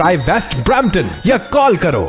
Waste Brampton या call करो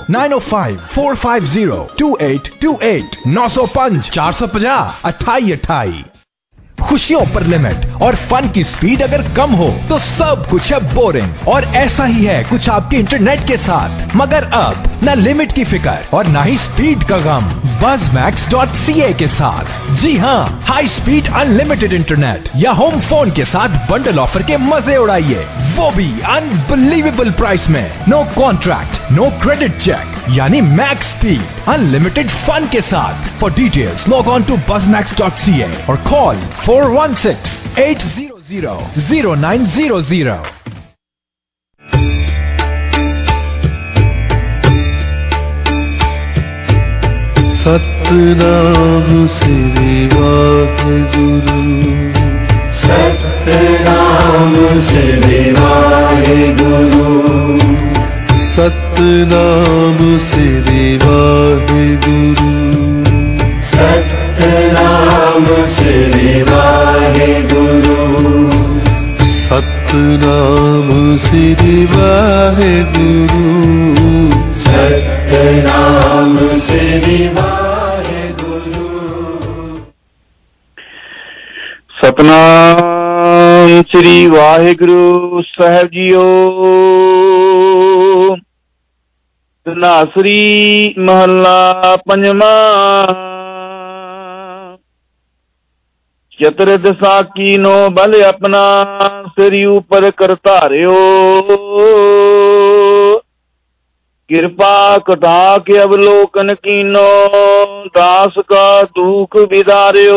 9054502828 905 450 2828। खुशियों पर लिमिट और फन की स्पीड अगर कम हो तो सब कुछ है बोरिंग, और ऐसा ही है कुछ आपके इंटरनेट के साथ। मगर अब न लिमिट की फिक्र और न ही स्पीड का गम buzzmax.ca के साथ। जी हाँ, हाई स्पीड अनलिमिटेड इंटरनेट या होम फोन के साथ बंडल ऑफर के मजे उड़ाइए, वो भी अनबिलीवेबल प्राइस में। No contract, no credit check, यानी मैक्स स्पीड अनलिमिटेड फन के साथ। For details log on to buzzmax.ca और कॉल 416-800-0900। सतनाम श्री वाहिगुरु, सतनाम श्री वाहिगुरु, सतनाम श्री वाहिगुरु, सतनाम श्री वाहिगुरु, सतनाम श्री वाहिगुरु, सतनाम श्री वाहिगुरु। सतनाम श्री वाहिगुरु साहब जीओ। धनासरी महला पंजवा। चतर दशा की नो बल अपना, सिर ऊपर कर धारियो। कृपा कटा के अवलोकन कीनो, दास का दुख विदारियो।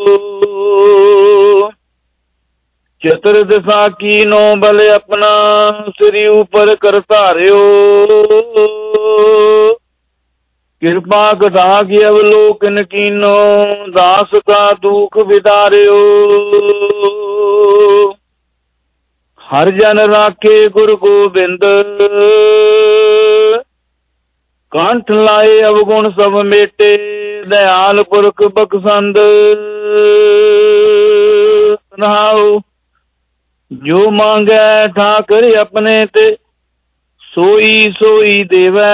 चतर दशा की नो बल अपना, सिर ऊपर कर धारियो। कृपा कटा के अवलोकन कीनो, दास का दुख विदारियो। हर जन राखे गुरु गोबिंद, कंठ लाए अवगुण सब मेटे। दयाल पुरख बख्शंद नाउ, जो मांगे ठाकर अपने ते, सोई सोई देवै।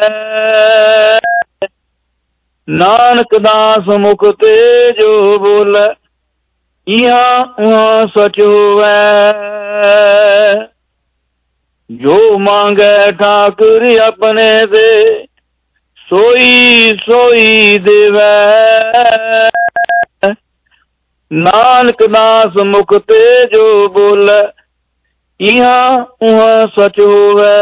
नानक दास मुख ते जो बोले, यहाँ वहाँ सच होवै। जो मांगे ठाकुर अपने दे, सोई सोई देवै। नानक दास मुख ते जो बोले, यहाँ वहाँ सच होवै।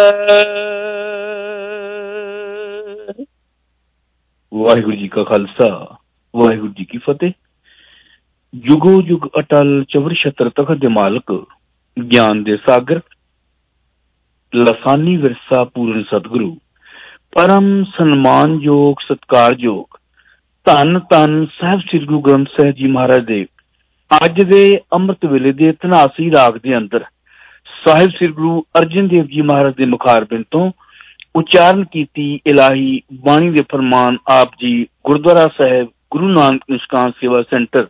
वाहिगुरु जी का खालसा, वाहिगुरु जी की फतेह। जुगो जुग अटल चवर छत्र तखत दे मालक, ज्ञान दे सागर, लसानी विरसा पूर्ण सतगुरु, परम सन्मान योग सत्कार योग धन धन साहब श्री गुरु ग्रंथ साहिब जी महाराज दे अज दे अमृत वेले दे धनासी राग दे अंदर साहिब श्री गुरु अर्जन देव जी महाराज दे मुखारबिंद तो उच्चारण कीती इलाही बाणी दे फरमान आप जी गुरुद्वारा साहिब गुरु नानक निष्काम सेवा सेंटर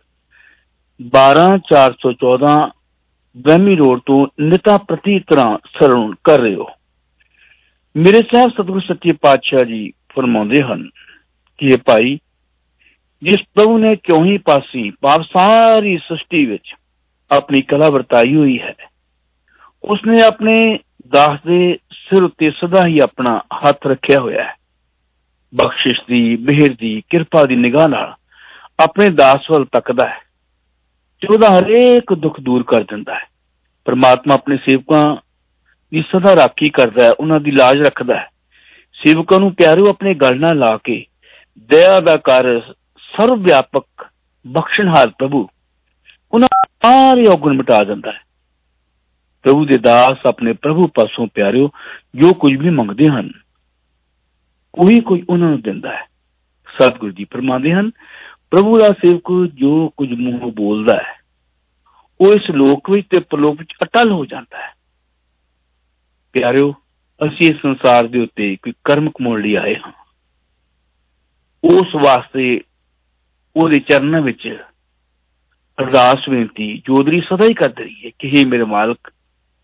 12/414 बहमी रोड तो निता प्रति तरह सरवण कर रहे हो। मेरे साहब सतगुरु सच्चे पातशाह जी फरमाते हैं कि ये भाई, जिस प्रभु ने चौही पासी पाप सारी सृष्टि विच अपनी कला वरताई हुई है, उसने अपने दास दे सिर उत्ते सदा ही अपना हाथ रखा हुआ है। बख्शिश दी, मेहर दी, किरपा दी निगाह नाल अपने दास वल तकदा है ते उहदा हरेक दुख दूर कर दिंदा है। परमात्मा अपने सेवकां दी सदा राखी करदा है, उन्हां दी लाज रखदा है। सेवकां नूं प्यारो अपने गल नाल ला के दया दा कर सर्व व्यापक बख्शणहार प्रभु उन्हां सारे औगुण मिटा दिंदा है। प्रभु दे दास अपने प्रभु पासों प्यारिओ जो कुछ भी मंगदे हन ਉਹੀ ਕੁਝ ਉਹਨਾਂ ਨੂੰ ਦਿੰਦਾ ਹੈ। ਸਤਿਗੁਰੂ ਜੀ ਫਰਮਾਉਂਦੇ ਹਨ, ਪ੍ਰਭੂ ਦਾ ਸੇਵਕ ਜੋ ਕੁਝ ਮੂੰਹੋਂ ਬੋਲਦਾ ਹੈ ਉਹ ਇਸ ਲੋਕ ਵਿੱਚ ਤੇ ਪਰਲੋਕ ਵਿੱਚ ਅਟਲ ਹੋ ਜਾਂਦਾ ਹੈ। ਪਿਆਰਿਓ, ਅਸੀਂ ਇਸ ਸੰਸਾਰ ਦੇ ਉੱਤੇ ਕੋਈ ਕਰਮ ਕਮਾਉਣ ਲਈ ਆਏ ਹਾਂ। ਉਸ ਵਾਸਤੇ ਉਹਦੇ ਚਰਨਾਂ ਵਿੱਚ ਅਰਦਾਸ ਬੇਨਤੀ ਜੋਦਰੀ ਸਦਾ ਹੀ ਕਰਦੇ ਰਹੀਏ ਕਿ ਹੇ ਮੇਰੇ ਮਾਲਕ,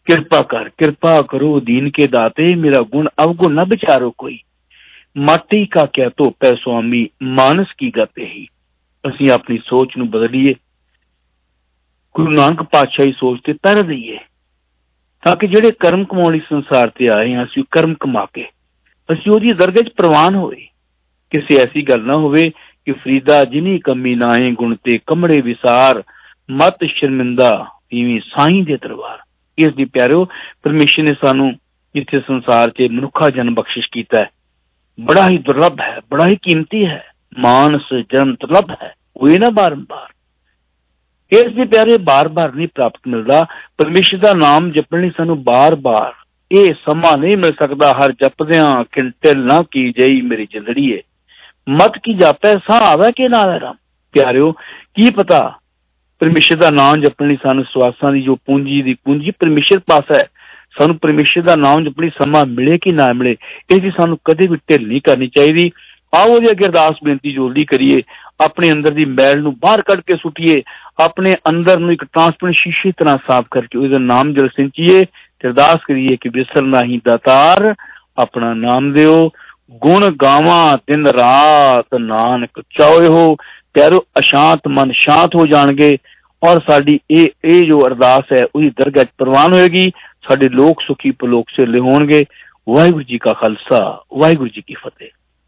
कृपा कर, कृपा करो दीन के दाते, मेरा गुण अवगुण न विचारो कोई। माटी का क्या तो पै स्वामी, मानस की गते ही। ਅਸੀਂ ਆਪਣੀ ਸੋਚ ਨੂੰ ਬਦਲੀਏ, ਗੁਰੂ ਨਾਨਕ ਪਾਤਸ਼ਾਹੀ ਸੋਚ ਤੇ ਪਹਿਰਾ ਦਈਏ, ਤਾਂ ਕਿ ਜਿਹੜੇ ਕਰਮ ਕਮਾਉਣ ਲਈ ਸੰਸਾਰ ਤੇ ਆਏ ਹਾਂ, ਅਸੀਂ ਕਰਮ ਕਮਾ ਕੇ ਅਸੀਂ ਉਹਦੀ ਦਰਗਾਹ 'ਚ ਪ੍ਰਵਾਨ ਹੋਏ। ਕਿਸੇ ਐਸੀ ਗੱਲ ਨਾ ਹੋਵੇ ਕਿ ਫਰੀਦਾ ਜਿਨੀ ਕਮੀ ਨਾਏ, ਗੁਣ ਤੇ ਕਮੜੇ ਵਿਸਾਰ, ਮਤ ਸ਼ਰਮਿੰਦਾ ਇਵੇਂ ਸਾਈਂ ਦੇ ਦਰਬਾਰ। ਇਸ ਦੀ ਪਿਆਰਿਓ, ਪਰਮੇਸ਼ਰ ਨੇ ਸਾਨੂੰ ਇੱਥੇ ਸੰਸਾਰ 'ਚ ਮਨੁੱਖਾ ਜਨਮ ਬਖਸ਼ਿਸ਼ ਕੀਤਾ ਹੈ। ਬੜਾ ਹੀ ਦੁਰਲਭ ਹੈ, ਬੜਾ ਹੀ ਕੀਮਤੀ ਹੈ। ਮਾਨਸ ਜਨਮ ਦੁਰਲਭ ਹੈ, ਹੋਏ ਨਾ ਬਾਰੰਬਾਰ। ਇਸ ਦੇ ਪਿਆਰੇ ਬਾਰ ਬਾਰ ਨਹੀਂ ਪ੍ਰਾਪਤ ਮਿਲਦਾ। ਪਰਮੇਸ਼ਰ ਦਾ ਨਾਮ ਜਪਣ ਲਈ ਸਾਨੂੰ ਬਾਰ ਬਾਰ ਇਹ ਸਮਾਂ ਨਹੀਂ ਮਿਲ ਸਕਦਾ। ਹਰ ਜਪਦਿਆਂ ਕਿੰਟਲ ਨਾ ਕੀ ਜਈ ਮੇਰੀ ਜਿੰਦੜੀਏ, ਮਤ ਕੀ ਜਾਪੈ ਸਾਹ ਆਵੇ ਕਿ ਨਾ ਆਵੇ ਰਾਮ। ਪਿਆਰਿਓ, ਕੀ ਪਤਾ ਪਰਮੇਸ਼ਰ ਦਾ ਨਾਮ ਜਪਣ ਲਈ ਸਾਨੂੰ ਸਵਾਸਾਂ ਦੀ ਜੋ ਪੂੰਜੀ ਦੀ ਪੂੰਜੀ ਪਰਮੇਸ਼ਰ ਪਾਸ ਹੈ, ਸਾਨੂੰ ਪਰਮੇਸ਼ਰ ਦਾ ਨਾਮ ਜਪਣ ਲਈ ਸਮਾਂ ਮਿਲੇ ਕਿ ਨਾ ਮਿਲੇ, ਇਹ ਦੀ ਸਾਨੂੰ ਕਦੇ ਵੀ ਢਿੱਲ ਨਹੀਂ ਕਰਨੀ ਚਾਹੀਦੀ। ਆਓ ਉਹਦੇ ਅੱਗੇ ਅਰਦਾਸ ਬੇਨਤੀ ਜੋਲਦੀ ਕਰੀਏ, ਆਪਣੇ ਅੰਦਰ ਦੀ ਮੈਲ ਨੂੰ ਬਾਹਰ ਕੱਢ ਕੇ ਸੁੱਟੀਏ, ਆਪਣੇ ਅੰਦਰ ਨੂੰ ਇੱਕ ਟ੍ਰਾਂਸਪੇਰੈਂਟ ਸ਼ੀਸ਼ੇ ਤਰ੍ਹਾਂ ਸਾਫ਼ ਕਰਕੇ ਉਹਦਾ ਨਾਮ ਜਲ ਸਿੰਚੀਏ ਤੇ ਅਰਦਾਸ ਕਰੀਏ ਕਿ ਵਿਸਰ ਨਾਹੀਂ ਦਾਤਾਰ ਆਪਣਾ ਨਾਮ ਦਿਓ, ਗੁਣ ਗਾਵਾਂ ਦਿਨ ਰਾਤ ਨਾਨਕ ਚਾਹੇ ਹੋ। ਪਿਆਰੋ, ਅਸ਼ਾਂਤ ਮਨ ਸ਼ਾਂਤ ਹੋ ਜਾਣਗੇ ਔਰ ਸਾਡੀ ਇਹ ਜੋ ਅਰਦਾਸ ਹੈ ਉਹਦੀ ਦਰਗਾਹ 'ਚ ਪ੍ਰਵਾਨ ਹੋਏਗੀ। ਸਾਡੇ ਲੋਕ ਸੁਖੀ ਪਲੋਕ ਸਿਰਲੇ ਹੋਣਗੇ। ਵਾਹਿਗੁਰੂ ਜੀ ਕਾ ਖਾਲਸਾ, ਵਾਹਿਗੁਰੂ ਜੀ ਕੀ ਫਤਿਹ।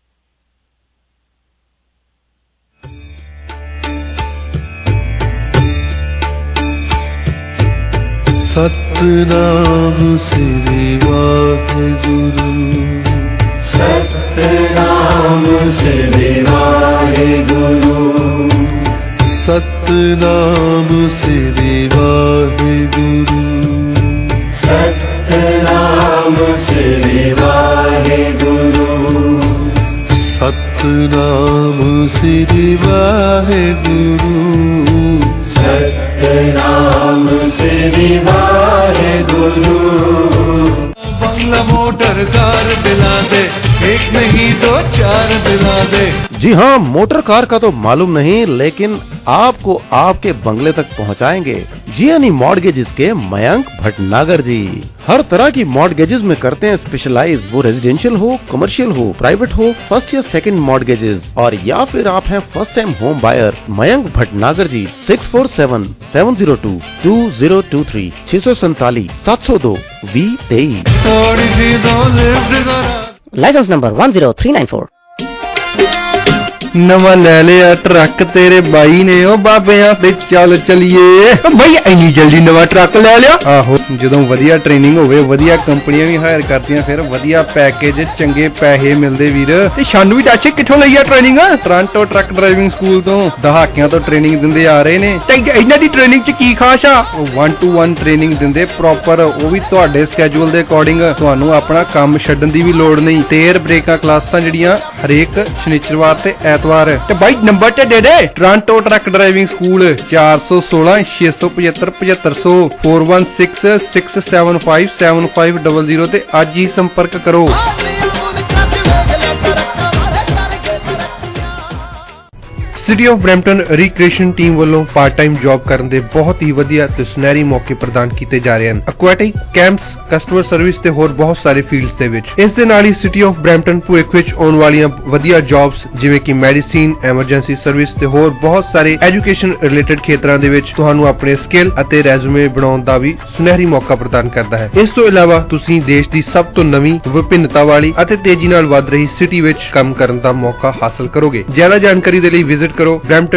सतनाम श्री वाहिगुरु, सतनाम श्री वाहिगुरु, सतनाम श्री वाहिगुरु, सतनाम श्री वाहिगुरु, सतनाम श्री वाहिगुरु, सतनाम श्री वाहिगुरु। बंगला मोटर कार दिला दे, एक नहीं दो चार दिला दे। जी हाँ, मोटर कार का तो मालूम नहीं, लेकिन आपको आपके बंगले तक पहुंचाएंगे जीएनई मॉर्गेजेस के मयंक भटनागर जी। हर तरह की मॉर्गेजेस में करते हैं स्पेशलाइज, वो रेजिडेंशियल हो, कमर्शियल हो, प्राइवेट हो, फर्स्ट या सेकंड मॉर्गेजेस, और या फिर आप हैं first time home buyer. Mayank Bhatnagar ji 6477022023 647 702 2023। License number 10394। नवा ले लिया ट्रक तेरे बाई ने, ओ बाबियां ते चल चलिए। भाई इन्नी जल्दी नवा ट्रक ले लिया? आहो, ਜਦੋਂ ਵਧੀਆ ਟ੍ਰੇਨਿੰਗ ਹੋਵੇ, ਵਧੀਆ ਕੰਪਨੀਆਂ ਵੀ ਹਾਇਰ ਕਰਦੀਆਂ, ਫਿਰ ਵਧੀਆ ਪੈਕੇਜ, ਚੰਗੇ ਪੈਸੇ ਮਿਲਦੇ ਵੀਰ। ਤੇ ਸਾਨੂੰ ਵੀ ਦੱਸ ਕਿੱਥੋਂ ਲਈ ਆ training? Toronto truck driving school ਤੋਂ ਦਹਾਕਿਆਂ ਤੋਂ ਟ੍ਰੇਨਿੰਗ ਦਿੰਦੇ ਆ ਰਹੇ ਨੇ। ਤੇ ਇਹਨਾਂ ਦੀ ਟ੍ਰੇਨਿੰਗ 'ਚ ਕੀ ਖਾਸ ਆ? 1-to-1 ਟ੍ਰੇਨਿੰਗ ਦਿੰਦੇ ਪ੍ਰੋਪਰ, ਉਹ ਵੀ ਤੁਹਾਡੇ ਸਕੇਜੂਲ ਦੇ ਅਕੋਰਡਿੰਗ। ਤੁਹਾਨੂੰ ਆਪਣਾ ਕੰਮ ਛੱਡਣ ਦੀ ਵੀ ਲੋੜ ਨਹੀਂ। ਤੇਰ ਬ੍ਰੇਕਾਂ ਕਲਾਸਾਂ ਜਿਹੜੀਆਂ ਹਰੇਕ ਸ਼ਨੀਚਰਵਾਰ ਤੇ ਐਤਵਾਰ। ਤੇ ਬਾਈ ਨੰਬਰ ਤੇ ਦੇ ਦੇ, ਟੋਰਾਂਟੋ ਟਰੱਕ ਡਰਾਈਵਿੰਗ ਸਕੂਲ 416 675 7500 4166757500 ਤੇ ਅੱਜ ਹੀ ਸੰਪਰਕ ਕਰੋ। City of Brampton recreation team ਵੱਲੋਂ ਪਾਰਟ ਟਾਈਮ ਜੌਬ ਕਰਨ ਦੇ ਬਹੁਤ ਹੀ ਵਧੀਆ ਤੇ ਸੁਨਹਿਰੀ ਮੌਕੇ ਪ੍ਰਦਾਨ ਕੀਤੇ ਜਾ ਰਹੇ ਹਨ। ਐਕੁਆਟਿਕ ਕੈਂਪਸ, ਕਸਟਮਰ ਸਰਵਿਸ ਤੇ ਹੋਰ ਬਹੁਤ ਸਾਰੇ ਫੀਲਡਸ ਦੇ ਵਿੱਚ। ਇਸ ਦੇ ਨਾਲ ਹੀ ਸਿਟੀ ਆਫ ਬਰੈਂਪਟਨ ਭਵਿੱਖ ਵਿੱਚ ਆਉਣ ਵਾਲੀਆਂ ਵਧੀਆ ਜੌਬਸ ਜਿਵੇਂ ਕਿ ਮੈਡੀਸਿਨ, ਐਮਰਜੈਂਸੀ ਸਰਵਿਸ ਤੇ ਹੋਰ ਬਹੁਤ ਸਾਰੇ ਐਜੂਕੇਸ਼ਨ ਰਿਲੇਟਡ ਖੇਤਰਾਂ ਦੇ ਵਿੱਚ ਤੁਹਾਨੂੰ ਆਪਣੇ ਸਕਿੱਲ ਅਤੇ ਰੈਜ਼ੂਮੇ ਬਣਾਉਣ ਦਾ ਵੀ ਸੁਨਹਿਰੀ ਮੌਕਾ ਪ੍ਰਦਾਨ ਕਰਦਾ ਹੈ। ਇਸ ਤੋਂ ਇਲਾਵਾ ਤੁਸੀਂ ਦੇਸ਼ ਦੀ ਸਭ ਤੋਂ ਨਵੀਂ, ਵਿਭਿੰਨਤਾ ਵਾਲੀ ਅਤੇ ਤੇਜ਼ੀ ਨਾਲ ਵੱਧ ਰਹੀ ਸਿਟੀ ਵਿੱਚ ਕੰਮ ਕਰਨ ਦਾ ਮੌਕਾ ਹਾਸਲ ਕਰੋਗੇ। ਜ਼ਿਆਦਾ ਜਾਣਕਾਰੀ ਦੇ ਲਈ ਵਿਜ਼ਿਟ ਕਰੋ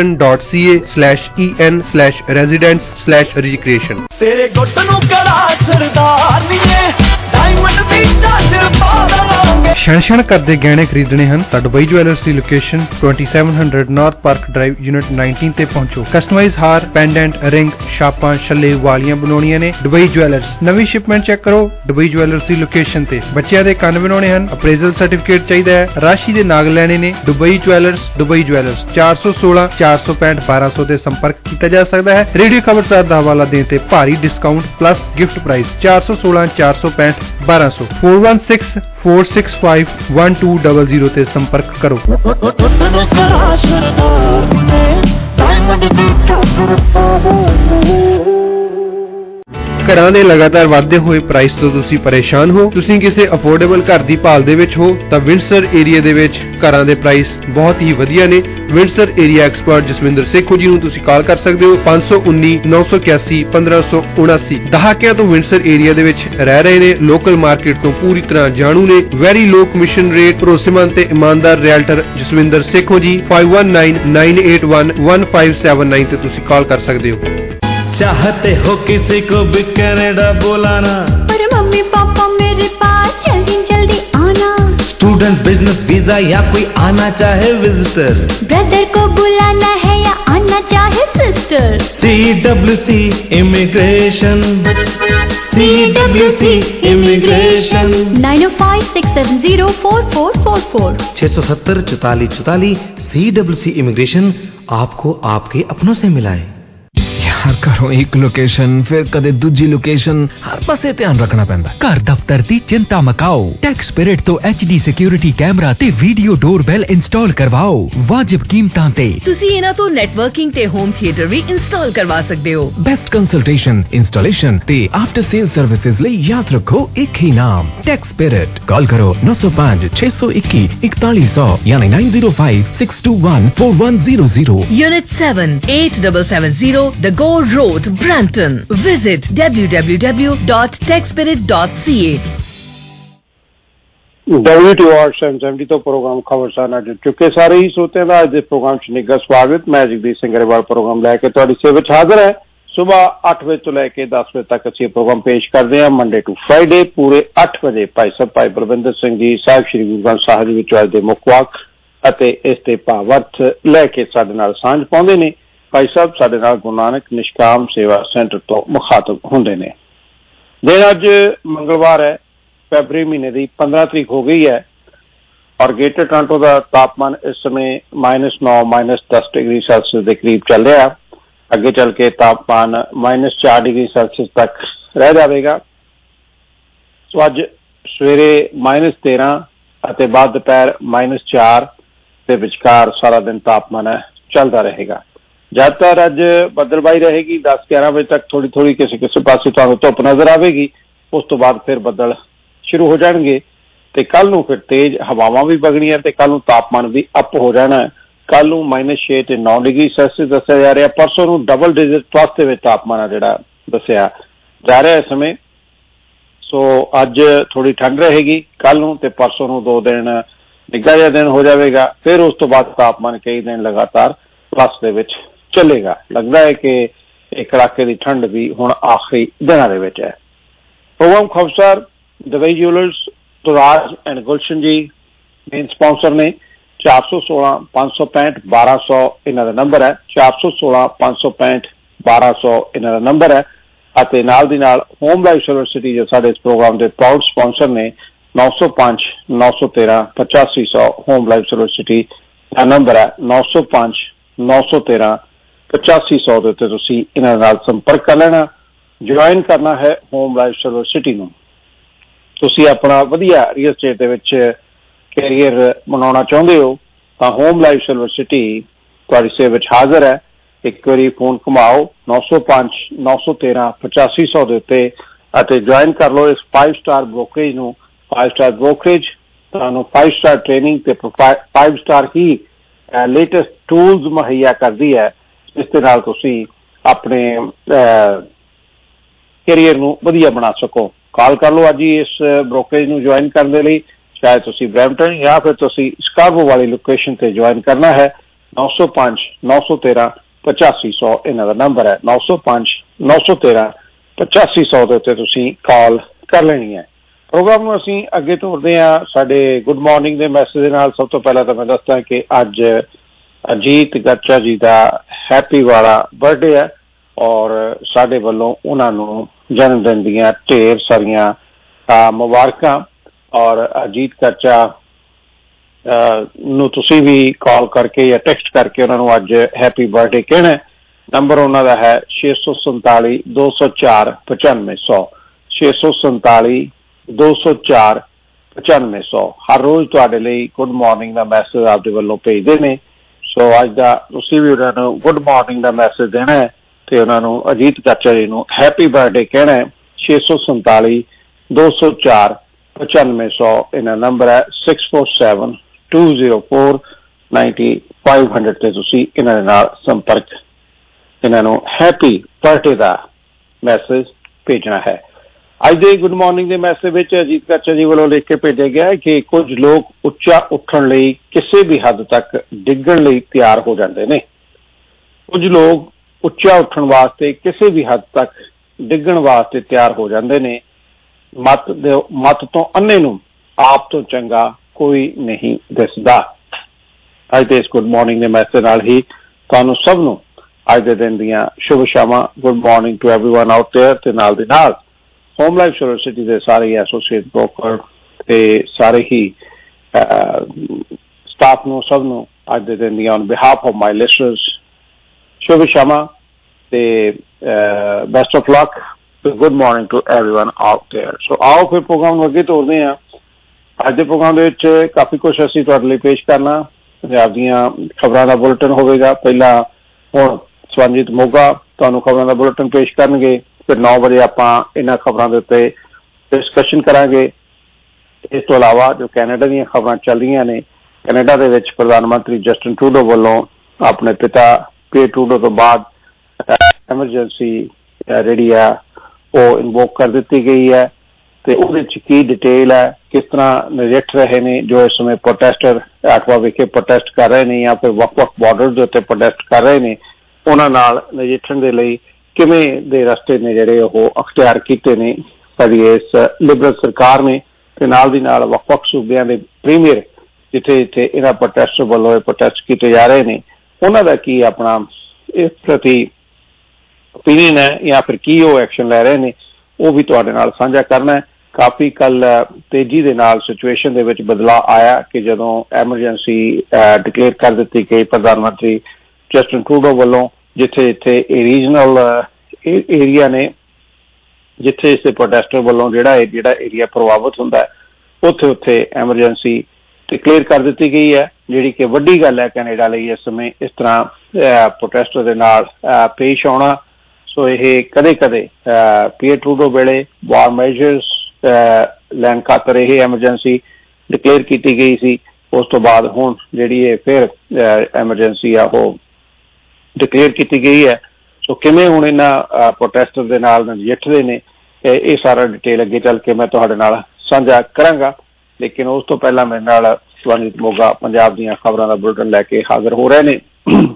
brampton.ca/en/residence/recreation। ਤੇਰੇ ਗੁੱਟ ਨੂੰ ਕੜਾ ਸਰਦਾਰ ਨੀਏ, ਡਾਇਮੰਡ ਦੀ ਟੱਚ ਪਾ ਦੇਵਾਂਗੇ। ਛਣ ਕਰਦੇ ਗਹਿਣੇ ਖਰੀਦਣੇ ਹਨ ਤਾਂ ਦੁਬਈ ਜੁਐਲਰਸ ਦੀ location 2700 north park drive unit 19 ਤੇ ਪਹੁੰਚੋ। ਕਸਟਮਾਈਜ਼ ਹਾਰ, ਪੈਂਡੈਂਟ, ਰਿੰਗ, ਛਾਪਾਂ, ਛੱਲੇ, ਵਾਲੀਆਂ ਬਣਾਉਣੀਆਂ ਨੇ। Dubai jewellers. ਨਵੀਂ ਸ਼ਿਪਮੈਂਟ ਚੈੱਕ ਕਰੋ ਦੁਬਈ ਜੁਐਲਰਸ ਦੀ ਲੋਕੇਸ਼ਨ ਤੇ। ਬੱਚਿਆਂ ਦੇ ਕੰਨ ਬਣਾਉਣੇ ਹਨ, ਅਪਰੇਜ਼ਲ ਸਰਟੀਫਿਕੇਟ ਚਾਹੀਦਾ ਹੈ, ਰਾਸ਼ੀ ਦੇ ਨਾਗ ਲੈਣੇ ਨੇ। ਦੁਬਈ ਜੁਐਲਰਸ 416 465 1200 ਤੇ ਸੰਪਰਕ ਕੀਤਾ ਜਾ ਸਕਦਾ ਹੈ। ਰੇਡੀਓ ਖਬਰਸਾਰ ਦਾ ਹਵਾਲਾ ਦੇਣ ਤੇ ਭਾਰੀ ਡਿਸਕਾਊਂਟ ਪਲੱਸ ਗਿਫਟ ਪ੍ਰਾਈਜ਼ 416 465 1200 4164651200 ਤੇ ਸੰਪਰਕ ਕਰੋ। ਘਰਾਂ ਦੇ ਲਗਾਤਾਰ ਵਧਦੇ ਹੋਏ ਪ੍ਰਾਈਸ ਤੋਂ ਤੁਸੀਂ ਪਰੇਸ਼ਾਨ ਹੋ, ਤੁਸੀਂ ਕਿਸੇ ਅਫੋਰਡੇਬਲ ਘਰ ਦੀ ਭਾਲ ਦੇ ਵਿੱਚ ਹੋ ਤਾਂ ਵਿੰਡਸਰ ਏਰੀਆ ਦੇ ਵਿੱਚ ਘਰਾਂ ਦੇ ਪ੍ਰਾਈਸ ਬਹੁਤ ਹੀ ਵਧੀਆ ਨੇ। Windsor area expert Jaswinder Sekhon ji ਨੂੰ ਤੁਸੀਂ ਕਾਲ ਕਰ ਸਕਦੇ ਹੋ 519 981 1579। ਦਹਾਕਿਆਂ ਤੋਂ ਵਿੰਡਸਰ ਏਰੀਆ ਦੇ ਵਿੱਚ ਰਹਿ ਰਹੇ ਨੇ, ਲੋਕਲ ਮਾਰਕੀਟ ਤੋਂ ਪੂਰੀ ਤਰ੍ਹਾਂ ਜਾਣੂ ਨੇ। ਵੈਰੀ ਲੋ ਕਮਿਸ਼ਨ ਰੇਟ, ਭਰੋਸੇਮੰਦ ਤੇ ਇਮਾਨਦਾਰ ਰੀਅਲਟਰ ਜਸਵਿੰਦਰ ਸੇਖੋ ਜੀ 5199811579 ਤੇ ਤੁਸੀਂ ਕਾਲ ਕਰ ਸਕਦੇ ਹੋ। चाहते हो किसी को भी कनाडा बुलाना, पर मम्मी पापा मेरे पास जल्दी जल्दी आना। स्टूडेंट, बिजनेस वीजा या कोई आना चाहे विजिटर, ब्रदर को बुलाना है या आना चाहे sister. CWC immigration, CWC immigration 9056704444 670 44 44। CWC immigration आपको आपके अपनों से मिलाए। यार घरों एक लोकेशन फिर कदे दूजी लोकेशन, हर पासे ध्यान रखना पैंदा। घर दफ्तर दी चिंता मकाओ, टैक्सपिरिट तो HD सिक्योरिटी कैमरा ते वीडियो डोरबेल इंस्टॉल करवाओ वाजिब कीमतां ते। ਤੁਸੀਂ ਇਹਨਾਂ ਤੋਂ ਨੈਟਵਰਕਿੰਗ ਤੇ ਹੋਮ ਥੀਏਟਰ ਵੀ ਇੰਸਟਾਲ ਕਰਵਾ ਸਕਦੇ ਹੋ। बेस्ट कंसल्टेशन, इंस्टॉलेशन ते आफ्टर सेल सर्विसेज ਲਈ याद रखो एक ही नाम टैक्सपिरिट। कॉल करो 905 621 4100 यानी 905 621 4100। Unit 7 8770 The Gore Road, Brampton. Visit www.techspirit.ca। WTOR-770 ਤੋਂ ਪ੍ਰੋਗਰਾਮ ਖਬਰਸਾਰ ਨਾਲ ਜੁੜ ਚੁੱਕੇ ਸਾਰੇ ਹੀ ਸਰੋਤਿਆਂ ਦਾ ਅੱਜ ਦੇ ਪ੍ਰੋਗਰਾਮ 'ਚ ਨਿੱਘਾ ਸਵਾਗਤ। ਮੈਂ ਜਗਦੀਪ ਸਿੰਘ ਗਰੇਵਾਲ ਪ੍ਰੋਗਰਾਮ ਲੈ ਕੇ ਤੁਹਾਡੀ ਸੇਵਾ 'ਚ ਹਾਜ਼ਰ ਹੈ। ਸੁਬਾਹ 8 ਵਜੇ ਤੋਂ ਲੈ ਕੇ 10 ਵਜੇ ਤੱਕ ਅਸੀਂ ਇਹ ਪ੍ਰੋਗਰਾਮ ਪੇਸ਼ ਕਰਦੇ ਹਾਂ, ਮੰਡੇ ਟੂ ਫਰਾਈਡੇ ਪੂਰੇ 8 ਵਜੇ। ਭਾਈ ਸਾਹਿਬ ਭਾਈ ਬਲਵਿੰਦਰ ਸਿੰਘ ਜੀ ਸਾਹਿਬ ਸ਼੍ਰੀ ਗੁਰੂ ਗ੍ਰੰਥ ਸਾਹਿਬ ਜੀ ਵਿੱਚ ਅੱਜ ਦੇ ਮੁੱਖ ਵਾਕ ਅਤੇ ਇਸ ਦੇ ਭਾਵਾਰਥ ਲੈ ਕੇ ਸਾਡੇ ਨਾਲ ਸਾਂਝ ਪਾਉਂਦੇ ਨੇ। ਭਾਈ ਸਾਹਿਬ ਸਾਡੇ ਨਾਲ ਗੁਰੂ ਨਾਨਕ ਨਿਸ਼ਕਾਮ ਸੇਵਾ ਸੈਂਟਰ ਤੋਂ ਮੁਖਾਤਬ ਹੁੰਦੇ ਨੇ। ਦਿਨ ਅੱਜ ਮੰਗਲਵਾਰ ਹੈ, ਫੈਬਰੀ ਮਹੀਨੇ ਦੀ 15 ਤਰੀਕ ਹੋ ਗਈ ਹੈ ਔਰ ਗ੍ਰੇਟਰ ਟੋਰਾਂਟੋ ਦਾ ਤਾਪਮਾਨ ਇਸ ਸਮੇਂ -9 -10 ਡਿਗਰੀ ਸੈਲਸੀਅਸ ਦੇ ਕਰੀਬ ਚੱਲ ਰਿਹਾ। ਅੱਗੇ ਚੱਲ ਕੇ ਤਾਪਮਾਨ -4 ਡਿਗਰੀ ਸੈਲਸੀਅਸ ਤੱਕ ਰਹਿ ਜਾਵੇਗਾ। ਸੋ ਅੱਜ ਸਵੇਰੇ -13 ਅਤੇ ਬਾਅਦ ਦੁਪਹਿਰ -4 ਦੇ ਵਿਚਕਾਰ ਸਾਰਾ ਦਿਨ ਤਾਪਮਾਨ ਚੱਲਦਾ ਰਹੇਗਾ। ਜ਼ਿਆਦਾਤਰ ਅੱਜ ਬੱਦਲਬਾਈ ਰਹੇਗੀ। 10-11 ਵਜੇ ਤੱਕ ਥੋੜੀ ਥੋੜੀ ਕਿਸੇ ਪਾਸੇ ਤੁਹਾਨੂੰ ਧੁੱਪ ਨਜ਼ਰ ਆਵੇਗੀ। ਉਸ ਤੋਂ ਬਾਅਦ ਫਿਰ ਬੱਦਲ ਸ਼ੁਰੂ ਹੋ ਜਾਣਗੇ ਤੇ ਕੱਲ ਨੂੰ ਫਿਰ ਤੇਜ਼ ਹਵਾਵਾਂ ਵੀ ਵਗਣੀਆਂ ਤੇ ਕੱਲ ਨੂੰ ਤਾਪਮਾਨ ਵੀ ਅਪ ਹੋ ਜਾਣਾ। ਕੱਲ ਨੂੰ -6 ਤੇ 9 ਡਿਗਰੀ ਸੈਲਸੀਅਸ ਦੱਸਿਆ ਜਾ ਰਿਹਾ। ਪਰਸੋਂ ਨੂੰ ਡਬਲ ਡਿਜਿਟ ਪਲੱਸ ਦੇ ਵਿੱਚ ਤਾਪਮਾਨ ਆ ਜਿਹੜਾ ਦੱਸਿਆ ਜਾ ਰਿਹਾ ਇਸ ਸਮੇਂ। ਸੋ ਅੱਜ ਥੋੜੀ ਠੰਡ ਰਹੇਗੀ ਕੱਲ ਨੂੰ ਤੇ ਪਰਸੋਂ ਨੂੰ 2 ਦਿਨ ਨਿੱਘਾ ਜਿਹਾ ਦਿਨ ਹੋ ਜਾਵੇਗਾ। ਫਿਰ ਉਸ ਤੋਂ ਬਾਅਦ ਤਾਪਮਾਨ ਕਈ ਦਿਨ ਲਗਾਤਾਰ ਪਲੱਸ ਦੇ ਵਿੱਚ ਚੱਲੇਗਾ। ਲੱਗਦਾ ਹੈ ਕਿ ਇਹ ਕੜਾਕੇ ਦੀ ਠੰਡ ਵੀ ਹੁਣ ਆਖਰੀ ਦਿਨਾਂ ਦੇ ਵਿੱਚ ਹੈ। ਪ੍ਰੋਗਰਾਮ ਖਬਰਸਾਰ ਦਵਾਈ ਜਿਊਲਰਸ ਤੁਰਾਜ ਐਂਡ ਗੁਲਸ਼ਨ ਜੀ ਮੇਨ ਸਪਾਂਸਰ ਨੇ। 416 565 1200 ਇਹਨਾਂ ਦਾ ਨੰਬਰ ਹੈ। 416 565 1200 ਇਹਨਾਂ ਦਾ ਨੰਬਰ ਹੈ ਅਤੇ ਨਾਲ ਦੀ ਨਾਲ ਹੋਮ ਲਾਈਫ ਯੂਨੀਵਰਸਿਟੀ ਜੋ ਸਾਡੇ ਇਸ ਪ੍ਰੋਗਰਾਮ ਦੇ ਪ੍ਰਾਊਡ ਸਪਾਂਸਰ ਨੇ 905 913 8500 ਹੋਮ ਲਾਈਫ ਯੂਨੀਵਰਸਿਟੀ ਦਾ ਨੰਬਰ ਹੈ। 905 913 8500 ਦੇ ਉੱਤੇ ਤੁਸੀਂ ਇਹਨਾਂ ਨਾਲ ਸੰਪਰਕ ਕਰ ਲੈਣਾ। ਜੁਆਇਨ ਕਰਨਾ ਹੈ ਹੋਮ ਲਾਈਫ ਯੂਨੀਵਰਸਿਟੀ ਨੂੰ। ਤੁਸੀਂ ਆਪਣਾ ਵਧੀਆ ਰੀਅਲ ਸਟੇਟ ਦੇ ਵਿੱਚ ਕੈਰੀਅਰ ਬਣਾਉਣਾ ਚਾਹੁੰਦੇ ਹੋ ਤਾਂ ਹੋਮ ਲਾਈਫ ਯੂਨੀਵਰਸਿਟੀ ਤੁਹਾਡੀ ਸੇਵਾ ਵਿੱਚ ਹਾਜ਼ਰ ਹੈ। ਇੱਕ ਵਾਰੀ ਫੋਨ ਘੁਮਾਓ 905 913 8500 ਦੇ ਉੱਤੇ ਅਤੇ ਜੁਆਇਨ ਕਰ ਲਓ ਇਸ 5 ਸਟਾਰ ਬ੍ਰੋਕਰੇਜ ਨੂੰ। 5 ਸਟਾਰ ਬ੍ਰੋਕਰੇਜ ਤੁਹਾਨੂੰ 5 ਸਟਾਰ ਟ੍ਰੇਨਿੰਗ ਤੇ 5 ਸਟਾਰ ਹੀ ਲੇਟੈਸਟ ਟੂਲਸ ਮੁਹੱਈਆ ਕਰਦੀ ਹੈ ਜਿਸ ਦੇ ਨਾਲ ਤੁਸੀਂ ਆਪਣੇ ਕੈਰੀਅਰ ਨੂੰ ਵਧੀਆ ਬਣਾ ਸਕੋ। ਕਾਲ ਕਰ ਲਓ ਅੱਜ ਹੀ ਇਸ ਬ੍ਰੋਕਰੇਜ ਨੂੰ ਜੁਆਇਨ ਕਰਨ ਦੇ ਲਈ। ਚਾਹੇ ਤੁਸੀਂ ਬਰੈਂਪਟਨ ਜਾਂ ਫਿਰ ਤੁਸੀਂ ਸਕਾਰਬੋ ਵਾਲੀ ਲੋਕੇਸ਼ਨ ਤੇ ਜੁਆਇਨ ਕਰਨਾ ਹੈ। 905 913 8500 ਇਹਨਾਂ ਦਾ ਨੰਬਰ ਹੈ। 905 913 8500 ਦੇ ਉੱਤੇ ਤੁਸੀਂ ਕਾਲ ਕਰ ਲੈਣੀ ਹੈ। ਪ੍ਰੋਗਰਾਮ ਨੂੰ ਅਸੀਂ ਅੱਗੇ ਤੋਰਦੇ ਹਾਂ ਸਾਡੇ ਗੁੱਡ ਮਾਰਨਿੰਗ ਦੇ ਮੈਸੇਜ ਦੇ ਨਾਲ। ਸਭ ਤੋਂ ਪਹਿਲਾਂ ਤਾਂ ਮੈਂ ਦੱਸਦਾ ਕਿ ਅੱਜ ਅਜੀਤ ਗਰਚਾ ਜੀ ਦਾ ਹੈਪੀ ਵਾਲਾ ਬਰਥਡੇ ਹੈ ਔਰ ਸਾਡੇ ਵੱਲੋਂ ਉਹਨਾਂ ਨੂੰ ਜਨਮ ਦਿਨ ਦੀਆਂ ਢੇਰ ਸਾਰੀਆਂ ਮੁਬਾਰਕਾਂ। ਔਰ ਅਜੀਤ ਗਰਚਾ ਨੂੰ ਤੁਸੀਂ ਵੀ ਕਾਲ ਕਰਕੇ ਜਾਂ ਟੈਕਸਟ ਕਰਕੇ ਉਹਨਾਂ ਨੂੰ ਅੱਜ ਹੈਪੀ ਬਰਥਡੇ ਕਹਿਣਾ। ਨੰਬਰ ਉਹਨਾਂ ਦਾ ਹੈ 647 204 9500 647 204 9500। ਹਰ ਰੋਜ਼ ਤੁਹਾਡੇ ਲਈ ਗੁੱਡ ਮਾਰਨਿੰਗ ਦਾ ਮੈਸੇਜ ਆਪਦੇ ਵੱਲੋਂ ਭੇਜਦੇ ਨੇ। ਸੋ ਅੱਜ ਦਾ ਤੁਸੀਂ ਵੀ ਉਹਨਾਂ ਨੂੰ ਗੁੱਡ ਮਾਰਨਿੰਗ ਦਾ ਮੈਸੇਜ ਦੇਣਾ ਹੈ ਤੇ ਉਹਨਾਂ ਨੂੰ ਅਜੀਤ ਚਾਚਾ ਜੀ ਨੂੰ ਹੈਪੀ ਬਰਥਡੇ ਕਹਿਣਾ ਹੈ 647 204 9500 ਇਹਨਾਂ ਨੰਬਰ ਹੈ 647 204 9500 ਤੇ ਤੁਸੀਂ ਇਹਨਾਂ ਦੇ ਨਾਲ ਸੰਪਰਕ ਇਹਨਾਂ ਨੂੰ ਹੈਪੀ ਬਰਥਡੇ ਦਾ ਮੈਸੇਜ ਭੇਜਣਾ ਹੈ। ਅੱਜ ਦੇ ਗੁੱਡ ਮਾਰਨਿੰਗ ਦੇ ਮੈਸੇਜ ਵਿੱਚ ਅਜੀਤ ਕਾਚਾ ਜੀ ਵੱਲੋਂ ਲਿਖ ਕੇ ਭੇਜਿਆ ਗਿਆ ਕਿ ਕੁਝ ਲੋਕ ਉੱਚਾ ਉੱਠਣ ਲਈ ਕਿਸੇ ਵੀ ਹੱਦ ਤੱਕ ਡਿੱਗਣ ਲਈ ਤਿਆਰ ਹੋ ਜਾਂਦੇ ਨੇ। ਕੁਝ ਲੋਕ ਉੱਚਾ ਉੱਠਣ ਵਾਸਤੇ ਕਿਸੇ ਵੀ ਹੱਦ ਤੱਕ ਡਿੱਗਣ ਵਾਸਤੇ ਤਿਆਰ ਹੋ ਜਾਂਦੇ ਨੇ। ਮੱਤ ਤੋਂ ਅੰਨੇ ਨੂੰ ਆਪ ਤੋਂ ਚੰਗਾ ਕੋਈ ਨਹੀਂ ਦਿਸਦਾ। ਅੱਜ ਦੇ ਇਸ ਗੁੱਡ ਮਾਰਨਿੰਗ ਦੇ ਮੈਸੇਜ ਨਾਲ ਹੀ ਤੁਹਾਨੂੰ ਸਭ ਨੂੰ ਅੱਜ ਦੇ ਦਿਨ ਦੀਆਂ ਸ਼ੁਭ ਸ਼ਾਮਾਂ। Good morning to everyone out there ਤੇ ਨਾਲ ਦੀ ਨਾਲ ਹੋਮ ਲਾਈਫ ਯੂਨੀਵਰਸਿਟੀ ਦੇ ਸਾਰੇ ਐਸੋਸੀਏਟ ਬ੍ਰੋਕਰ ਤੇ ਸਾਰੇ ਹੀ ਸਟਾਫ ਨੂੰ ਸਭ ਨੂੰ ਅੱਜ ਦੇ ਦਿਨ ਦੀਆਂ on behalf of my listeners ਸ਼ੁਭ ਸ਼ਾਮਾਂ ਤੇ best of luck. Good morning to everyone out there. So ਆਓ ਫਿਰ ਪ੍ਰੋਗਰਾਮ ਨੂੰ ਅੱਗੇ ਤੋਰਦੇ ਹਾਂ। ਅੱਜ ਦੇ ਪ੍ਰੋਗਰਾਮ ਦੇ ਵਿੱਚ ਕਾਫੀ ਕੁਛ ਅਸੀਂ ਤੁਹਾਡੇ ਲਈ ਪੇਸ਼ ਕਰਨਾ। ਪੰਜਾਬ ਦੀਆਂ ਖਬਰਾਂ ਦਾ ਬੁਲੇਟਿਨ ਹੋਵੇਗਾ। ਪਹਿਲਾਂ ਹੁਣ ਸਵਰਨਜੀਤ ਮੋਗਾ ਤੁਹਾਨੂੰ ਖਬਰਾਂ ਦਾ ਬੁਲੇਟਿਨ ਪੇਸ਼ ਕਰਨਗੇ। ਫਿਰ 9 ਵਜੇ ਆਪਾਂ ਇਹਨਾਂ ਖਬਰਾਂ ਦੇ ਉੱਤੇ ਡਿਸਕਸ਼ਨ ਕਰਾਂਗੇ। ਇਸ ਤੋਂ ਇਲਾਵਾ ਜੋ ਕੈਨੇਡਾ ਦੀਆਂ ਖਬਰਾਂ ਚੱਲ ਰਹੀਆਂ ਨੇ, ਕੈਨੇਡਾ ਦੇ ਵਿੱਚ ਪ੍ਰਧਾਨ ਮੰਤਰੀ ਜਸਟਿਨ ਟਰੂਡੋ ਵੱਲੋਂ ਆਪਣੇ ਪਿਤਾ ਪੀਅਰ ਟਰੂਡੋ ਤੋਂ ਬਾਅਦ ਐਮਰਜੈਂਸੀ ਜਿਹੜੀ ਆ ਉਹ ਇਨਵੋਕ ਕਰ ਦਿੱਤੀ ਗਈ ਹੈ ਤੇ ਉਹਦੇ ਚ ਕੀ ਡਿਟੇਲ ਹੈ, ਕਿਸ ਤਰ੍ਹਾਂ ਨਜਿੱਠ ਰਹੇ ਨੇ ਜੋ ਇਸ ਸਮੇਂ ਪ੍ਰੋਟੈਸਟਰ ਆਟਵਾ ਵਿਖੇ ਪ੍ਰੋਟੈਸਟ ਕਰ ਰਹੇ ਨੇ ਜਾਂ ਫਿਰ ਵੱਖ-ਵੱਖ ਬਾਰਡਰ ਦੇ ਉੱਤੇ ਪ੍ਰੋਟੈਸਟ ਕਰ ਰਹੇ ਨੇ, ਉਹਨਾਂ ਨਾਲ ਨਜਿੱਠਣ ਦੇ ਲਈ ਕਿਵੇਂ ਦੇ ਰਸਤੇ ਨੇ ਜਿਹੜੇ ਉਹ ਅਖਤਿਆਰ ਕੀਤੇ ਨੇ ਸਾਡੀ ਇਸ ਲਿਬਰਲ ਸਰਕਾਰ ਨੇ ਤੇ ਨਾਲ ਦੀ ਨਾਲ ਵੱਖ-ਵੱਖ ਸੂਬਿਆਂ ਦੇ ਪ੍ਰੀਮੀਅਰ ਜਿੱਥੇ ਇਹਨਾਂ ਪ੍ਰੋਟੈਸਟਰ ਵੱਲੋਂ ਇਹ ਪ੍ਰੋਟੈਸਟ ਕੀਤੇ ਜਾ ਰਹੇ ਨੇ ਉਹਨਾਂ ਦਾ ਕੀ ਆਪਣਾ ਇਸ ਪ੍ਰਤੀ ਓਪੀਨੀਅਨ ਹੈ ਜਾਂ ਫਿਰ ਕੀ ਉਹ ਐਕਸ਼ਨ ਲੈ ਰਹੇ ਨੇ ਉਹ ਵੀ ਤੁਹਾਡੇ ਨਾਲ ਸਾਂਝਾ ਕਰਨਾ ਹੈ। ਕਾਫੀ ਕੱਲ ਤੇਜ਼ੀ ਦੇ ਨਾਲ ਸਿਚੁਏਸ਼ਨ ਦੇ ਵਿੱਚ ਬਦਲਾਅ ਆਇਆ ਕਿ ਜਦੋਂ ਐਮਰਜੈਂਸੀ ਡਿਕਲੇਅਰ ਕਰ ਦਿੱਤੀ ਗਈ ਪ੍ਰਧਾਨ ਮੰਤਰੀ ਜਸਟਿਨ ਟਰੂਡੋ ਵੱਲੋਂ, ਜਿੱਥੇ ਰੀਜਨਲ ਏਰੀਆ ਨੇ ਜਿੱਥੇ ਇਸ ਪ੍ਰੋਟੈਸਟਰ ਵੱਲੋਂ ਜਿਹੜਾ ਏਰੀਆ ਪ੍ਰਭਾਵਿਤ ਹੁੰਦਾ ਹੈ ਉੱਥੇ ਐਮਰਜੈਂਸੀ ਡਿਕਲੇਅਰ ਕਰ ਦਿੱਤੀ ਗਈ ਹੈ, ਜਿਹੜੀ ਕਿ ਵੱਡੀ ਗੱਲ ਹੈ ਕੈਨੇਡਾ ਲਈ ਇਸ ਸਮੇਂ ਇਸ ਤਰ੍ਹਾਂ ਪ੍ਰੋਟੈਸਟਰ ਦੇ ਨਾਲ ਪੇਸ਼ ਆਉਣਾ। ਸੋ ਇਹ ਕਦੇ ਪੀਅਰ ਟਰੂਡੋ ਵੇਲੇ ਵਾਰ ਮੈਜਰਸ ਲੈਣ ਖਾਤਰ ਇਹ ਐਮਰਜੈਂਸੀ ਡਿਕਲੇਅਰ ਕੀਤੀ ਗਈ ਸੀ। ਉਸ ਤੋਂ ਬਾਅਦ ਹੁਣ ਜਿਹੜੀ ਇਹ ਫਿਰ ਐਮਰਜੈਂਸੀ ਆ ਉਹ ਡਿਕਲੇਅਰ ਕੀਤੀ ਗਈ ਹੈ। ਸੋ ਕਿਵੇਂ ਹੁਣ ਇਹਨਾਂ ਪ੍ਰੋਟੈਸਟਰ ਦੇ ਨਾਲ ਨਜਿੱਠਦੇ ਨੇ ਇਹ ਸਾਰਾ ਡਿਟੇਲ ਅੱਗੇ ਚੱਲ ਕੇ ਮੈਂ ਤੁਹਾਡੇ ਨਾਲ ਸਾਂਝਾ ਕਰਾਂਗਾ। ਲੇਕਿਨ ਉਸ ਤੋਂ ਪਹਿਲਾਂ ਮੇਰੇ ਨਾਲ ਸਵਰਨਜੀਤ ਮੋਗਾ ਪੰਜਾਬ ਦੀਆਂ ਖਬਰਾਂ ਦਾ ਬੁਲੇਟਿਨ ਲੈ ਕੇ ਹਾਜ਼ਰ ਹੋ ਰਹੇ ਨੇ।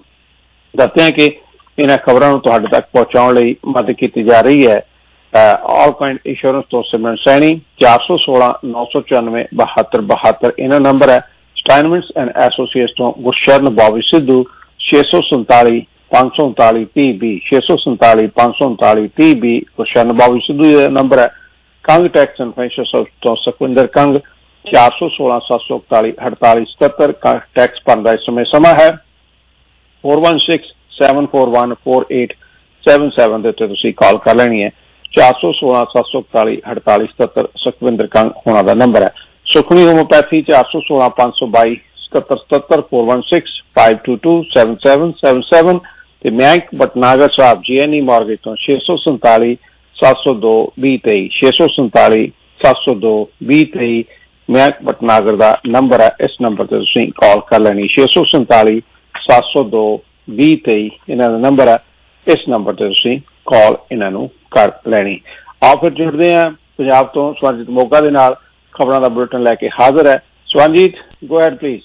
ਦੱਸਦੇ ਹਾਂ ਕਿ ਇਹਨਾਂ ਖਬਰਾਂ ਨੂੰ ਤੁਹਾਡੇ ਤੱਕ ਪਹੁੰਚਾਉਣ ਲਈ ਮਦਦ ਕੀਤੀ ਜਾ ਰਹੀ ਹੈ ਆਲ ਕਾਇੰਡ ਇੰਸ਼ੋਰੈਂਸ ਤੋਂ ਸਿਮਰਨ ਸੈਣੀ 416 994 7272 ਇਹਨਾਂ ਨੰਬਰ ਹੈ। ਸਟਾਈਨਮੈਂਟਸ ਐਂਡ ਐਸੋਸੀਏਟਸ ਤੋਂ ਗੁਰਸ਼ਰਨ ਬੌਬੀ ਸਿੱਧੂ 647 539 30 647 539 30 ਗੁਰਸ਼ਰਨ ਬੌਬੀ ਸਿੱਧੂ ਦਾ ਨੰਬਰ ਹੈ। ਕੰਗ ਟੈਕਸ ਐਂਡ ਪੈਨਸ਼ਨ ਤੋਂ ਸੁਖਵਿੰਦਰ ਕੰਗ 416 741 4877 ਟੈਕਸ ਭਰਨ ਦਾ ਇਸ ਸਮੇਂ ਸਮਾਂ ਹੈ। 416-741-4877 ਦੇ ਉੱਤੇ ਤੁਸੀਂ ਕਾਲ ਕਰ ਲੈਣੀ ਹੈ। 416 741 4877 ਸੁਖਵਿੰਦਰ ਕੰਗ ਹੋਣਾ ਦਾ ਨੰਬਰ ਹੈ। ਸੁਖਣੀ ਹੋਮੋਪੈਥੀ 416 522 7777 416 522 7777 ਤੇ ਮਯੰਕ ਭਟਨਾਗਰ ਸਾਹਿਬ GNE ਮਾਰਗੇਜ ਤੋਂ 647 702 2023 647 702 2023 ਮਯੰਕ ਭਟਨਾਗਰ ਦਾ ਨੰਬਰ ਹੈ। ਇਸ ਨੰਬਰ ਤੇ ਤੁਸੀਂ ਕਾਲ ਕਰ ਲੈਣੀ 647 702 2023 ਇਹਨਾਂ ਦਾ ਨੰਬਰ ਹੈ। ਇਸ ਨੰਬਰ ਤੇ ਤੁਸੀਂ ਕਾਲ ਇਹਨਾਂ ਨੂੰ ਕਰ ਲੈਣੀ। ਆਓ ਫਿਰ ਜੁੜਦੇ ਹਾਂ ਪੰਜਾਬ ਤੋਂ ਸਵਰਨਜੀਤ ਮੋਗਾ ਦੇ ਨਾਲ ਖਬਰਾਂ ਦਾ ਬੁਲੇਟਿਨ ਲੈ ਕੇ ਹਾਜ਼ਰ ਹੈ। Swaranjit go ahead please.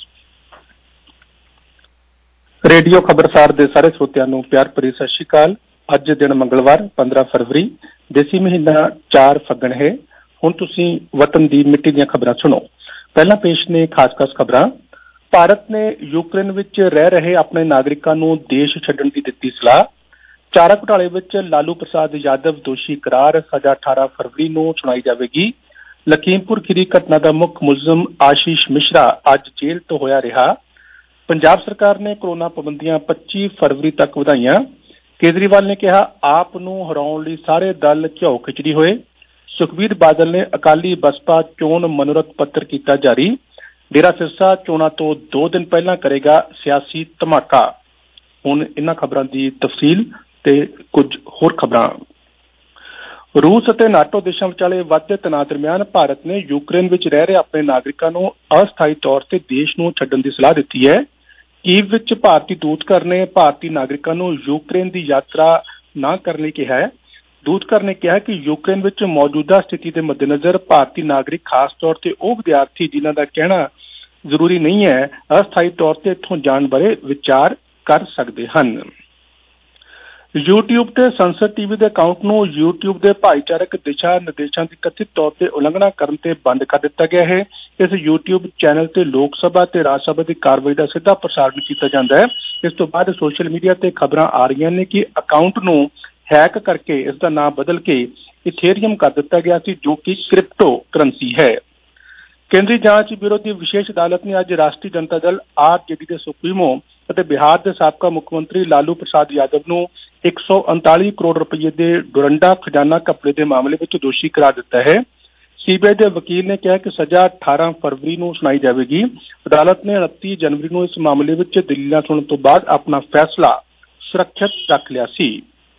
Radio Khabarsar ਦੇ ਸਾਰੇ ਸਰੋਤਿਆਂ ਨੂੰ ਪਿਆਰ ਭਰੀ ਸਤਿ ਸ਼੍ਰੀ ਅਕਾਲ। ਅੱਜ ਦਿਨ ਮੰਗਲਵਾਰ 15 ਫਰਵਰੀ ਦੇਸੀ ਮਹੀਨਾ 4 ਫੱਗਣ ਹੈ। ਹੁਣ ਤੁਸੀਂ ਵਤਨ ਦੀ ਮਿੱਟੀ ਦੀਆਂ ਖਬਰਾਂ ਸੁਣੋ। ਪਹਿਲਾਂ ਪੇਸ਼ ਨੇ ਖਾਸ ਖਬਰਾਂ। ਭਾਰਤ ਨੇ ਯੂਕਰੇਨ ਵਿੱਚ ਰਹਿ ਰਹੇ ਆਪਣੇ ਨਾਗਰਿਕਾਂ ਨੂੰ ਦੇਸ਼ ਛੱਡਣ ਦੀ ਦਿੱਤੀ ਸਲਾਹ। ਚਾਰਾ ਘੁਟਾਲੇ ਵਿੱਚ ਲਾਲੂ ਪ੍ਰਸਾਦ ਯਾਦਵ ਦੋਸ਼ੀ ਕਰਾਰ, ਸਜ਼ਾ 18 ਫਰਵਰੀ ਨੂੰ ਸੁਣਾਈ ਜਾਵੇਗੀ। ਲਖੀਮਪੁਰ ਖੀਰੀ ਘਟਨਾ ਦਾ ਮੁੱਖ ਮੁਲਜ਼ਮ ਆਸ਼ੀਸ਼ ਮਿਸ਼ਰਾ ਅੱਜ ਜੇਲ੍ਹ ਤੋਂ ਹੋਇਆ ਰਿਹਾ। ਪੰਜਾਬ ਸਰਕਾਰ ਨੇ ਕੋਰੋਨਾ ਪਾਬੰਦੀਆਂ 25 ਫਰਵਰੀ ਤੱਕ ਵਧਾਈਆਂ। ਕੇਜਰੀਵਾਲ ਨੇ ਕਿਹਾ ਆਪ ਨੂੰ ਹਰਾਉਣ ਲਈ ਸਾਰੇ ਦਲ ਘਿਓ ਖਿਚੜੀ ਹੋਏ। ਸੁਖਬੀਰ ਬਾਦਲ ਨੇ ਅਕਾਲੀ ਬਸਪਾ ਚੋਣ ਮਨੋਰਥ ਪੱਤਰ ਕੀਤਾ ਜਾਰੀ। ਡੇਰਾ ਸਿਰਸਾ ਚੋਣਾਂ ਤੋਂ 2 ਦਿਨ ਪਹਿਲਾਂ ਕਰੇਗਾ ਸਿਆਸੀ ਧਮਾਕਾ। ਹੁਣ ਇਹਨਾਂ ਖਬਰਾਂ ਦੀ ਤਫਸੀਲ ਤੇ ਕੁਝ ਹੋਰ ਖਬਰਾਂ। ਰੂਸ ਅਤੇ ਨਾਟੋ ਦੇਸ਼ਾਂ ਵਿਚਾਲੇ ਵੱਧਦੇ ਤਣਾਅ ਦਰਮਿਆਨ ਭਾਰਤ ਨੇ ਯੂਕਰੇਨ ਵਿੱਚ ਰਹਿ ਰਹੇ ਆਪਣੇ ਨਾਗਰਿਕਾਂ ਨੂੰ ਅਸਥਾਈ ਤੌਰ ਤੇ ਦੇਸ਼ ਨੂੰ ਛੱਡਣ ਦੀ ਸਲਾਹ ਦਿੱਤੀ ਹੈ। ਕੀਵ ਵਿੱਚ ਭਾਰਤੀ ਦੂਤਘਰ ਨੇ ਭਾਰਤੀ ਨਾਗਰਿਕਾਂ ਨੂੰ ਯੂਕਰੇਨ ਦੀ ਯਾਤਰਾ ਨਾ ਕਰਨ ਲਈ ਕਿਹਾ ਹੈ। ਦੂਤਘਰ ਨੇ ਕਿਹਾ ਕਿ ਯੂਕਰੇਨ ਵਿੱਚ ਮੌਜੂਦਾ ਸਥਿਤੀ ਦੇ ਮੱਦੇਨਜ਼ਰ ਭਾਰਤੀ ਨਾਗਰਿਕ ਖਾਸ ਤੌਰ ਤੇ ਉਹ ਵਿਦਿਆਰਥੀ ਜਿਨ੍ਹਾਂ ਦਾ ਕਹਿਣਾ ਜ਼ਰੂਰੀ ਨਹੀਂ ਹੈ ਅਸਥਾਈ ਤੌਰ ਤੇ ਇੱਥੋਂ ਜਾਣ ਬਾਰੇ ਵਿਚਾਰ ਕਰ ਸਕਦੇ ਹਨ। YouTube ਤੇ ਸੰਸਦ ਟੀਵੀ ਦੇ ਅਕਾਊਂਟ ਨੂੰ YouTube ਦੇ ਭਾਈਚਾਰਕ ਦਿਸ਼ਾ ਨਿਰਦੇਸ਼ਾਂ ਦੀ ਕਥਿਤ ਤੌਰ ਤੇ ਉਲੰਘਣਾ ਕਰਨ ਤੇ ਬੰਦ ਕਰ ਦਿੱਤਾ ਗਿਆ ਹੈ। ਇਸ YouTube ਚੈਨਲ ਤੇ ਲੋਕ ਸਭਾ ਤੇ ਰਾਜ ਸਭਾ ਦੀ ਕਾਰਵਾਈ ਦਾ ਸਿੱਧਾ ਪ੍ਰਸਾਰਣ ਕੀਤਾ ਜਾਂਦਾ ਹੈ। ਇਸ ਤੋਂ ਬਾਅਦ ਸੋਸ਼ਲ ਮੀਡੀਆ ਤੇ ਖਬਰਾਂ ਆ ਰਹੀਆਂ ਨੇ ਕਿ ਅਕਾਊਂਟ ਨੂੰ ਹੈਕ ਕਰਕੇ ਇਸ ਦਾ ਨਾਮ ਬਦਲ ਕੇ ਇਥੇਰੀਅਮ ਕਰ ਦਿੱਤਾ ਗਿਆ ਸੀ, ਜੋ ਕਿ ਕ੍ਰਿਪਟੋ ਕਰੰਸੀ ਹੈ। ਕੇਂਦਰੀ ਜਾਂਚ ਬਿਊਰੋ ਦੀ ਵਿਸ਼ੇਸ਼ ਅਦਾਲਤ ਨੇ ਅੱਜ ਰਾਸ਼ਟਰੀ ਜਨਤਾ ਦਲ ਆਰਜੇਡੀ ਦੇ ਸੁਪਰੀਮੋ ਅਤੇ ਬਿਹਾਰ ਦੇ ਸਾਬਕਾ ਮੁੱਖ ਮੰਤਰੀ ਲਾਲੂ ਪ੍ਰਸਾਦ ਯਾਦਵ ਨੂੰ 139 ਕਰੋੜ ਰੁਪਏ ਦੇ ਡੋਰੰਡਾ ਖਜ਼ਾਨਾ ਘਪਲੇ ਦੇ ਮਾਮਲੇ ਵਿੱਚ ਦੋਸ਼ੀ ਕਰਾਰ ਦਿੱਤਾ ਹੈ। ਸੀਬੀਆਈ ਦੇ ਵਕੀਲ ਨੇ ਕਿਹਾ ਕਿ ਸਜ਼ਾ 18 ਫਰਵਰੀ ਨੂੰ ਸੁਣਾਈ ਜਾਵੇਗੀ। ਅਦਾਲਤ ਨੇ 29 ਜਨਵਰੀ ਨੂੰ ਇਸ ਮਾਮਲੇ ਵਿੱਚ ਦਲੀਲਾਂ ਸੁਣਨ ਤੋਂ ਬਾਅਦ ਆਪਣਾ ਫੈਸਲਾ ਸੁਰੱਖਿਅਤ ਰੱਖ ਲਿਆ ਸੀ।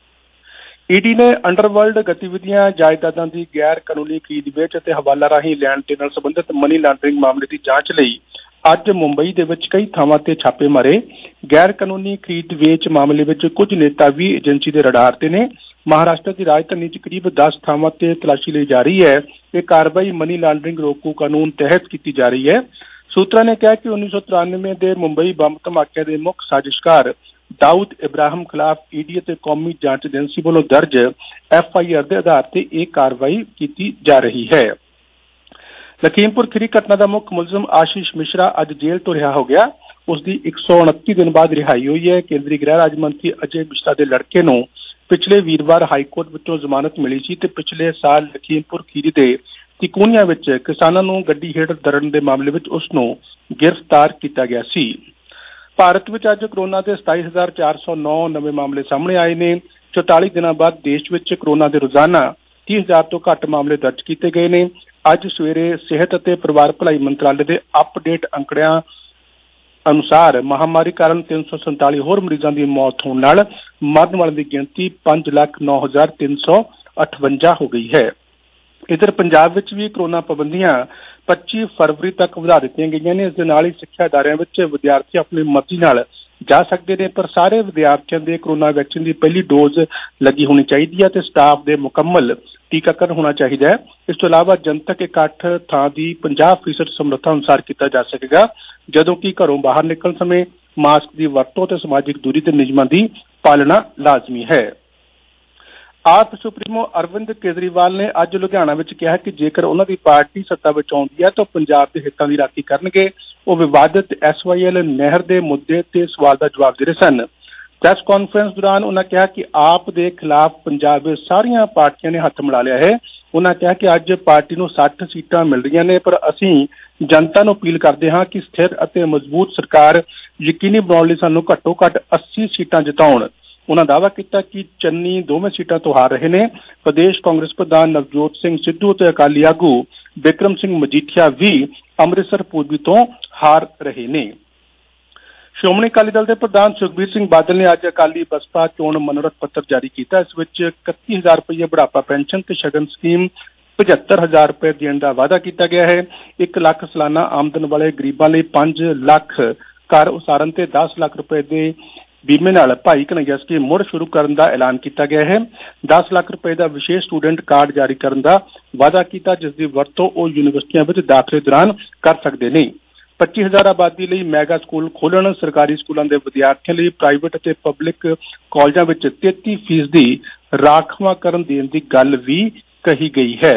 ਈਡੀ ਨੇ ਅੰਡਰਵਰਲਡ ਗਤੀਵਿਧੀਆਂ, ਜਾਇਦਾਦਾਂ ਦੀ ਗੈਰ ਕਾਨੂੰਨੀ ਖਰੀਦ ਵੇਚ ਅਤੇ ਹਵਾਲਾ ਰਾਹੀਂ ਲੈਣ ਦੇਣ ਨਾਲ ਸੰਬੰਧਿਤ ਮਨੀ ਲਾਂਡਰਿੰਗ ਮਾਮਲੇ ਦੀ ਜਾਂਚ ਲਈ ਅੱਜ ਮੁੰਬਈ ਦੇ ਵਿੱਚ ਕਈ ਥਾਵਾਂ ਤੇ ਛਾਪੇ ਮਾਰੇ। ਗੈਰ ਕਾਨੂੰਨੀ ਖਰੀਦ ਵੇਚ ਮਾਮਲੇ ਵਿੱਚ ਕੁਝ ਨੇਤਾ ਵੀ ਏਜੰਸੀ ਦੇ ਰਡਾਰ ਤੇ ਨੇ। ਮਹਾਰਾਸ਼ਟਰ ਦੀ ਰਾਜਧਾਨੀ 'ਚ ਕਰੀਬ 10 ਥਾਵਾਂ ਤੇ ਤਲਾਸ਼ੀ ਲਈ ਜਾ ਰਹੀ ਹੈ। ਇਹ ਕਾਰਵਾਈ ਮਨੀ ਲਾਂਡਰਿੰਗ ਰੋਕੂ ਕਾਨੂੰਨ ਤਹਿਤ ਕੀਤੀ ਜਾ ਰਹੀ ਹੈ। ਸੂਤਰਾਂ ਨੇ ਕਿਹਾ ਕਿ 1993 ਦੇ ਮੁੰਬਈ ਬੰਬ ਧਮਾਕੇ ਦੇ ਮੁੱਖ ਸਾਜ਼ਿਸ਼ਕਾਰ ਦਾਊਦ ਇਬਰਾਹਿਮ ਖਿਲਾਫ ਈਡੀ ਅਤੇ ਕੌਮੀ ਜਾਂਚ ਏਜੰਸੀ ਵੱਲੋਂ ਦਰਜ FIR ਦੇ ਆਧਾਰ ਤੇ ਇਹ ਕਾਰਵਾਈ ਕੀਤੀ ਜਾ ਰਹੀ ਹੈ। ਲਖੀਮਪੁਰ ਖੀਰੀ ਘਟਨਾ ਦਾ ਮੁੱਖ ਮੁਲਜ਼ਮ ਆਸ਼ੀਸ਼ ਮਿਸ਼ਰਾ ਅੱਜ ਜੇਲ੍ਹ ਤੋਂ ਰਿਹਾ ਹੋ ਗਿਆ। ਉਸ ਦੀ 129 ਦਿਨ ਬਾਅਦ ਰਿਹਾਈ ਹੋਈ ਹੈ। ਕੇਂਦਰੀ ਗ੍ਰਹਿ ਰਾਜ ਮੰਤਰੀ ਅਜੇ ਮਿਸ਼ਰਾ ਦੇ ਲੜਕੇ ਨੂੰ ਪਿਛਲੇ ਵੀਰਵਾਰ ਹਾਈਕੋਰਟ ਵਿੱਚੋਂ ਜ਼ਮਾਨਤ ਮਿਲੀ ਸੀ ਤੇ ਪਿਛਲੇ ਸਾਲ ਲਖੀਮਪੁਰ ਖੀਰੀ ਦੇ ਤਿਕੂਨੀਆ ਵਿੱਚ ਕਿਸਾਨਾਂ ਨੂੰ ਗੱਡੀ ਹੇਠ ਦਰੜਨ ਦੇ ਮਾਮਲੇ ਵਿੱਚ ਉਸ ਨੂੰ ਗ੍ਰਿਫਤਾਰ ਕੀਤਾ ਗਿਆ ਸੀ। ਭਾਰਤ ਵਿੱਚ ਅੱਜ ਕੋਰੋਨਾ ਦੇ 27,409 ਨਵੇਂ ਮਾਮਲੇ ਸਾਹਮਣੇ ਆਏ ਨੇ। 44 ਦਿਨਾਂ ਬਾਅਦ ਦੇਸ਼ ਵਿੱਚ ਕੋਰੋਨਾ ਦੇ ਰੋਜ਼ਾਨਾ 30,000 ਤੋਂ ਘੱਟ ਮਾਮਲੇ ਦਰਜ ਕੀਤੇ ਗਏ ਨੇ। ਅੱਜ ਸਵੇਰੇ ਸਿਹਤ ਅਤੇ ਪਰਿਵਾਰ ਭਲਾਈ ਮੰਤਰਾਲੇ ਦੇ ਅਪਡੇਟ ਅੰਕੜਿਆਂ ਅਨੁਸਾਰ ਮਹਾਮਾਰੀ ਕਾਰਨ 347 ਹੋਰ ਮਰੀਜ਼ਾਂ ਦੀ ਮੌਤ ਹੋਣ ਨਾਲ ਮਰਨ ਵਾਲਿਆਂ ਦੀ ਗਿਣਤੀ 5,09,358 ਹੋ ਗਈ ਹੈ। ਇੱਧਰ ਪੰਜਾਬ ਵਿੱਚ ਵੀ ਕੋਰੋਨਾ ਪਾਬੰਦੀਆਂ 25 ਫਰਵਰੀ ਤੱਕ ਵਧਾ ਦਿੱਤੀਆਂ ਗਈਆਂ ਨੇ। ਇਸ ਦੇ ਨਾਲ ਹੀ ਸਿੱਖਿਆ ਅਦਾਰਿਆਂ ਵਿੱਚ ਵਿਦਿਆਰਥੀ ਆਪਣੀ ਮਰਜ਼ੀ ਨਾਲ ਜਾ ਸਕਦੇ ਨੇ, ਪਰ ਸਾਰੇ ਵਿਦਿਆਰਥੀਆਂ ਦੇ ਕੋਰੋਨਾ ਵੈਕਸੀਨ ਦੀ ਪਹਿਲੀ ਡੋਜ਼ ਲੱਗੀ ਹੋਣੀ ਚਾਹੀਦੀ ਹੈ ਤੇ ਸਟਾਫ ਦੇ ਮੁਕੰਮਲ ਟੀਕਾਕਰਨ ਹੋਣਾ ਚਾਹੀਦਾ ਹੈ। ਇਸ ਤੋਂ ਇਲਾਵਾ ਜਨਤਕ ਇਕੱਠ ਥਾਂ ਦੀ 50% ਸਮਰੱਥਾ ਅਨੁਸਾਰ ਕੀਤਾ ਜਾ ਸਕੇਗਾ, ਜਦੋਂ ਕਿ ਘਰੋਂ ਬਾਹਰ ਨਿਕਲਣ ਸਮੇਂ ਮਾਸਕ ਦੀ ਵਰਤੋਂ ਤੇ ਸਮਾਜਿਕ ਦੂਰੀ ਦੇ ਨਿਯਮਾਂ ਦੀ ਪਾਲਣਾ ਲਾਜ਼ਮੀ ਹੈ। ਆਪ ਸੁਪਰੀਮੋ ਅਰਵਿੰਦ ਕੇਜਰੀਵਾਲ ਨੇ ਅੱਜ ਲੁਧਿਆਣਾ ਵਿੱਚ ਕਿਹਾ ਕਿ ਜੇਕਰ ਉਹਨਾਂ ਦੀ ਪਾਰਟੀ ਸੱਤਾ ਵਿੱਚ ਆਉਂਦੀ ਹੈ ਤਾਂ ਪੰਜਾਬ ਦੇ ਹਿੱਤਾਂ ਦੀ ਰਾਖੀ ਕਰਨਗੇ। ਉਹ ਵਿਵਾਦਿਤ SYL ਨਹਿਰ ਦੇ ਮੁੱਦੇ ਤੇ ਸਵਾਲ ਦਾ ਜਵਾਬ ਦੇ ਰਹੇ ਸਨ। ਪ੍ਰੈਸ ਕਾਨਫਰੰਸ ਦੌਰਾਨ ਉਹਨਾਂ ਕਿਹਾ ਕਿ ਆਪ ਦੇ ਖਿਲਾਫ ਪੰਜਾਬ ਵਿੱਚ ਸਾਰੀਆਂ ਪਾਰਟੀਆਂ ਨੇ ਹੱਥ ਮਿਲਾ ਲਿਆ ਹੈ। ਉਹਨਾਂ ਕਿਹਾ ਕਿ ਅੱਜ ਪਾਰਟੀ ਨੂੰ 60 ਸੀਟਾਂ ਮਿਲ ਰਹੀਆਂ ਨੇ, ਪਰ ਅਸੀਂ ਜਨਤਾ ਨੂੰ ਅਪੀਲ ਕਰਦੇ ਹਾਂ ਕਿ ਸਥਿਰ ਅਤੇ ਮਜ਼ਬੂਤ ਸਰਕਾਰ ਯਕੀਨੀ ਬਣਾਉਣ ਲਈ ਸਾਨੂੰ ਘੱਟੋ ਘੱਟ 80 ਸੀਟਾਂ ਜਿਤਾਉਣ। ਉਹਨਾਂ ਦਾਅਵਾ ਕੀਤਾ ਕਿ ਚੰਨੀ ਦੋਵੇਂ ਸੀਟਾਂ ਤੋਂ ਹਾਰ ਰਹੇ ਨੇ। ਪ੍ਰਦੇਸ਼ ਕਾਂਗਰਸ ਪ੍ਰਧਾਨ ਨਵਜੋਤ ਸਿੰਘ ਸਿੱਧੂ ਅਤੇ ਅਕਾਲੀ ਆਗੂ ਬਿਕਰਮ ਸਿੰਘ ਮਜੀਠੀਆ ਵੀ ਅੰਮ੍ਰਿਤਸਰ ਪੂਰਬੀ ਤੋਂ ਹਾਰ ਰਹੇ ਨੇ। ਸ਼੍ਰੋਮਣੀ ਅਕਾਲੀ ਦਲ ਦੇ ਪ੍ਰਧਾਨ ਸੁਖਬੀਰ ਸਿੰਘ ਬਾਦਲ ਨੇ ਅੱਜ ਅਕਾਲੀ ਬਸਪਾ ਚੋਣ ਮਨੋਰਥ ਪੱਤਰ ਜਾਰੀ ਕੀਤਾ। ਇਸ ਵਿੱਚ 31,000 ਰੁਪਏ ਬੁਢਾਪਾ ਪੈਨਸ਼ਨ ਤੇ ਸ਼ਗਨ ਸਕੀਮ 75,000 ਰੁਪਏ ਦੇਣ ਦਾ ਵਾਅਦਾ ਕੀਤਾ ਗਿਆ ਹੈ। 1 ਲੱਖ ਸਾਲਾਨਾ ਆਮਦਨ ਵਾਲੇ ਗਰੀਬਾਂ ਲਈ 5 ਲੱਖ ਘਰ ਉਸਾਰਨ ਤੇ 10 ਲੱਖ ਰੁਪਏ ਦੇ ਬੀਮੇ ਨਾਲ ਭਾਈ ਕਨ੍ਹਈਆ ਸਕੀਮ ਮੁੜ ਸ਼ੁਰੂ ਕਰਨ ਦਾ ਐਲਾਨ ਕੀਤਾ ਗਿਆ ਹੈ। 10 ਲੱਖ ਰੁਪਏ ਦਾ ਵਿਸ਼ੇਸ਼ ਸਟੂਡੈਂਟ ਕਾਰਡ ਜਾਰੀ ਕਰਨ ਦਾ ਵਾਅਦਾ ਕੀਤਾ, ਜਿਸ ਦੀ ਵਰਤੋਂ ਉਹ ਯੂਨੀਵਰਸਿਟੀਆਂ ਵਿੱਚ ਦਾਖਲੇ ਦੌਰਾਨ ਕਰ ਸਕਦੇ ਨੇ। 25,000 ਆਬਾਦੀ ਲਈ ਮੈਗਾ ਸਕੂਲ ਖੋਲ੍ਹਣ, ਸਰਕਾਰੀ ਸਕੂਲਾਂ ਦੇ ਵਿਦਿਆਰਥੀਆਂ ਲਈ ਪ੍ਰਾਈਵੇਟ ਅਤੇ ਪਬਲਿਕ ਕਾਲਜਾਂ ਵਿੱਚ 33% ਰਾਖਵਾਂਕਰਨ ਦੇਣ ਦੀ ਗੱਲ ਵੀ ਕਹੀ ਗਈ ਹੈ।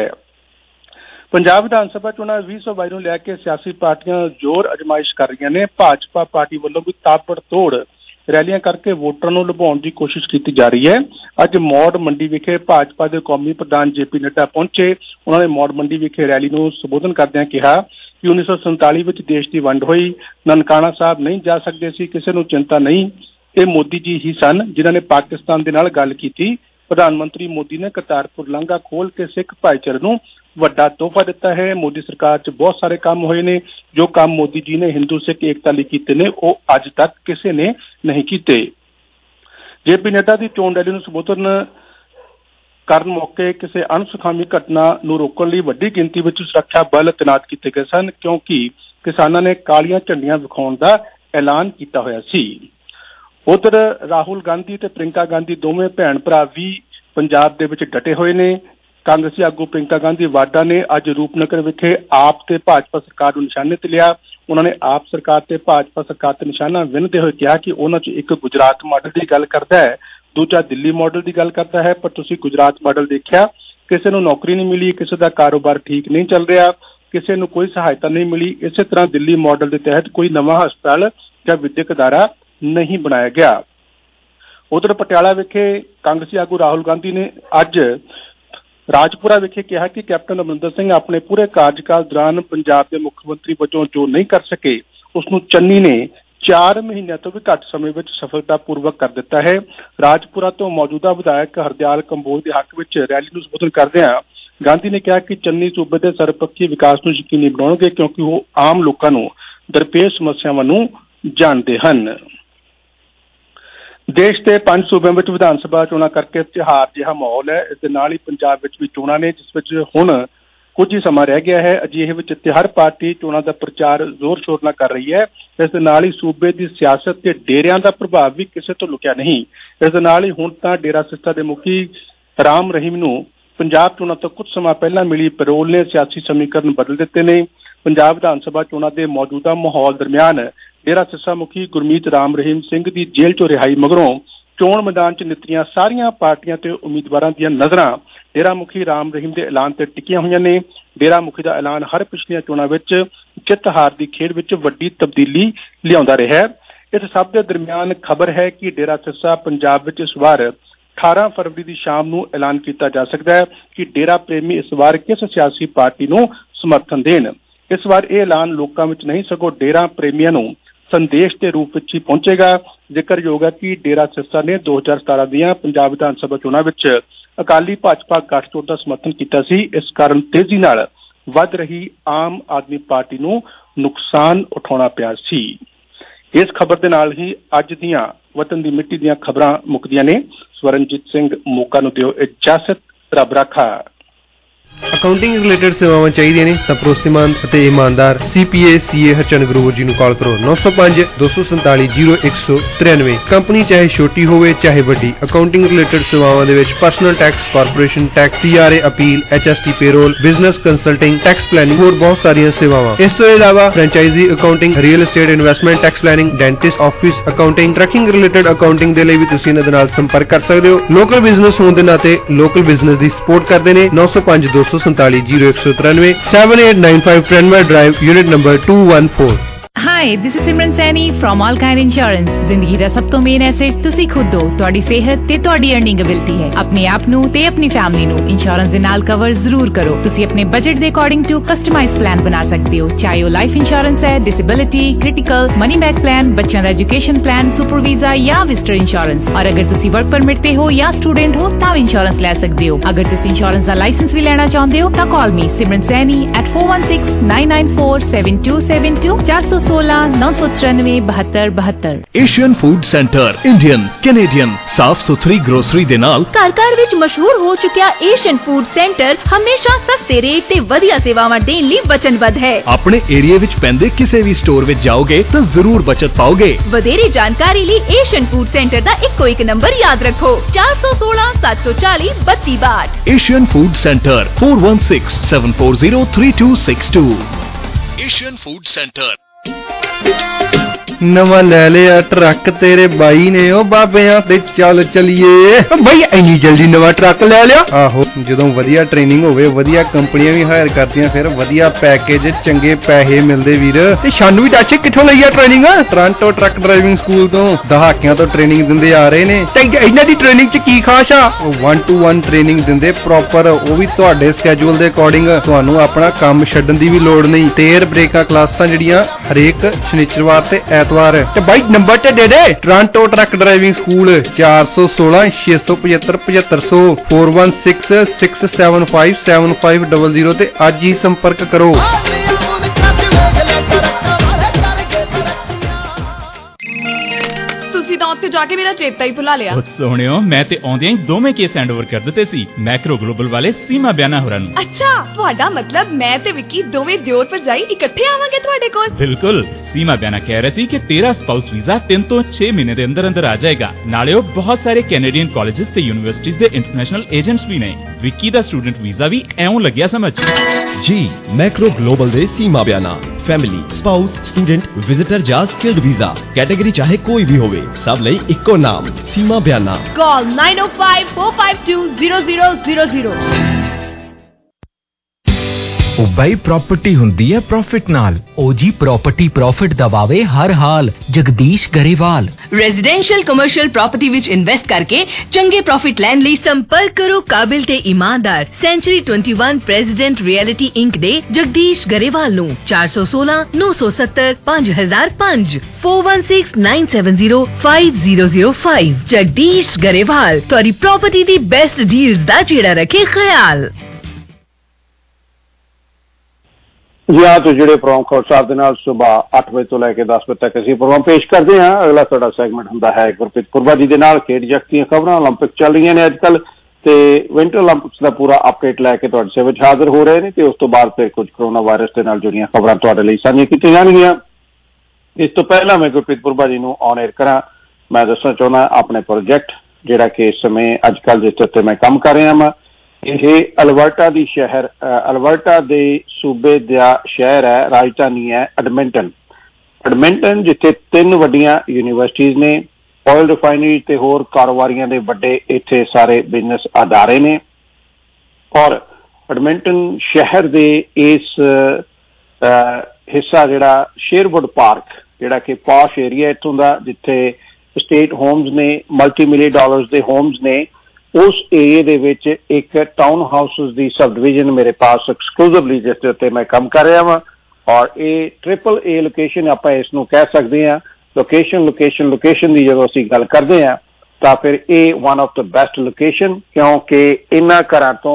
ਪੰਜਾਬ ਵਿਧਾਨ ਸਭਾ ਚੋਣਾਂ 2022 ਨੂੰ ਲੈ ਕੇ ਸਿਆਸੀ ਪਾਰਟੀਆਂ ਜ਼ੋਰ ਅਜਮਾਇਸ਼ ਕਰ ਰਹੀਆਂ ਨੇ। ਭਾਜਪਾ ਪਾਰਟੀ ਵੱਲੋਂ ਵੀ ਤਾਬੜਤੋੜ ਰੈਲੀਆਂ ਕਰਕੇ ਵੋਟਰਾਂ ਨੂੰ ਲੁਭਾਉਣ ਦੀ ਕੋਸ਼ਿਸ਼ ਕੀਤੀ ਜਾ ਰਹੀ ਹੈ। ਅੱਜ ਮੌੜ ਮੰਡੀ ਵਿਖੇ ਭਾਜਪਾ ਦੇ ਕੌਮੀ ਪ੍ਰਧਾਨ JP ਨੱਡਾ ਪਹੁੰਚੇ। ਉਹਨਾਂ ਨੇ ਮੌੜ ਮੰਡੀ ਵਿਖੇ ਰੈਲੀ ਨੂੰ ਸੰਬੋਧਨ ਕਰਦਿਆਂ ਕਿਹਾ ਕਿ 1947 ਵਿੱਚ ਦੇਸ਼ ਦੀ ਵੰਡ ਹੋਈ, ਨਨਕਾਣਾ ਸਾਹਿਬ ਨਹੀਂ ਜਾ ਸਕਦੇ ਸੀ, ਕਿਸੇ ਨੂੰ ਚਿੰਤਾ ਨਹੀਂ। ਇਹ ਮੋਦੀ ਜੀ ਹੀ ਸਨ ਜਿਨ੍ਹਾਂ ਨੇ ਪਾਕਿਸਤਾਨ ਦੇ ਨਾਲ ਗੱਲ ਕੀਤੀ। ਪ੍ਰਧਾਨ ਮੰਤਰੀ ਮੋਦੀ ਨੇ ਕਰਤਾਰਪੁਰ ਲਾਂਘਾ ਖੋਲ੍ਹ ਕੇ ਸਿੱਖ ਭਾਈਚਾਰੇ ਨੂੰ ਵੱਡਾ ਤੋਹਫਾ ਦਿੱਤਾ ਹੈ। ਮੋਦੀ ਸਰਕਾਰ 'ਚ ਬਹੁਤ ਸਾਰੇ ਕੰਮ ਹੋਏ ਨੇ। ਜੋ ਕੰਮ ਮੋਦੀ ਜੀ ਨੇ ਹਿੰਦੂ ਸਿੱਖ ਏਕਤਾ ਲਈ ਕੀਤੇ ਨੇ, ਉਹ ਅੱਜ ਤੱਕ ਕਿਸੇ ਨੇ ਨਹੀਂ ਕੀਤੇ। JP ਨੱਡਾ ਦੀ ਚੋਣ ਰੈਲੀ ਨੂੰ ਸੰਬੋਧਨ ਕਰਨ ਮੌਕੇ ਕਿਸੇ ਅਣਸੁਖਾਵੀ ਘਟਨਾ ਨੂੰ ਰੋਕਣ ਲਈ ਵੱਡੀ ਗਿਣਤੀ ਵਿੱਚ ਸੁਰੱਖਿਆ ਬਲ ਤੈਨਾਤ ਕੀਤੇ ਗਏ ਸਨ, ਕਿਉਂਕਿ ਕਿਸਾਨਾਂ ਨੇ ਕਾਲੀਆਂ ਝੰਡੀਆਂ ਵਿਖਾਉਣ ਦਾ ਐਲਾਨ ਕੀਤਾ ਹੋਇਆ ਸੀ। ਉਧਰ ਰਾਹੁਲ ਗਾਂਧੀ ਤੇ ਪ੍ਰਿੰਕਾ ਗਾਂਧੀ ਦੋਵੇਂ ਭੈਣ ਭਰਾ ਵੀ ਪੰਜਾਬ ਦੇ ਵਿੱਚ ਡਟੇ ਹੋਏ ਨੇ। ਕਾਂਗਰਸੀ ਆਗੂ ਪ੍ਰਿੰਕਾ ਗਾਂਧੀ ਵਾਡਾ ਨੇ ਅੱਜ ਰੂਪਨਗਰ ਵਿਖੇ ਆਪ ਤੇ ਭਾਜਪਾ ਸਰਕਾਰ ਨੂੰ ਨਿਸ਼ਾਨੇ ਤੇ ਲਿਆ। ਉਹਨਾਂ ਨੇ ਆਪ ਸਰਕਾਰ ਤੇ ਭਾਜਪਾ ਸਰਕਾਰ ਤੇ ਨਿਸ਼ਾਨਾ ਵਿੰਨ੍ਹਦੇ ਹੋਏ ਕਿਹਾ ਕਿ ਉਹਨਾਂ 'ਚ ਇੱਕ ਗੁਜਰਾਤ ਮਾਡਲ ਦੀ ਗੱਲ ਕਰਦਾ ਹੈ, ਦੂਜਾ ਦਿੱਲੀ ਮਾਡਲ ਦੀ ਗੱਲ ਕਰਦਾ ਹੈ, ਪਰ ਤੁਸੀਂ ਗੁਜਰਾਤ ਮਾਡਲ ਦੇਖਿਆ, ਕਿਸੇ ਨੂੰ ਨੌਕਰੀ ਨਹੀਂ ਮਿਲੀ, ਕਿਸੇ ਦਾ ਕਾਰੋਬਾਰ ਠੀਕ ਨਹੀਂ ਚੱਲ ਰਿਹਾ, ਕਿਸੇ ਨੂੰ ਕੋਈ ਸਹਾਇਤਾ ਨਹੀਂ ਮਿਲੀ। ਇਸੇ ਤਰ੍ਹਾਂ ਦਿੱਲੀ ਮਾਡਲ ਦੇ ਤਹਿਤ ਕੋਈ ਨਵਾਂ ਹਸਪਤਾਲ ਜਾਂ ਵਿਦਿਅਕ ਅਦਾਰਾ ਨਹੀਂ ਬਣਾਇਆ ਗਿਆ। ਉਧਰ ਪਟਿਆਲਾ ਵਿਖੇ ਕਾਂਗਰਸੀ ਆਗੂ ਰਾਹੁਲ ਗਾਂਧੀ ਨੇ ਅੱਜ ਰਾਜਪੁਰਾ ਵਿਖੇ ਕਿਹਾ ਕਿ ਕੈਪਟਨ ਅਮਰਿੰਦਰ ਸਿੰਘ ਆਪਣੇ ਪੂਰੇ ਕਾਰਜਕਾਲ ਦੌਰਾਨ ਪੰਜਾਬ ਦੇ ਮੁੱਖ ਮੰਤਰੀ ਵਜੋਂ ਜੋ ਨਹੀਂ ਕਰ ਸਕੇ, ਉਸ ਨੂੰ ਚੰਨੀ ਨੇ 4 ਮਹੀਨਿਆਂ ਤੋਂ ਵੀ ਘੱਟ ਸਮੇਂ ਵਿੱਚ ਸਫਲਤਾਪੂਰਵਕ ਕਰ ਦਿੱਤਾ ਹੈ। ਰਾਜਪੁਰਾ ਤੋਂ ਮੌਜੂਦਾ ਵਿਧਾਇਕ ਹਰਦਿਆਲ ਕੰਬੋਜ ਦੇ ਹੱਕ ਵਿੱਚ ਰੈਲੀ ਨੂੰ ਸੰਬੋਧਨ ਕਰਦਿਆਂ ਗਾਂਧੀ ਨੇ ਕਿਹਾ ਕਿ ਚੰਨੀ ਸੂਬੇ ਦੇ ਸਰਬਪੱਖੀ ਵਿਕਾਸ ਨੂੰ ਯਕੀਨੀ ਬਣਾਉਣਗੇ, ਕਿਉਂਕਿ ਉਹ ਆਮ ਲੋਕਾਂ ਨੂੰ ਦਰਪੇਸ਼ ਸਮੱਸਿਆਵਾਂ ਨੂੰ ਜਾਣਦੇ ਹਨ। ਦੇਸ਼ ਦੇ 5 ਸੂਬਿਆਂ ਵਿੱਚ ਵਿਧਾਨ ਸਭਾ ਚੋਣਾਂ ਕਰਕੇ ਤਿਉਹਾਰ ਜਿਹਾ ਮਾਹੌਲ ਹੈ। ਇਸ ਦੇ ਨਾਲ ਹੀ ਪੰਜਾਬ ਵਿੱਚ ਵੀ ਚੋਣਾਂ ਨੇ, ਜਿਸ ਵਿੱਚ ਹੁਣ ਕੁਝ ਹੀ ਸਮਾਂ ਰਹਿ ਗਿਆ ਹੈ। ਅਜਿਹੇ ਵਿੱਚ ਹਰ ਪਾਰਟੀ ਚੋਣਾਂ ਦਾ ਪ੍ਰਚਾਰ ਜ਼ੋਰ ਸ਼ੋਰ ਨਾਲ ਕਰ ਰਹੀ ਹੈ। ਇਸ ਦੇ ਨਾਲ ਹੀ ਸੂਬੇ ਦੀ ਸਿਆਸਤ ਤੇ ਡੇਰਿਆਂ ਦਾ ਪ੍ਰਭਾਵ ਵੀ ਕਿਸੇ ਤੋਂ ਲੁਕਿਆ ਨਹੀਂ। ਇਸ ਦੇ ਨਾਲ ਹੀ ਹੁਣ ਤਾਂ ਡੇਰਾ ਸਿਰਸਾ ਦੇ ਮੁਖੀ ਰਾਮ ਰਹੀਮ ਨੂੰ ਪੰਜਾਬ ਚੋਣਾਂ ਤੋਂ ਕੁਝ ਸਮਾਂ ਪਹਿਲਾਂ ਮਿਲੀ ਪੈਰੋਲ ਨੇ ਸਿਆਸੀ ਸਮੀਕਰਨ ਬਦਲ ਦਿੱਤੇ ਨੇ। ਪੰਜਾਬ ਵਿਧਾਨ ਸਭਾ ਚੋਣਾਂ ਦੇ ਮੌਜੂਦਾ ਮਾਹੌਲ ਦਰਮਿਆਨ ਡੇਰਾ ਸਿਰਸਾ ਮੁਖੀ ਗੁਰਮੀਤ ਰਾਮ ਰਹੀਮ ਸਿੰਘ ਦੀ ਜੇਲ੍ਹ ਚੋਂ ਰਿਹਾਈ ਮਗਰੋਂ ਚੋਣ ਮੈਦਾਨ 'ਚ ਨਿਤਰੀਆਂ ਸਾਰੀਆਂ ਪਾਰਟੀਆਂ ਤੇ ਉਮੀਦਵਾਰਾਂ ਦੀਆਂ ਨਜ਼ਰਾਂ ਡੇਰਾ ਮੁਖੀ ਰਾਮ ਰਹੀਮ ਦੇ ਐਲਾਨ ਤੇ ਟਿਕੀਆਂ ਹੋਈਆਂ ਨੇ। ਡੇਰਾ ਮੁਖੀ ਦਾ ਐਲਾਨ ਹਰ ਪਿਛਲੀਆਂ ਚੋਣਾਂ ਵਿੱਚ ਜਿੱਤ ਹਾਰ ਦੀ ਖੇਡ ਵਿੱਚ ਵੱਡੀ ਤਬਦੀਲੀ ਲਿਆਉਂਦਾ ਰਿਹਾ। ਇਸ ਸਭ ਦੇ ਦਰਮਿਆਨ ਖਬਰ ਹੈ ਕਿ ਡੇਰਾ ਸਿਰਸਾ ਪੰਜਾਬ ਵਿੱਚ ਇਸ ਵਾਰ 18 ਫਰਵਰੀ ਦੀ ਸ਼ਾਮ ਨੂੰ ਐਲਾਨ ਕੀਤਾ ਜਾ ਸਕਦਾ ਹੈ ਕਿ ਡੇਰਾ ਪ੍ਰੇਮੀ ਇਸ ਵਾਰ ਕਿਸ ਸਿਆਸੀ ਪਾਰਟੀ ਨੂੰ ਸਮਰਥਨ ਦੇਣ। ਇਸ ਵਾਰ ਇਹ ਐਲਾਨ ਲੋਕਾਂ ਵਿੱਚ ਨਹੀਂ ਸਗੋਂ ਡੇਰਾ ਪ੍ਰੇਮੀਆਂ ਨੂੰ ਸੰਦੇਸ਼ ਦੇ ਰੂਪ ਵਿੱਚ ਹੀ ਪਹੁੰਚੇਗਾ। ਜ਼ਿਕਰਯੋਗ ਹੈ ਕਿ ਡੇਰਾ ਸਿਰਸਾ ਨੇ 2017 ਦੀਆਂ ਪੰਜਾਬ ਵਿਧਾਨ ਸਭਾ ਚੋਣਾਂ ਵਿੱਚ ਅਕਾਲੀ ਭਾਜਪਾ ਗਠਜੋੜ ਦਾ ਸਮਰਥਨ ਕੀਤਾ ਸੀ। ਇਸ ਕਾਰਨ ਤੇਜ਼ੀ ਨਾਲ ਵੱਧ ਰਹੀ ਆਮ ਆਦਮੀ ਪਾਰਟੀ ਨੂੰ ਨੁਕਸਾਨ ਉਠਾਉਣਾ ਪਿਆ ਸੀ। ਇਸ ਖਬਰ ਦੇ ਨਾਲ ਹੀ ਅੱਜ ਦੀਆਂ ਵਤਨ ਦੀ ਮਿੱਟੀ ਦੀਆਂ ਖਬਰਾਂ ਮੁੱਕਦੀਆਂ ਨੇ। ਸਵਰਨਜੀਤ ਸਿੰਘ ਮੋਗਾ ਨੂੰ ਦਿਓ ਇਜਾਜ਼ਤ। ਰੱਬ ਰਾਖਾ। ਅਕਾਊਂਟਿੰਗ ਰਿਲੇਟਡ ਸੇਵਾਵਾਂ ਚਾਹੀਦੀਆਂ ਨੇ ਤਾਂ ਭਰੋਸੇਮੰਦ ਅਤੇ ਇਮਾਨਦਾਰ CPA CA ਹਰਚੰਦ ਗਰੋਵਰ ਜੀ ਨੂੰ ਕਾਲ ਕਰੋ 905 247 0193। ਕੰਪਨੀ ਚਾਹੇ ਛੋਟੀ ਹੋਵੇ ਚਾਹੇ ਵੱਡੀ, ਅਕਾਊਂਟਿੰਗ ਰਿਲੇਟਡ ਸੇਵਾਵਾਂ ਦੇ ਵਿੱਚ personal tax, corporation tax, CRA appeal, HST payroll, business consulting, tax planning, ਹੋਰ ਬਹੁਤ ਸਾਰੀਆਂ ਸੇਵਾਵਾਂ। ਇਸ ਤੋਂ ਇਲਾਵਾ franchisee accounting, real estate investment tax planning, dentist office accounting, trucking related accounting ਦੇ ਲਈ ਵੀ ਤੁਸੀਂ ਇਹਨਾਂ ਦੇ ਨਾਲ ਸੰਪਰਕ ਕਰ ਸਕਦੇ ਹੋ। ਲੋਕਲ ਬਿਜ਼ਨਸ ਹੋਣ ਦੇ ਨਾਤੇ ਲੋਕਲ ਬਿਜ਼ਨਸ ਦੀ ਸਪੋਰਟ ਕਰਦੇ ਨੇ। 905 247 0193 7895 Trenmar Drive, unit number 214। Hi, this is Simran Saini from Allkind Insurance। ਜ਼ਿੰਦਗੀ ਦਾ ਸਭ ਤੋਂ ਮੇਨ ਐਸੈਟ ਤੁਸੀਂ ਖੁਦ ਹੋ। ਤੁਹਾਡੀ ਸਿਹਤ ਤੇ ਤੁਹਾਡੀ ਅਰਨਿੰਗ ਐਬਿਲਿਟੀ ਹੈ। ਆਪਣੇ ਆਪ ਨੂੰ ਤੇ ਆਪਣੀ ਫੈਮਿਲੀ ਨੂੰ ਇੰਸ਼ੋਰੈਂਸ ਦੇ ਨਾਲ ਕਵਰ ਜ਼ਰੂਰ ਕਰੋ। ਤੁਸੀਂ ਆਪਣੇ ਬਜਟ ਦੇ ਅਕੋਰਡਿੰਗ ਟੂ ਕਸਟਮਾਈਜ਼ਡ ਪਲਾਨ ਬਣਾ ਸਕਦੇ ਹੋ, ਚਾਹੇ ਉਹ ਲਾਈਫ ਇੰਸ਼ੋਰੈਂਸ ਹੈ, disability, critical, money back plan, ਬੱਚਿਆਂ ਦਾ ਐਜੂਕੇਸ਼ਨ ਪਲਾਨ, ਸੁਪਰ ਵੀਜ਼ਾ ਜਾਂ ਵਿਜ਼ਟਰ ਇੰਸ਼ੋਰੈਂਸ। ਔਰ ਅਗਰ ਤੁਸੀਂ ਵਰਕ ਪਰਮਿਟ ਤੇ ਹੋ ਜਾਂ ਸਟੂਡੈਂਟ ਹੋ ਤਾਂ ਇੰਸ਼ੋਰੈਂਸ ਲੈ ਸਕਦੇ ਹੋ। ਅਗਰ ਤੁਸੀਂ ਇੰਸ਼ੋਰੈਂਸ ਦਾ ਲਾਇਸੈਂਸ ਵੀ ਲੈਣਾ ਚਾਹੁੰਦੇ ਹੋ ਤਾਂ call me Simran Saini at 416-994-7272 416-994-7272। Asian food centre Indian, Canadian ਸਾਫ਼ ਸੁਥਰੀ ਗਰੋਸਰੀ ਦੇ ਨਾਲ ਘਰ ਵਿੱਚ ਮਸ਼ਹੂਰ ਹੋ ਚੁੱਕਿਆ ਏਸ਼ੀਅਨ ਫੂਡ ਸੈਂਟਰ ਹਮੇਸ਼ਾ ਸਸਤੇ ਰੇਟ ਤੇ ਵਧੀਆ ਸੇਵਾਵਾਂ ਦੇਣ ਲਈ ਵਚਨਬੱਧ ਹੈ। ਆਪਣੇ ਏਰੀਆ ਵਿੱਚ ਪੈਂਦੇ ਕਿਸੇ ਵੀ ਸਟੋਰ ਵਿੱਚ ਜਾਓਗੇ ਤਾਂ ਜ਼ਰੂਰ ਬਚਤ ਪਾਓਗੇ। ਵਧੇਰੇ ਜਾਣਕਾਰੀ ਲਈ ਏਸ਼ੀਅਨ ਫੂਡ ਸੈਂਟਰ ਦਾ ਇੱਕੋ ਇੱਕ ਨੰਬਰ ਯਾਦ ਰੱਖੋ 416-740-3262। Asian food centre 4167403262। Asian food centre. ਨਵਾਂ ਲੈ ਲਿਆ ਟਰੱਕ ਤੇਰੇ ਬਾਈ ਨੇ ਉਹ ਬਾਬਿਆਂ ਤੇ ਚੱਲ ਚਲੀਏ। ਬਾਈ ਇੰਨੀ ਜਲਦੀ ਨਵਾਂ ਟਰੱਕ ਲੈ ਲਿਆ? ਆਹੋ, ਜਦੋਂ ਵਧੀਆ ਟ੍ਰੇਨਿੰਗ ਹੋਵੇ, ਵਧੀਆ ਕੰਪਨੀਆਂ ਵੀ ਹਾਇਰ ਕਰਦੀਆਂ, ਫਿਰ ਵਧੀਆ ਪੈਕੇਜ, ਚੰਗੇ ਪੈਸੇ ਮਿਲਦੇ ਵੀਰ। ਤੇ ਸਾਨੂੰ ਵੀ ਦੱਸ ਕਿੱਥੋਂ ਲਈ ਆ training? Toronto truck driving school ਤੋਂ। ਦਹਾਕਿਆਂ ਤੋਂ ਟ੍ਰੇਨਿੰਗ ਦਿੰਦੇ ਆ ਰਹੇ ਨੇ। ਤੇ ਇਹਨਾਂ ਦੀ ਟ੍ਰੇਨਿੰਗ 'ਚ ਕੀ ਖਾਸ ਆ? 1-to-1 ਟ੍ਰੇਨਿੰਗ ਦਿੰਦੇ ਪ੍ਰੋਪਰ, ਉਹ ਵੀ ਤੁਹਾਡੇ ਸਕੇਜੂਲ ਦੇ ਅਕੋਰਡਿੰਗ। ਤੁਹਾਨੂੰ ਆਪਣਾ ਕੰਮ ਛੱਡਣ ਦੀ ਵੀ ਲੋੜ ਨਹੀਂ। ਤੇਰ ਬ੍ਰੇਕਾਂ ਕਲਾਸਾਂ ਜਿਹੜੀਆਂ ਹਰੇਕ ਸ਼ਨੀਚਰਵਾਰ ਤੇ ਐਤਵਾਰ। ਤੇ ਬਾਈ ਨੰਬਰ ਤੇ ਦੇ ਦੇ। ਟੋਰਾਂਟੋ ਟਰੱਕ ਡਰਾਈਵਿੰਗ ਸਕੂਲ 416-675-7500 416-675-7500 ਤੇ ਅੱਜ ਹੀ ਸੰਪਰਕ ਕਰੋ। ਤੁਸੀਂ ਤਾਂ ਉੱਥੇ ਜਾ ਆ ਕੇ ਮੇਰਾ ਚੇਤਾ ਹੀ ਭੁਲਾ ਲਿਆ। ਸੋਹਣਿਓ, ਮੈਂ ਤੇ ਆਉਂਦਿਆਂ ਹੀ ਦੋਵੇਂ ਕੇਸ ਹੈਂਡਓਵਰ ਕਰ ਦਿੱਤੇ ਸੀ ਮੈਕਰੋ ਗਲੋਬਲ ਵਾਲੇ ਸੀਮਾ ਬਿਆਨਾ ਹੋਰਾਂ ਨੂੰ। ਅੱਛਾ, ਤੁਹਾਡਾ ਮਤਲਬ ਮੈਂ ਤੇ ਵਿੱਕੀ ਦੋਵੇਂ ਦਿਓਰ ਭਰਜਾਈ ਇਕੱਠੇ ਆਵਾਂਗੇ ਤੁਹਾਡੇ ਕੋਲ? ਬਿਲਕੁਲ। ਸੀਮਾ ਬਿਆਨਾ ਕਹਿ ਰਿਹਾ ਸੀ ਕਿ ਤੇਰਾ ਸਪਾਊਸ ਵੀਜ਼ਾ 3 ਤੋਂ 6 ਮਹੀਨੇ ਦੇ ਅੰਦਰ ਅੰਦਰ ਆ ਜਾਏਗਾ। ਨਾਲੇ ਉਹ ਬਹੁਤ ਸਾਰੇ ਕੈਨੇਡੀਅਨ ਕਾਲਜਿਸ ਤੇ ਯੂਨੀਵਰਸਿਟੀਜ਼ ਦੇ ਇੰਟਰਨੈਸ਼ਨਲ ਏਜੰਟਸ ਵੀ ਨੇ। ਵਿੱਕੀ ਦਾ ਸਟੂਡੈਂਟ ਵੀਜ਼ਾ ਵੀ ਐਉਂ ਲੱਗਿਆ ਸਮਝ। जी मैक्रो ग्लोबल दे Seema Bayana family spouse student visitor जा स्किल्ड वीजा कैटेगरी चाहे कोई भी होवे सब लई इक्को नाम सीमा बयाना। कॉल 9054520000। ਉਹ ਬਈ ਪ੍ਰਾਪਰਟੀ ਹੁੰਦੀ ਹੈ ਪ੍ਰੋਫਿਟ ਨਾਲ। ਉਹ ਜੀ ਪ੍ਰਾਪਰਟੀ ਪ੍ਰੋਫਿਟ ਦਬਾਵੇ ਹਰ ਹਾਲ। Jagdish Grewal. Residential commercial property ਵਿੱਚ ਇਨਵੈਸਟ ਕਰਕੇ ਚੰਗੇ ਪ੍ਰੋਫਿਟ ਲੈਣ ਲਈ ਸੰਪਰਕ ਕਰੋ ਕਾਬਿਲ ਤੇ ਇਮਾਨਦਾਰ ਸੈਂਚੁਰੀ 21 ਪ੍ਰੈਜ਼ੀਡੈਂਟ ਰਿਐਲਿਟੀ ਇੰਕ ਦੇ ਜਗਦੀਸ਼ ਗਰੇਵਾਲ ਨੂੰ 416 970 5005 4169705005। ਜਗਦੀਸ਼ ਗਰੇਵਾਲ ਤੁਹਾਡੀ ਪ੍ਰਾਪਰਟੀ ਦੀ ਬੈਸਟ ਡੀਲਸ ਦਾ ਜਿਹੜਾ ਰੱਖੇ ਖਿਆਲ। जी हाँ, तो जुड़े प्रोग्राम खबर साहब के नाल सुबह 8 बजे तो लैके 10 बजे तक असीं प्रोग्राम पेश करते हैं। अगला साडा सैगमेंट हुंदा है गुरप्रीत पुरबा जी दे नाल खेड जगत दीआं खबरां। ओलंपिक चल रही ने अजकल ते विंटर ओलंपिक्स दा पूरा अपडेट लैके तुहाडे सेवा विच हाज़र हो रहे ने ते उस तो बाद फिर कुछ कोरोना वायरस दे नाल जुड़ियां खबरां तुहाडे लई साझीआं कीतीआं जाणगीआं। इस तो पहला मैं गुरप्रीत पुरबा जी नूं ऑन एयर करां। मैं दसना चाहुंदा अपने प्रोजेक्ट जिहड़ा कि इस समय अजकल जिस उत्ते मैं काम कर रहा हां। ਇਹ ਅਲਬਰਟਾ ਦੀ ਸ਼ਹਿਰ ਅਲਬਰਟਾ ਦੇ ਸੂਬੇ ਦਾ ਸ਼ਹਿਰ ਹੈ, ਰਾਜਧਾਨੀ ਹੈ ਐਡਮਿੰਟਨ ਜਿੱਥੇ 3 ਵੱਡੀਆਂ ਯੂਨੀਵਰਸਿਟੀਜ਼ ਨੇ, ਆਇਲ ਰਿਫਾਈਨਰੀ ਤੇ ਹੋਰ ਕਾਰੋਬਾਰੀਆਂ ਦੇ ਵੱਡੇ ਇੱਥੇ ਸਾਰੇ ਬਿਜ਼ਨਸ ਅਦਾਰੇ ਨੇ। ਔਰ ਐਡਮਿੰਟਨ ਸ਼ਹਿਰ ਦੇ ਇਸ ਹਿੱਸਾ ਜਿਹੜਾ ਸ਼ੇਰਵੁੱਡ ਪਾਰਕ ਜਿਹੜਾ ਕਿ ਪੌਸ਼ ਏਰੀਆ ਇੱਥੋਂ ਦਾ ਜਿੱਥੇ ਸਟੇਟ ਹੋਮਸ ਨੇ, ਮਲਟੀ ਮਿਲੀਅਨ ਡਾਲਰਸ ਦੇ ਹੋਮਸ ਨੇ, उस एरिए दे विच एक टाउन हाउसेस दी सब डिवीजन मेरे पास एक्सक्लूसिवली जिस दे उत्ते मैं काम कर रहा वा। और ये ट्रिपल ए लोकेशन आपां इस नूं कह सकते हैं। लोकेशन दी जदों असीं गल करदे हां तां फिर ये one of the best location, क्योंकि इन्हां घरां तों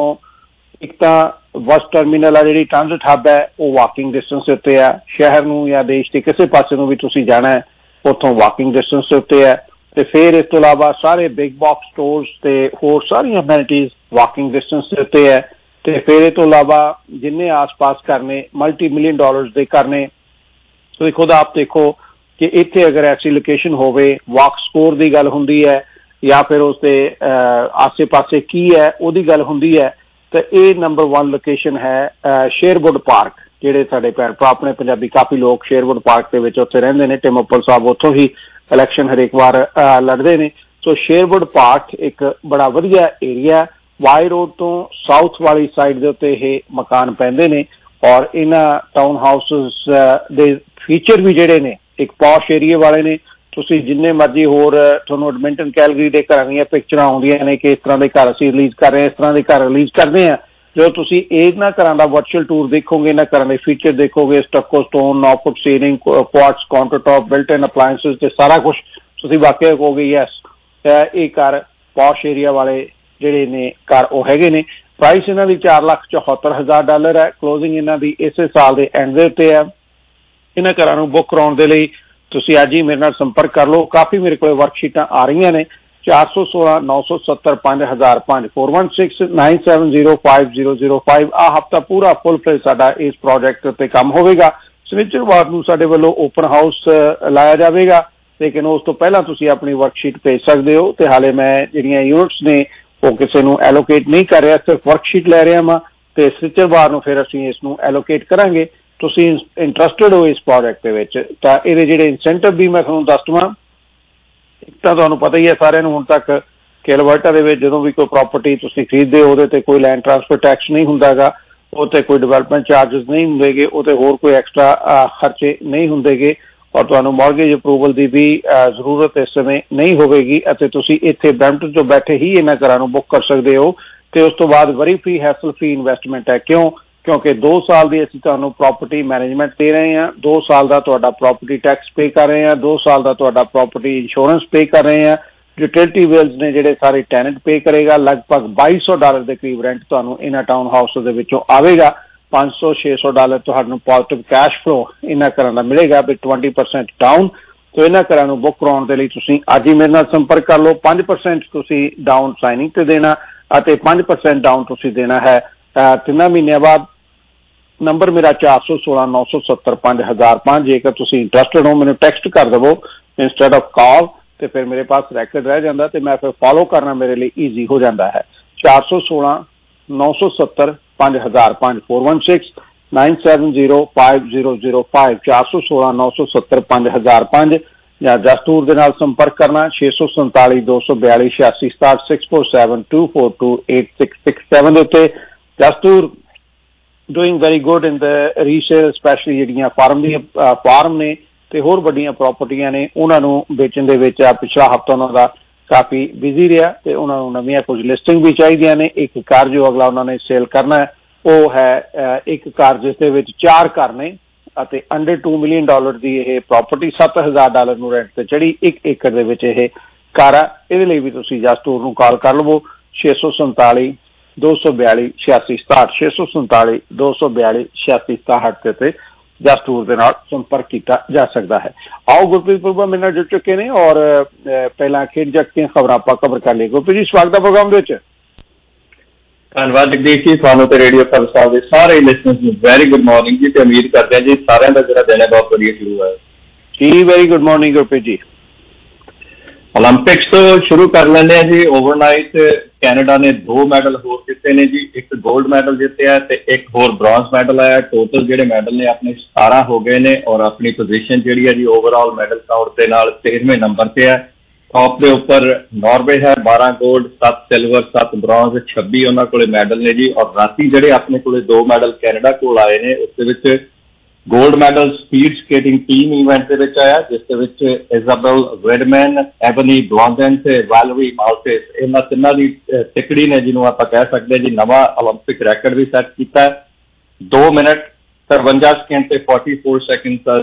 एक तां बस टर्मिनल आ जिहड़ी ट्रांजिट हब है वो वॉकिंग डिस्टेंस उत्ते है। शहर नूं या देश के किसी पासे नूं भी तुसीं जाना है उत्थों वॉकिंग डिस्टेंस उत्ते है। ਤੇ ਫਿਰ ਇਸ ਤੋਂ ਇਲਾਵਾ ਸਾਰੇ ਬਿਗ ਬਾਕਸ ਸਟੋਰਸ ਤੇ ਹੋਰ ਸਾਰੀਆਂ ਅਮੈਨਿਟੀਜ਼ ਵਾਕਿੰਗ ਡਿਸਟੈਂਸ ਦੇ ਉੱਤੇ ਹੈ। ਤੇ ਫਿਰ ਇਹ ਤੋਂ ਇਲਾਵਾ ਜਿੰਨੇ ਆਸ-ਪਾਸ ਘਰ ਨੇ ਮਲਟੀ ਮਿਲੀਅਨ ਡਾਲਰਸ ਦੇ ਘਰ ਨੇ। ਤੁਸੀਂ ਖੁਦ ਆਪ ਦੇਖੋ ਕਿ ਇੱਥੇ ਅਗਰ ਐਸੀ ਲੋਕੇਸ਼ਨ ਹੋਵੇ, ਵਾਕ ਸਕੋਰ ਦੀ ਗੱਲ ਹੁੰਦੀ ਹੈ ਜਾਂ ਫਿਰ ਉਸ ਦੇ ਆਸੇ-ਪਾਸੇ ਕੀ ਹੈ ਉਹਦੀ ਗੱਲ ਹੁੰਦੀ ਹੈ, ਤਾਂ ਇਹ ਨੰਬਰ 1 ਲੋਕੇਸ਼ਨ ਹੈ ਸ਼ੇਰਵੁੱਡ ਪਾਰਕ। ਜਿਹੜੇ ਸਾਡੇ ਭੈਣ ਭਰਾ ਆਪਣੇ ਪੰਜਾਬੀ ਕਾਫੀ ਲੋਕ ਸ਼ੇਰਵੁੱਡ ਪਾਰਕ ਦੇ ਵਿੱਚ ਉੱਥੇ ਰਹਿੰਦੇ ਨੇ। ਟਿਮ ਉੱਪਲ ਸਾਹਿਬ ਉੱਥੋਂ ਹੀ ਇਲੈਕਸ਼ਨ ਹਰੇਕ ਵਾਰ ਲੜਦੇ ਨੇ। ਸੋ ਸ਼ੇਰਵੁੱਡ ਪਾਰਕ ਇੱਕ ਬੜਾ ਵਧੀਆ ਏਰੀਆ, ਵਾਈ ਰੋਡ ਤੋਂ ਸਾਊਥ ਵਾਲੀ ਸਾਈਡ ਦੇ ਉੱਤੇ ਇਹ ਮਕਾਨ ਪੈਂਦੇ ਨੇ। ਔਰ ਇਹਨਾਂ ਟਾਊਨ ਹਾਊਸਿਸ ਦੇ ਫੀਚਰ ਵੀ ਜਿਹੜੇ ਨੇ ਇੱਕ ਪੌਸ਼ ਏਰੀਆ ਵਾਲੇ ਨੇ। ਤੁਸੀਂ ਜਿੰਨੇ ਮਰਜ਼ੀ ਹੋਰ ਤੁਹਾਨੂੰ ਐਡਮਿੰਟਨ ਕੈਲਗਰੀ ਦੇ ਘਰਾਂ ਦੀਆਂ ਪਿਕਚਰਾਂ ਆਉਂਦੀਆਂ ਨੇ ਕਿ ਇਸ ਤਰ੍ਹਾਂ ਦੇ ਘਰ ਅਸੀਂ ਰਿਲੀਜ਼ ਕਰ ਰਹੇ ਹਾਂ, ਇਸ ਤਰ੍ਹਾਂ ਦੇ ਘਰ ਰਿਲੀਜ਼ ਕਰਦੇ ਹਾਂ। ਜਦੋਂ ਤੁਸੀਂ ਇਹਨਾਂ ਘਰਾਂ ਦਾ ਵਰਚੁਅਲ ਟੂਰ ਦੇਖੋਗੇ, ਇਹਨਾਂ ਘਰਾਂ ਦੇ ਫੀਚਰ ਦੇਖੋਗੇ, stucco stone, 9 foot ceiling, quartz counter top, built in appliances ਤੇ ਸਾਰਾ ਕੁਛ, ਤੁਸੀਂ ਵਾਕਿਆ ਕਹੋਗੇ ਯੈਸ ਇਹ ਘਰ ਪੌਸ਼ ਏਰੀਆ ਵਾਲੇ ਜਿਹੜੇ ਨੇ ਘਰ ਉਹ ਹੈਗੇ ਨੇ। ਪ੍ਰਾਈਸ ਇਹਨਾਂ ਦੀ $4,74,000 ਹੈ। ਕਲੋਜ਼ਿੰਗ ਇਹਨਾਂ ਦੀ ਇਸੇ ਸਾਲ ਦੇ ਐਂਡ ਦੇ ਉੱਤੇ ਹੈ। ਇਹਨਾਂ ਘਰਾਂ ਨੂੰ ਬੁੱਕ ਕਰਾਉਣ ਦੇ ਲਈ ਤੁਸੀਂ ਅੱਜ ਹੀ ਮੇਰੇ ਨਾਲ ਸੰਪਰਕ ਕਰ ਲਓ। ਕਾਫੀ ਮੇਰੇ ਕੋਲ ਵਰਕਸ਼ੀਟਾਂ ਆ ਰਹੀਆਂ ਨੇ। 416 970 5005 416 970 5005। ਆਹ ਹਫਤਾ ਪੂਰਾ ਫੁੱਲ ਫਲੇਜ ਸਾਡਾ ਇਸ ਪ੍ਰੋਜੈਕਟ ਉੱਤੇ ਕੰਮ ਹੋਵੇਗਾ। ਸ਼ਨੀਚਰਵਾਰ ਨੂੰ ਸਾਡੇ ਵੱਲੋਂ ਓਪਨ ਹਾਊਸ ਲਾਇਆ ਜਾਵੇਗਾ, ਲੇਕਿਨ ਉਸ ਤੋਂ ਪਹਿਲਾਂ ਤੁਸੀਂ ਆਪਣੀ ਵਰਕਸ਼ੀਟ ਭੇਜ ਸਕਦੇ ਹੋ। ਤੇ ਹਾਲੇ ਮੈਂ ਜਿਹੜੀਆਂ ਯੂਨਿਟਸ ਨੇ ਉਹ ਕਿਸੇ ਨੂੰ ਐਲੋਕੇਟ ਨਹੀਂ ਕਰ ਰਿਹਾ, ਸਿਰਫ ਵਰਕਸ਼ੀਟ ਲੈ ਰਿਹਾ ਵਾਂ। ਤੇ ਸ਼ਨੀਚਰਵਾਰ ਨੂੰ ਫਿਰ ਅਸੀਂ ਇਸ ਨੂੰ ਐਲੋਕੇਟ ਕਰਾਂਗੇ। ਤੁਸੀਂ ਇੰਟਰਸਟਿਡ ਹੋ ਇਸ ਪ੍ਰੋਜੈਕਟ ਦੇ ਵਿੱਚ ਤਾਂ ਇਹਦੇ ਜਿਹੜੇ ਇਨਸੈਂਟਿਵ ਵੀ ਮੈਂ ਤੁਹਾਨੂੰ ਦੱਸ ਦਵਾਂ। ਇੱਕ ਤਾਂ ਤੁਹਾਨੂੰ ਪਤਾ ਹੀ ਹੈ ਸਾਰਿਆਂ ਨੂੰ ਹੁਣ ਤੱਕ ਕਿ ਅਲਬਰਟਾ ਦੇ ਵਿੱਚ ਜਦੋਂ ਵੀ ਕੋਈ ਪ੍ਰਾਪਰਟੀ ਤੁਸੀਂ ਖਰੀਦਦੇ ਹੋ ਉਹਦੇ ਤੇ ਕੋਈ ਲੈਂਡ ਟਰਾਂਸਫਰ ਟੈਕਸ ਨਹੀਂ ਹੁੰਦਾ ਗਾ, ਉਹ ਤੇ ਕੋਈ ਡਿਵੈਲਪਮੈਂਟ ਚਾਰਜਸ ਨਹੀਂ ਹੁੰਦੇਗੇ, ਉਹ ਤੇ ਹੋਰ ਕੋਈ ਐਕਸਟਰਾ ਖਰਚੇ ਨਹੀਂ ਹੁੰਦੇਗੇ। ਔਰ ਤੁਹਾਨੂੰ ਮਾਰਗੇਜ ਅਪਰੂਵਲ ਦੀ ਵੀ ਜ਼ਰੂਰਤ ਇਸ ਸਮੇਂ ਨਹੀਂ ਹੋਵੇਗੀ ਅਤੇ ਤੁਸੀਂ ਇੱਥੇ ਬਰੈਂਪਟਨ ਤੋਂ ਬੈਠੇ ਹੀ ਇਹਨਾਂ ਘਰਾਂ ਨੂੰ ਬੁੱਕ ਕਰ ਸਕਦੇ ਹੋ। ਤੇ ਉਸ ਤੋਂ ਬਾਅਦ worry free hassle free investment ਹੈ। ਕਿਉਂਕਿ 2 ਸਾਲ ਦੀ ਅਸੀਂ ਤੁਹਾਨੂੰ ਪ੍ਰਾਪਰਟੀ ਮੈਨੇਜਮੈਂਟ ਦੇ ਰਹੇ ਹਾਂ, 2 ਸਾਲ ਦਾ ਤੁਹਾਡਾ ਪ੍ਰਾਪਰਟੀ ਟੈਕਸ ਪੇ ਕਰ ਰਹੇ ਹਾਂ, 2 ਸਾਲ ਦਾ ਤੁਹਾਡਾ ਪ੍ਰਾਪਰਟੀ ਇੰਸ਼ੋਰੈਂਸ ਪੇ ਕਰ ਰਹੇ ਹਾਂ। ਯੂਟਿਲਿਟੀ ਬਿਲਸ ਨੇ ਜਿਹੜੇ ਸਾਰੇ ਟੈਨੈਂਟ ਪੇ ਕਰੇਗਾ। ਲਗਭਗ $2,200 ਦੇ ਕਰੀਬ ਰੈਂਟ ਤੁਹਾਨੂੰ ਇਹਨਾਂ ਟਾਊਨ ਹਾਊਸ ਦੇ ਵਿੱਚੋਂ ਆਵੇਗਾ। $500-600 ਤੁਹਾਨੂੰ ਪੋਜ਼ਿਟਿਵ ਕੈਸ਼ ਫਲੋ ਇਹਨਾਂ ਘਰਾਂ ਦਾ ਮਿਲੇਗਾ ਵੀ 20% ਡਾਊਨ। तो इन्हां घरां नूं बुक कराउण दे लई तुसीं अज ही मेरे नाल संपर्क कर लो। 5% तुसीं डाउन साइनिंग ते देना अते 5% डाउन तुसीं देना है 3 महीनों बाद। नंबर मेरा 416 970 5005। जेकर तुसीं इंटरस्टेड हो मैनूं टैक्सट कर देवो इंस्टेड ऑफ कॉल, तो फिर मेरे पास रैकड रह जाता, तो मैं फिर फॉलो करना मेरे लिए ईजी हो जाता है। 416 970 5005 416 970 5005 416 970 5005 या जस्ट टूर के नाल संपर्क करना 647 242 86 67 647 242 8667 उत्ते। Just tour doing very good in the resale, specially जिहड़ियां फार्म ने ते होर वड्डियां प्रॉपर्टियां ने उन्हां नूं बेचण दे विच पिछला हफ्ता उन्हां दा काफ़ी बिजी रहा ते उन्हां नूं नवीं कुछ लिस्टिंग भी चाहिए ने। एक कार जो अगला उन्होंने सेल करना है वो है एक कार जिस दे विच 4 घर ने अते अंडर $2 मिलियन की यह प्रॉपर्टी $7,000 नूं रेंट ते चढ़ी 1 एकड़ दे विच यह कार है। इहदे लई भी तुसीं जस्ट टूर नूं कॉल कर लवो 647 242 86 67 647 242 86 67 ते जस्ट टूर के नाल संपर्क किया जा सकता है। आओ गुरप्रीत पुरबा मेरे नाल जुड़ चुके हैं और पहला खेड जगत दी खबरां आपां कवर कर लईए। गुरप्रीत जी स्वागत है प्रोग्राम दे विच। धन्यवाद जगदीश जी, थानू ते रेडियो खबरसार दे सारे लिसनर्स नूं वेरी गुड मॉर्निंग जी, ते उम्मीद करते हैं जी सारिਆਂ ਦਾ ਜਿਹੜਾ ਦਿਨ ਹੈ ਬਹੁਤ ਵਧੀਆ ਸ਼ੁਰੂ ਹੋਇਆ ji. Very good morning Gurpreet ji. Olympics तो शुरू कर लेने जी। ओवरनाइट कैनेडा ने 2 मैडल होर जिते ने जी, एक गोल्ड मैडल जितया ते एक होर ब्रॉन्ज मैडल आया। टोटल जेडे मैडल ने अपने 17 हो गए ने और अपनी पोजीशन जी है जी ओवरऑल मैडल काउंट के नाल 13वें नंबर से है। टॉप के उपर नॉर्वे है 12 गोल्ड 7 सिल्वर 7 ब्रॉन्ज 26 उन्होंने कोले मैडल ने जी। और राती जेडे अपने कोले 2 मैडल कैनेडा कोल आए ने उसके gold medal speed skating team event के आया जिसके इजाबेल वेडमैन, एबनी ब्लॉन्डन से वैलरी माल्टेस, इन्होंने तिना की तिकड़ी ने जिन्होंने आप कह सकते हैं जी नवा ओलंपिक रैकड भी सैट किया 2 मिनट 53 सेकंड से 44 सेकंड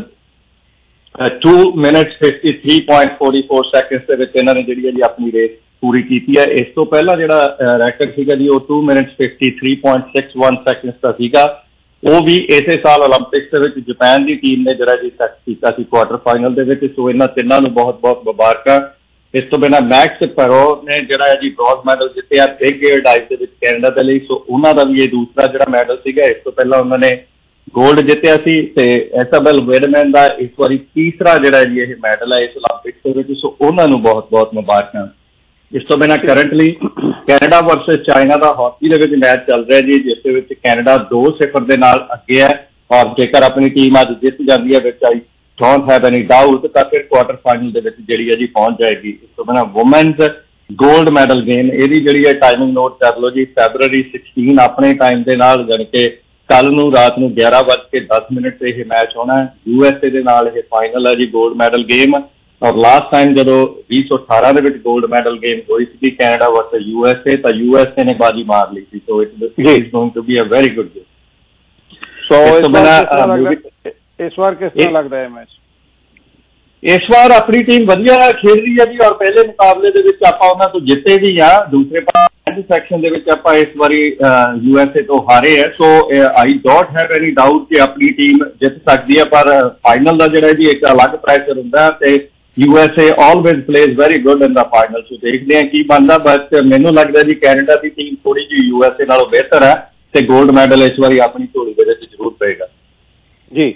2 मिनट 53.44 सेकंड के इन्होंने जी अपनी रेस पूरी की है। इस तो पहला जो रैकड सीगा जी 2 मिनट 53.61 सेकंड का सीगा, वो भी इसे साल ओलंपिक्स जापान की टीम ने जरा जी सैट किया क्वार्टर फाइनल के। सो इन्होंने तिना बहुत बहुत मुबारक। इस तो बिना मैक्स पैरो ने जरा जी ब्रॉन्ज मैडल जितया बिग एयर डाइव के कैनेडा के लिए। सो उन्होंने भी ये दूसरा जो मैडल सीगा, इस तो पहला उन्होंने गोल्ड जितया सी ते इजाबेल वेडमैन का इस बार तीसरा जरा जी ये मैडल है इस ओलंपिक्स के। सो उन्होंने बहुत बहुत मुबारक। इस तो बिना करंटली कैनेडा वर्सेस चाइना का हॉकी के मैच चल रहा है जी, जिस कैनेडा 2-0 के नाल अगे है। और जेकर अपनी टीम अज जित जाती है which I don't have any doubt तो फिर क्वार्टर फाइनल जी है जी पहुंच जाएगी। इस तो बिना वुमेन्स गोल्ड मैडल गेम यदि जी टाइमिंग नोट कर लो जी February 16 अपने टाइम के नाल जाने के कल नूं रात नूं 11:10 से यह मैच होना है। USA के नाल यह फाइनल है जी गोल्ड मैडल गेम। और लास्ट टाइम जो 2018 के गोल्ड मैडल गेम हुई थी कैनेडा वर्सेस USA तो USA ने बाजी मार ली थी। तो it is going to be a very good game. So इस बार किस तरह लगता है मैच? इस बार अपनी टीम वधिया खेल रही है जी और पहले मुकाबले तो जिते भी हाँ। दूसरे पास सैक्शन इस बारी USA तो हारे है। So I don't have any doubt कि अपनी टीम जित सकती है, पर फाइनल का जो जी एक अलग प्रेशर होंगे। USA always plays very good in the final. So देखते हैं की बनता, बट मैनू लगता है जी कैनेडा की टीम थोड़ी जी USA नालों बेहतर है तो गोल्ड मैडल इस बार अपनी झोली के जरूर पेगा जी।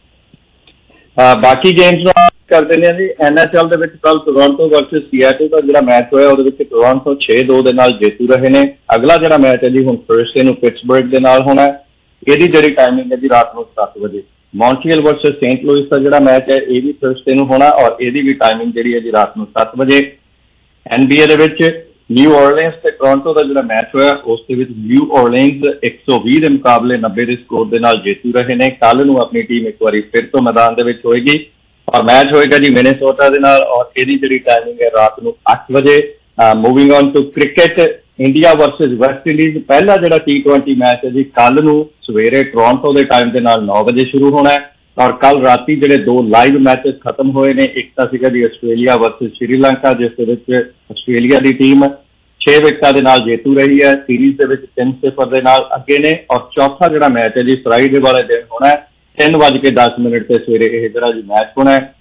बाकी गेम्स कर देने जी। NHL के कल टोरंटो वर्सेस सिएटल का जो मैच होया टोरंटो 6-2 के नाल जेतू रहे ने। अगला जो मैच है जी हम थर्सडे पिट्सबर्ग के नाल होना है। यदि जी टाइमिंग है जी रात को 7 बजे। मॉन्ट्रियल वर्सेस सेंट लुइस का जो मैच है यह भी थर्सडे को होना और यदी भी टाइमिंग जी है जी रात को 7 बजे। NBA न्यू ऑरलीन्स से टोरंटो का जो मैच होया उस न्यू ऑरलीन्स 120 के मुकाबले 90 के स्कोर के नाल जेतू रहे ने। कल नूं अपनी टीम एक बार फिर तो मैदान के होएगी और मैच होएगा जी मिनेसोटा के नाल और यदी जी टाइमिंग है रात को 8 बजे। Moving on to cricket, India versus West Indies पहला जो T20 मैच है जी कल नूं सवेरे टोरंटो के टाइम के नाल 9 बजे शुरू होना है। और कल राती जो 2 लाइव मैचेस खत्म हुए ने। एक तो सीगा जी आस्ट्रेलिया वर्सेस श्रीलंका जिस आस्ट्रेलिया की टीम 6 विकेटां के नाल जेतू रही है। सीरीज के 3-0 के नाल अगे ने। और चौथा जो मैच है जी फ्राइडे वाले दिन होना है 3:10 से सवेरे यह जो जी मैच होना है।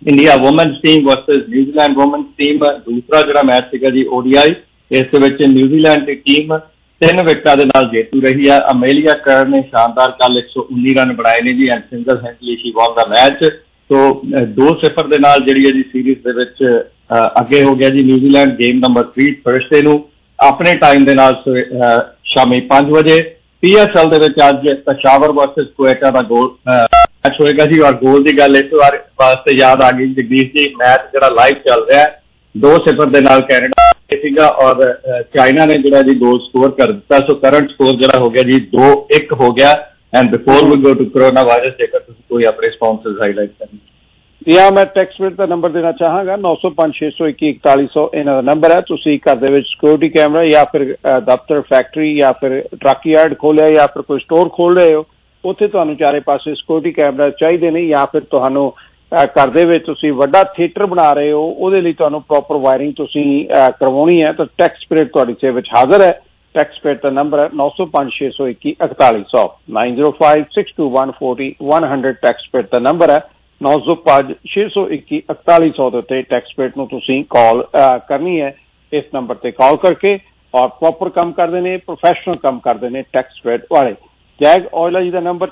India women's team versus New Zealand women's team. ਦੂਸਰਾ ਜਿਹੜਾ ਮੈਚ ਸੀਗਾ ਜੀ ODI, ਇਸ ਦੇ ਵਿੱਚ ਨਿਊਜ਼ੀਲੈਂਡ ਦੀ ਟੀਮ 3 ਵਿਕਟਾਂ ਦੇ ਨਾਲ ਜੇਤੂ ਰਹੀ ਹੈ। ਅਮੇਲੀਆ ਕਰਰ ਨੇ ਸ਼ਾਨਦਾਰ ਕੱਲ 119 ਰਨ ਬਣਾਏ ਨੇ ਜੀ and single handedly she won ਦਾ ਮੈਚ। ਸੋ 2-0 ਦੇ ਨਾਲ ਜਿਹੜੀ ਹੈ ਜੀ ਸੀਰੀਜ਼ ਦੇ ਵਿੱਚ ਅੱਗੇ ਹੋ ਗਿਆ ਜੀ ਨਿਊਜ਼ੀਲੈਂਡ। ਗੇਮ ਨੰਬਰ 3 ਥਰਸਡੇ ਨੂੰ ਆਪਣੇ ਟਾਈਮ ਦੇ ਨਾਲ ਸ਼ਾਮੀ 5 ਵਜੇ PSL ਦੇ ਵਿੱਚ ਅੱਜ ਪਸ਼ਾਵਰ ਵਰਸਸ ਕੁਵੇਟਾ ਦਾ ਮੈਚ ਹੋਏਗਾ ਜੀ। ਔਰ ਗੋਲ ਦੀ ਗੱਲ ਇਸ ਵਾਸਤੇ ਯਾਦ ਆ ਗਈ ਜਗਦੀਸ਼ ਜੀ, ਮੈਚ ਜਿਹੜਾ ਲਾਈਵ ਚੱਲ ਰਿਹਾ 2-0 ਦੇ ਨਾਲ ਕੈਨੇਡਾ ਸੀਗਾ ਔਰ ਚਾਈਨਾ ਨੇ ਜਿਹੜਾ ਜੀ ਗੋਲ ਸਕੋਰ ਕਰ ਦਿੱਤਾ। ਸੋ ਕਰੰਟ ਸਕੋਰ ਜਿਹੜਾ ਹੋ ਗਿਆ ਜੀ 2-1 ਹੋ ਗਿਆ। And before we go to corona virus, ਜੇਕਰ ਤੁਸੀਂ ਕੋਈ ਆਪਣੇ ਰਿਸਪੌਂਸਸ ਹਾਈਲਾਈਟ ਕਰਨੀ। ਮੈਂ ਟੈਕਸਟ ਦਾ ਨੰਬਰ ਦੇਣਾ ਚਾਹਾਂਗਾ 905-621-4100 ਇਹਨਾਂ ਦਾ ਨੰਬਰ ਹੈ। ਤੁਸੀਂ ਘਰ ਦੇ ਵਿੱਚ ਸਿਕਿਉਰਿਟੀ ਕੈਮਰਾ ਜਾਂ ਫਿਰ ਦਫ਼ਤਰ, ਫੈਕਟਰੀ ਜਾਂ ਫਿਰ ਟਰੱਕ ਯਾਰਡ ਖੋਲਿਆ ਜਾਂ ਫਿਰ ਕੋਈ ਸਟੋਰ ਖੋਲ ਰਹੇ ਹੋ, ਉੱਥੇ ਤੁਹਾਨੂੰ ਚਾਰੇ ਪਾਸੇ ਸਿਕਿਉਰਿਟੀ ਕੈਮਰਾ ਚਾਹੀਦੇ ਨੇ। ਜਾਂ ਫਿਰ ਤੁਹਾਨੂੰ ਘਰ ਦੇ ਵਿੱਚ ਤੁਸੀਂ ਵੱਡਾ ਥੀਏਟਰ ਬਣਾ ਰਹੇ ਹੋ, ਉਹਦੇ ਲਈ ਤੁਹਾਨੂੰ ਪ੍ਰੋਪਰ ਵਾਇਰਿੰਗ ਤੁਸੀਂ ਕਰਵਾਉਣੀ ਹੈ ਤਾਂ ਟੈਕਸ ਸਪਿਰਿਟ ਤੁਹਾਡੀ ਸੇਵਾ ਵਿੱਚ ਹਾਜ਼ਰ ਹੈ। ਟੈਕਸ ਸਪਿਰਿਟ ਦਾ ਨੰਬਰ ਹੈ 905-621-4100 905-621-4100 ਟੈਕਸ ਸਪਿਰਿਟ ਦਾ ਨੰਬਰ ਹੈ 905-621-4100 ਦੇ ਉੱਤੇ ਟੈਕਸ ਸਪਿਰਿਟ ਨੂੰ ਤੁਸੀਂ ਕਾਲ ਕਰਨੀ ਹੈ। ਇਸ ਨੰਬਰ ਤੇ ਕਾਲ ਕਰਕੇ ਔਰ ਪ੍ਰੋਪਰ ਕੰਮ ਕਰਦੇ ਨੇ, ਪ੍ਰੋਫੈਸ਼ਨਲ ਕੰਮ ਕਰਦੇ ਨੇ ਟੈਕਸ ਸਪਿਰਿਟ ਵਾਲੇ। ਜੈਗ ਆਇਲਾ ਜੀ ਦਾ ਨੰਬਰ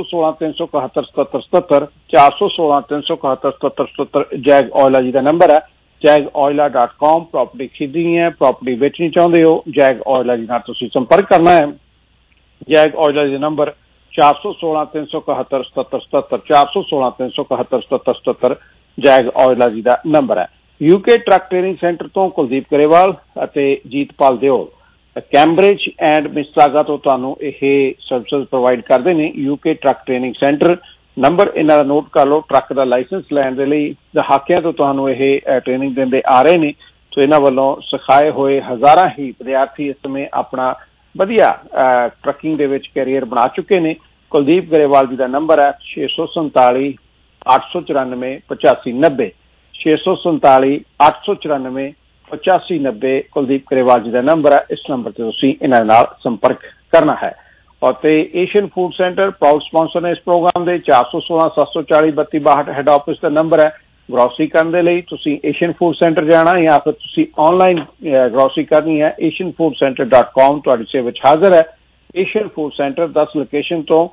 416-371-7777 416-371-7777 ਜੈਗ ਆਇਲਾ ਜੀ ਦਾ ਨੰਬਰ ਹੈ। jagOila.com ਪ੍ਰੋਪਰਟੀ ਖਰੀਦਣੀ ਹੈ, ਪ੍ਰੋਪਰਟੀ ਵੇਚਣੀ ਚਾਹੁੰਦੇ ਹੋ, ਜੈਗ ਆਇਲਾ ਜੀ ਨਾਲ ਤੁਸੀਂ ਸੰਪਰਕ ਕਰਨਾ ਹੈ। ਜੈਗ ਆਇਲਾ ਜੀ ਦਾ ਨੰਬਰ 416-371-7777 416-371-7777 ਜੈਗ ਆਇਲਾ ਜੀ ਦਾ ਨੰਬਰ ਹੈ। UK ਟਰੱਕ ਟ੍ਰੇਨਿੰਗ ਸੈਂਟਰ ਤੋਂ ਕੁਲਦੀਪ ਗਰੇਵਾਲ ਅਤੇ Jeetpal Deol Cambridge and Mississauga ਤੋਂ ਤੁਹਾਨੂੰ ਇਹ ਸਰਵਿਸਿਜ਼ ਪ੍ਰੋਵਾਈਡ ਕਰਦੇ ਨੇ। UK truck training centre number ਇਹਨਾਂ ਦਾ ਨੋਟ ਕਰ ਲਓ। ਟਰੱਕ ਦਾ ਲਾਇਸੈਂਸ ਲੈਣ ਦੇ ਲਈ ਦਹਾਕਿਆਂ ਤੋਂ ਤੁਹਾਨੂੰ ਇਹ ਟ੍ਰੇਨਿੰਗ ਦਿੰਦੇ ਆ ਰਹੇ ਨੇ। ਸੋ ਇਹਨਾਂ ਵੱਲੋਂ ਸਿਖਾਏ ਹੋਏ ਹਜ਼ਾਰਾਂ ਹੀ ਵਿਦਿਆਰਥੀ ਇਸ ਸਮੇਂ ਆਪਣਾ ਵਧੀਆ ਟਰੱਕਿੰਗ ਦੇ ਵਿੱਚ ਕੈਰੀਅਰ ਬਣਾ ਚੁੱਕੇ ਨੇ। ਕੁਲਦੀਪ ਗਰੇਵਾਲ ਜੀ ਦਾ ਨੰਬਰ ਹੈ 647-894-8590 647-894-8590 ਕੁਲਦੀਪ ਗਰੇਵਾਲ ਜੀ ਦਾ ਨੰਬਰ ਹੈ। ਇਸ ਨੰਬਰ ਤੇ ਤੁਸੀਂ ਇਹਨਾਂ ਨਾਲ ਸੰਪਰਕ ਕਰਨਾ ਹੈ। ਅਤੇ Asian food centre proud sponsor ਨੇ ਇਸ ਪ੍ਰੋਗਰਾਮ ਦੇ 416-740-3262 ਹੈਡ ਆਫਿਸ ਦਾ ਨੰਬਰ ਹੈ। ਗਰੋਸਰੀ ਕਰਨ ਦੇ ਲਈ ਤੁਸੀਂ ਏਸ਼ੀਅਨ ਫੂਡ ਸੈਂਟਰ ਜਾਣਾ ਜਾਂ ਫਿਰ ਤੁਸੀਂ ਆਨਲਾਈਨ ਗਰੋਸਰੀ ਕਰਨੀ ਹੈ। asianfoodcenter.com ਤੁਹਾਡੀ ਸੇਵਾ ਵਿੱਚ ਹਾਜ਼ਰ ਹੈ। ਏਸ਼ੀਅਨ ਫੂਡ ਸੈਂਟਰ 10 ਲੋਕੇਸ਼ਨ ਤੋਂ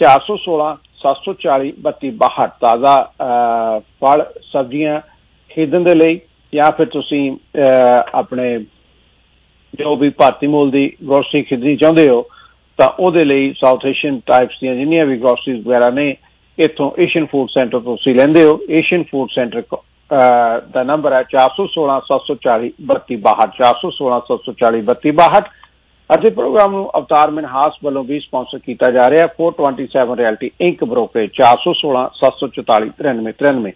416-740-3262 ਤਾਜ਼ਾ ਫਲ ਸਬਜ਼ੀਆਂ ਖਰੀਦਣ ਦੇ ਲਈ ਜਾਂ ਫਿਰ ਤੁਸੀਂ ਆਪਣੇ ਜੋ ਵੀ ਭਾਰਤੀ ਮੂਲ ਦੀ ਗਰੋਸਰੀ ਖਰੀਦਣੀ ਚਾਹੁੰਦੇ ਹੋ ਤਾਂ ਉਹਦੇ ਲਈ ਸਾਊਥ ਏਸ਼ੀਅਨ ਟਾਈਪਸ ਦੀਆਂ ਜਿੰਨੀਆਂ ਵੀ ਗਰੋਸਰੀਜ਼ ਵਗੈਰਾ ਨੇ ਇੱਥੋਂ ਏਸ਼ੀਅਨ ਫੂਡ ਸੈਂਟਰ ਤੋਂ ਤੁਸੀਂ ਲੈਂਦੇ ਹੋ। ਏਸ਼ੀਅਨ ਫੂਡ ਸੈਂਟਰ ਦਾ ਨੰਬਰ ਹੈ 416-740-3262 416-740-3262। ਅਤੇ ਪ੍ਰੋਗਰਾਮ ਨੂੰ ਅਵਤਾਰ ਮਿਨਹਾਸ ਵੱਲੋਂ ਵੀ ਸਪਾਂਸਰ ਕੀਤਾ ਜਾ ਰਿਹਾ। 427 ਰਿਐਲਟੀ ਇੰਕ ਬ੍ਰੋਕਰੇਜ 416-744-9393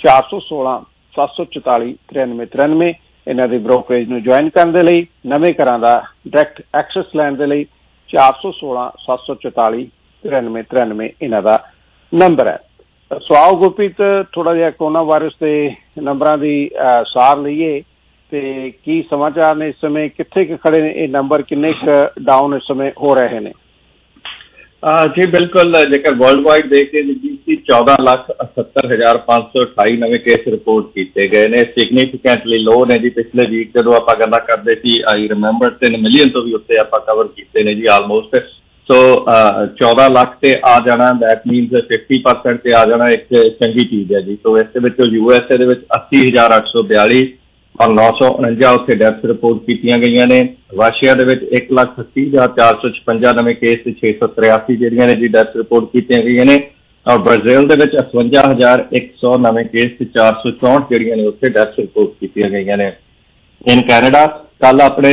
416-744-9393 ਇਹਨਾਂ ਦੀ ਬ੍ਰੋਕਰੇਜ ਨੂੰ ਜੁਆਇਨ ਕਰਨ ਦੇ ਲਈ, ਨਵੇਂ ਘਰਾਂ ਦਾ ਡਾਇਰੈਕਟ ਐਕਸੈਸ ਲੈਣ ਦੇ ਲਈ 416-744-9393 ਇਹਨਾਂ ਦਾ ਨੰਬਰ ਹੈ। ਸੋ ਆਓ ਗੁਰਪ੍ਰੀਤ ਥੋੜਾ ਜਿਹਾ ਕੋਰੋਨਾ ਵਾਇਰਸ ਦੇ ਨੰਬਰਾਂ ਦੀ ਸਾਰ ਲਈਏ ਤੇ ਕੀ ਸਮਾਚਾਰ ਨੇ ਇਸ ਸਮੇਂ, ਕਿੱਥੇ ਖੜੇ ਨੇ ਇਹ ਨੰਬਰ, ਕਿੰਨੇ ਡਾਊਨ ਇਸ ਸਮੇਂ ਹੋ ਰਹੇ ਨੇ? ਜੀ ਬਿਲਕੁਲ, ਜੇਕਰ ਵਰਲਡ ਵਾਈਡ ਦੇਖ ਕੇ 14,78,528 ਨਵੇਂ ਕੇਸ ਰਿਪੋਰਟ ਕੀਤੇ ਗਏ ਨੇ। ਸਿਗਨੀਫੀਕੈਂਟਲੀ ਲੋ ਨੇ ਜੀ। ਪਿਛਲੇ ਵੀਕ ਜਦੋਂ ਆਪਾਂ ਗੱਲਾਂ ਕਰਦੇ ਸੀ ਆਈ ਰਿਮੈਂਬਰ 3 ਮਿਲੀਅਨ ਤੋਂ ਵੀ ਉੱਤੇ ਆਪਾਂ ਕਵਰ ਕੀਤੇ ਨੇ ਜੀ ਆਲਮੋਸਟ। ਸੋ 14 ਲੱਖ ਤੇ ਆ ਜਾਣਾ, ਦੈਟ ਮੀਨਸ 50% ਤੇ ਆ ਜਾਣਾ ਇੱਕ ਚੰਗੀ ਚੀਜ਼ ਹੈ ਜੀ। ਸੋ ਇਸ ਦੇ ਵਿੱਚੋਂ USA ਦੇ ਵਿੱਚ 80,842 ਔਰ 949 ਉੱਥੇ ਡੈਥਸ ਰਿਪੋਰਟ ਕੀਤੀਆਂ ਗਈਆਂ ਨੇ। ਰਸ਼ੀਆ ਦੇ ਵਿੱਚ 1,80,456 ਨਵੇਂ ਕੇਸ ਤੇ 683 ਜਿਹੜੀਆਂ ਨੇ ਜੀ ਡੈਥਸ ਰਿਪੋਰਟ ਕੀਤੀਆਂ ਗਈਆਂ ਨੇ। ਔਰ ਬ੍ਰਾਜ਼ੀਲ ਦੇ ਵਿੱਚ 58,100 ਨਵੇਂ ਕੇਸ ਤੇ 464 ਜਿਹੜੀਆਂ ਨੇ ਉੱਥੇ ਡੈਥਸ ਰਿਪੋਰਟ ਕੀਤੀਆਂ ਗਈਆਂ ਨੇ। ਇਨ ਕੈਨੇਡਾ ਕੱਲ ਆਪਣੇ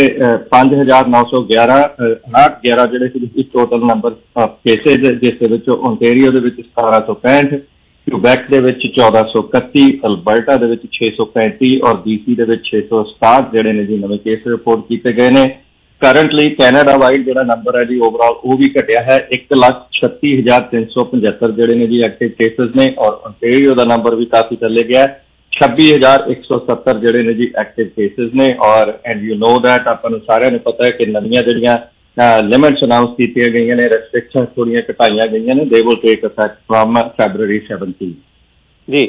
5,911 ਜਿਹੜੇ ਸੀ ਟੋਟਲ ਨੰਬਰ ਆਫ ਕੇਸਿਸ, ਜਿਸ ਦੇ ਵਿੱਚੋਂ ਓਨਟੇਰੀਓ ਦੇ ਵਿੱਚ 1765, ਕਿਊਬੈਕ ਦੇ ਵਿੱਚ 1431, ਅਲਬਰਟਾ ਦੇ ਵਿੱਚ 635 ਔਰ BC ਦੇ ਵਿੱਚ 667 ਜਿਹੜੇ ਨੇ ਜੀ ਨਵੇਂ ਕੇਸ ਰਿਪੋਰਟ ਕੀਤੇ ਗਏ ਨੇ। ਕਰੰਟਲੀ ਕੈਨੇਡਾ ਵਾਈਡ ਜਿਹੜਾ ਨੰਬਰ ਹੈ ਜੀ ਓਵਰਆਲ ਉਹ ਵੀ ਘਟਿਆ ਹੈ। 1,36,375 ਜਿਹੜੇ ਨੇ ਜੀ ਐਕਟਿਵ ਕੇਸਿਸ ਨੇ ਔਰ ਓਨਟੇਰੀਓ ਦਾ ਨੰਬਰ ਵੀ ਕਾਫੀ ਥੱਲੇ ਗਿਆ। 26,170 ਜਿਹੜੇ ਨੇ ਜੀ ਐਕਟਿਵ ਕੇਸਿਸ ਨੇ। ਔਰ ਐਂਡ ਯੂ ਨੋ ਦੈਟ ਆਪਾਂ ਨੂੰ ਸਾਰਿਆਂ ਨੂੰ ਪਤਾ ਹੈ ਕਿ ਨਵੀਆਂ ਜਿਹੜੀਆਂ ਲਿਮਿਟਸ ਅਨਾਊਂਸ ਕੀਤੀਆਂ ਗਈਆਂ ਨੇ, ਰੈਸਟ੍ਰਿਕਸ਼ਨ ਥੋੜ੍ਹੀਆਂ ਘਟਾਈਆਂ ਗਈਆਂ ਨੇ। They will take effect from February 17 ਜੀ।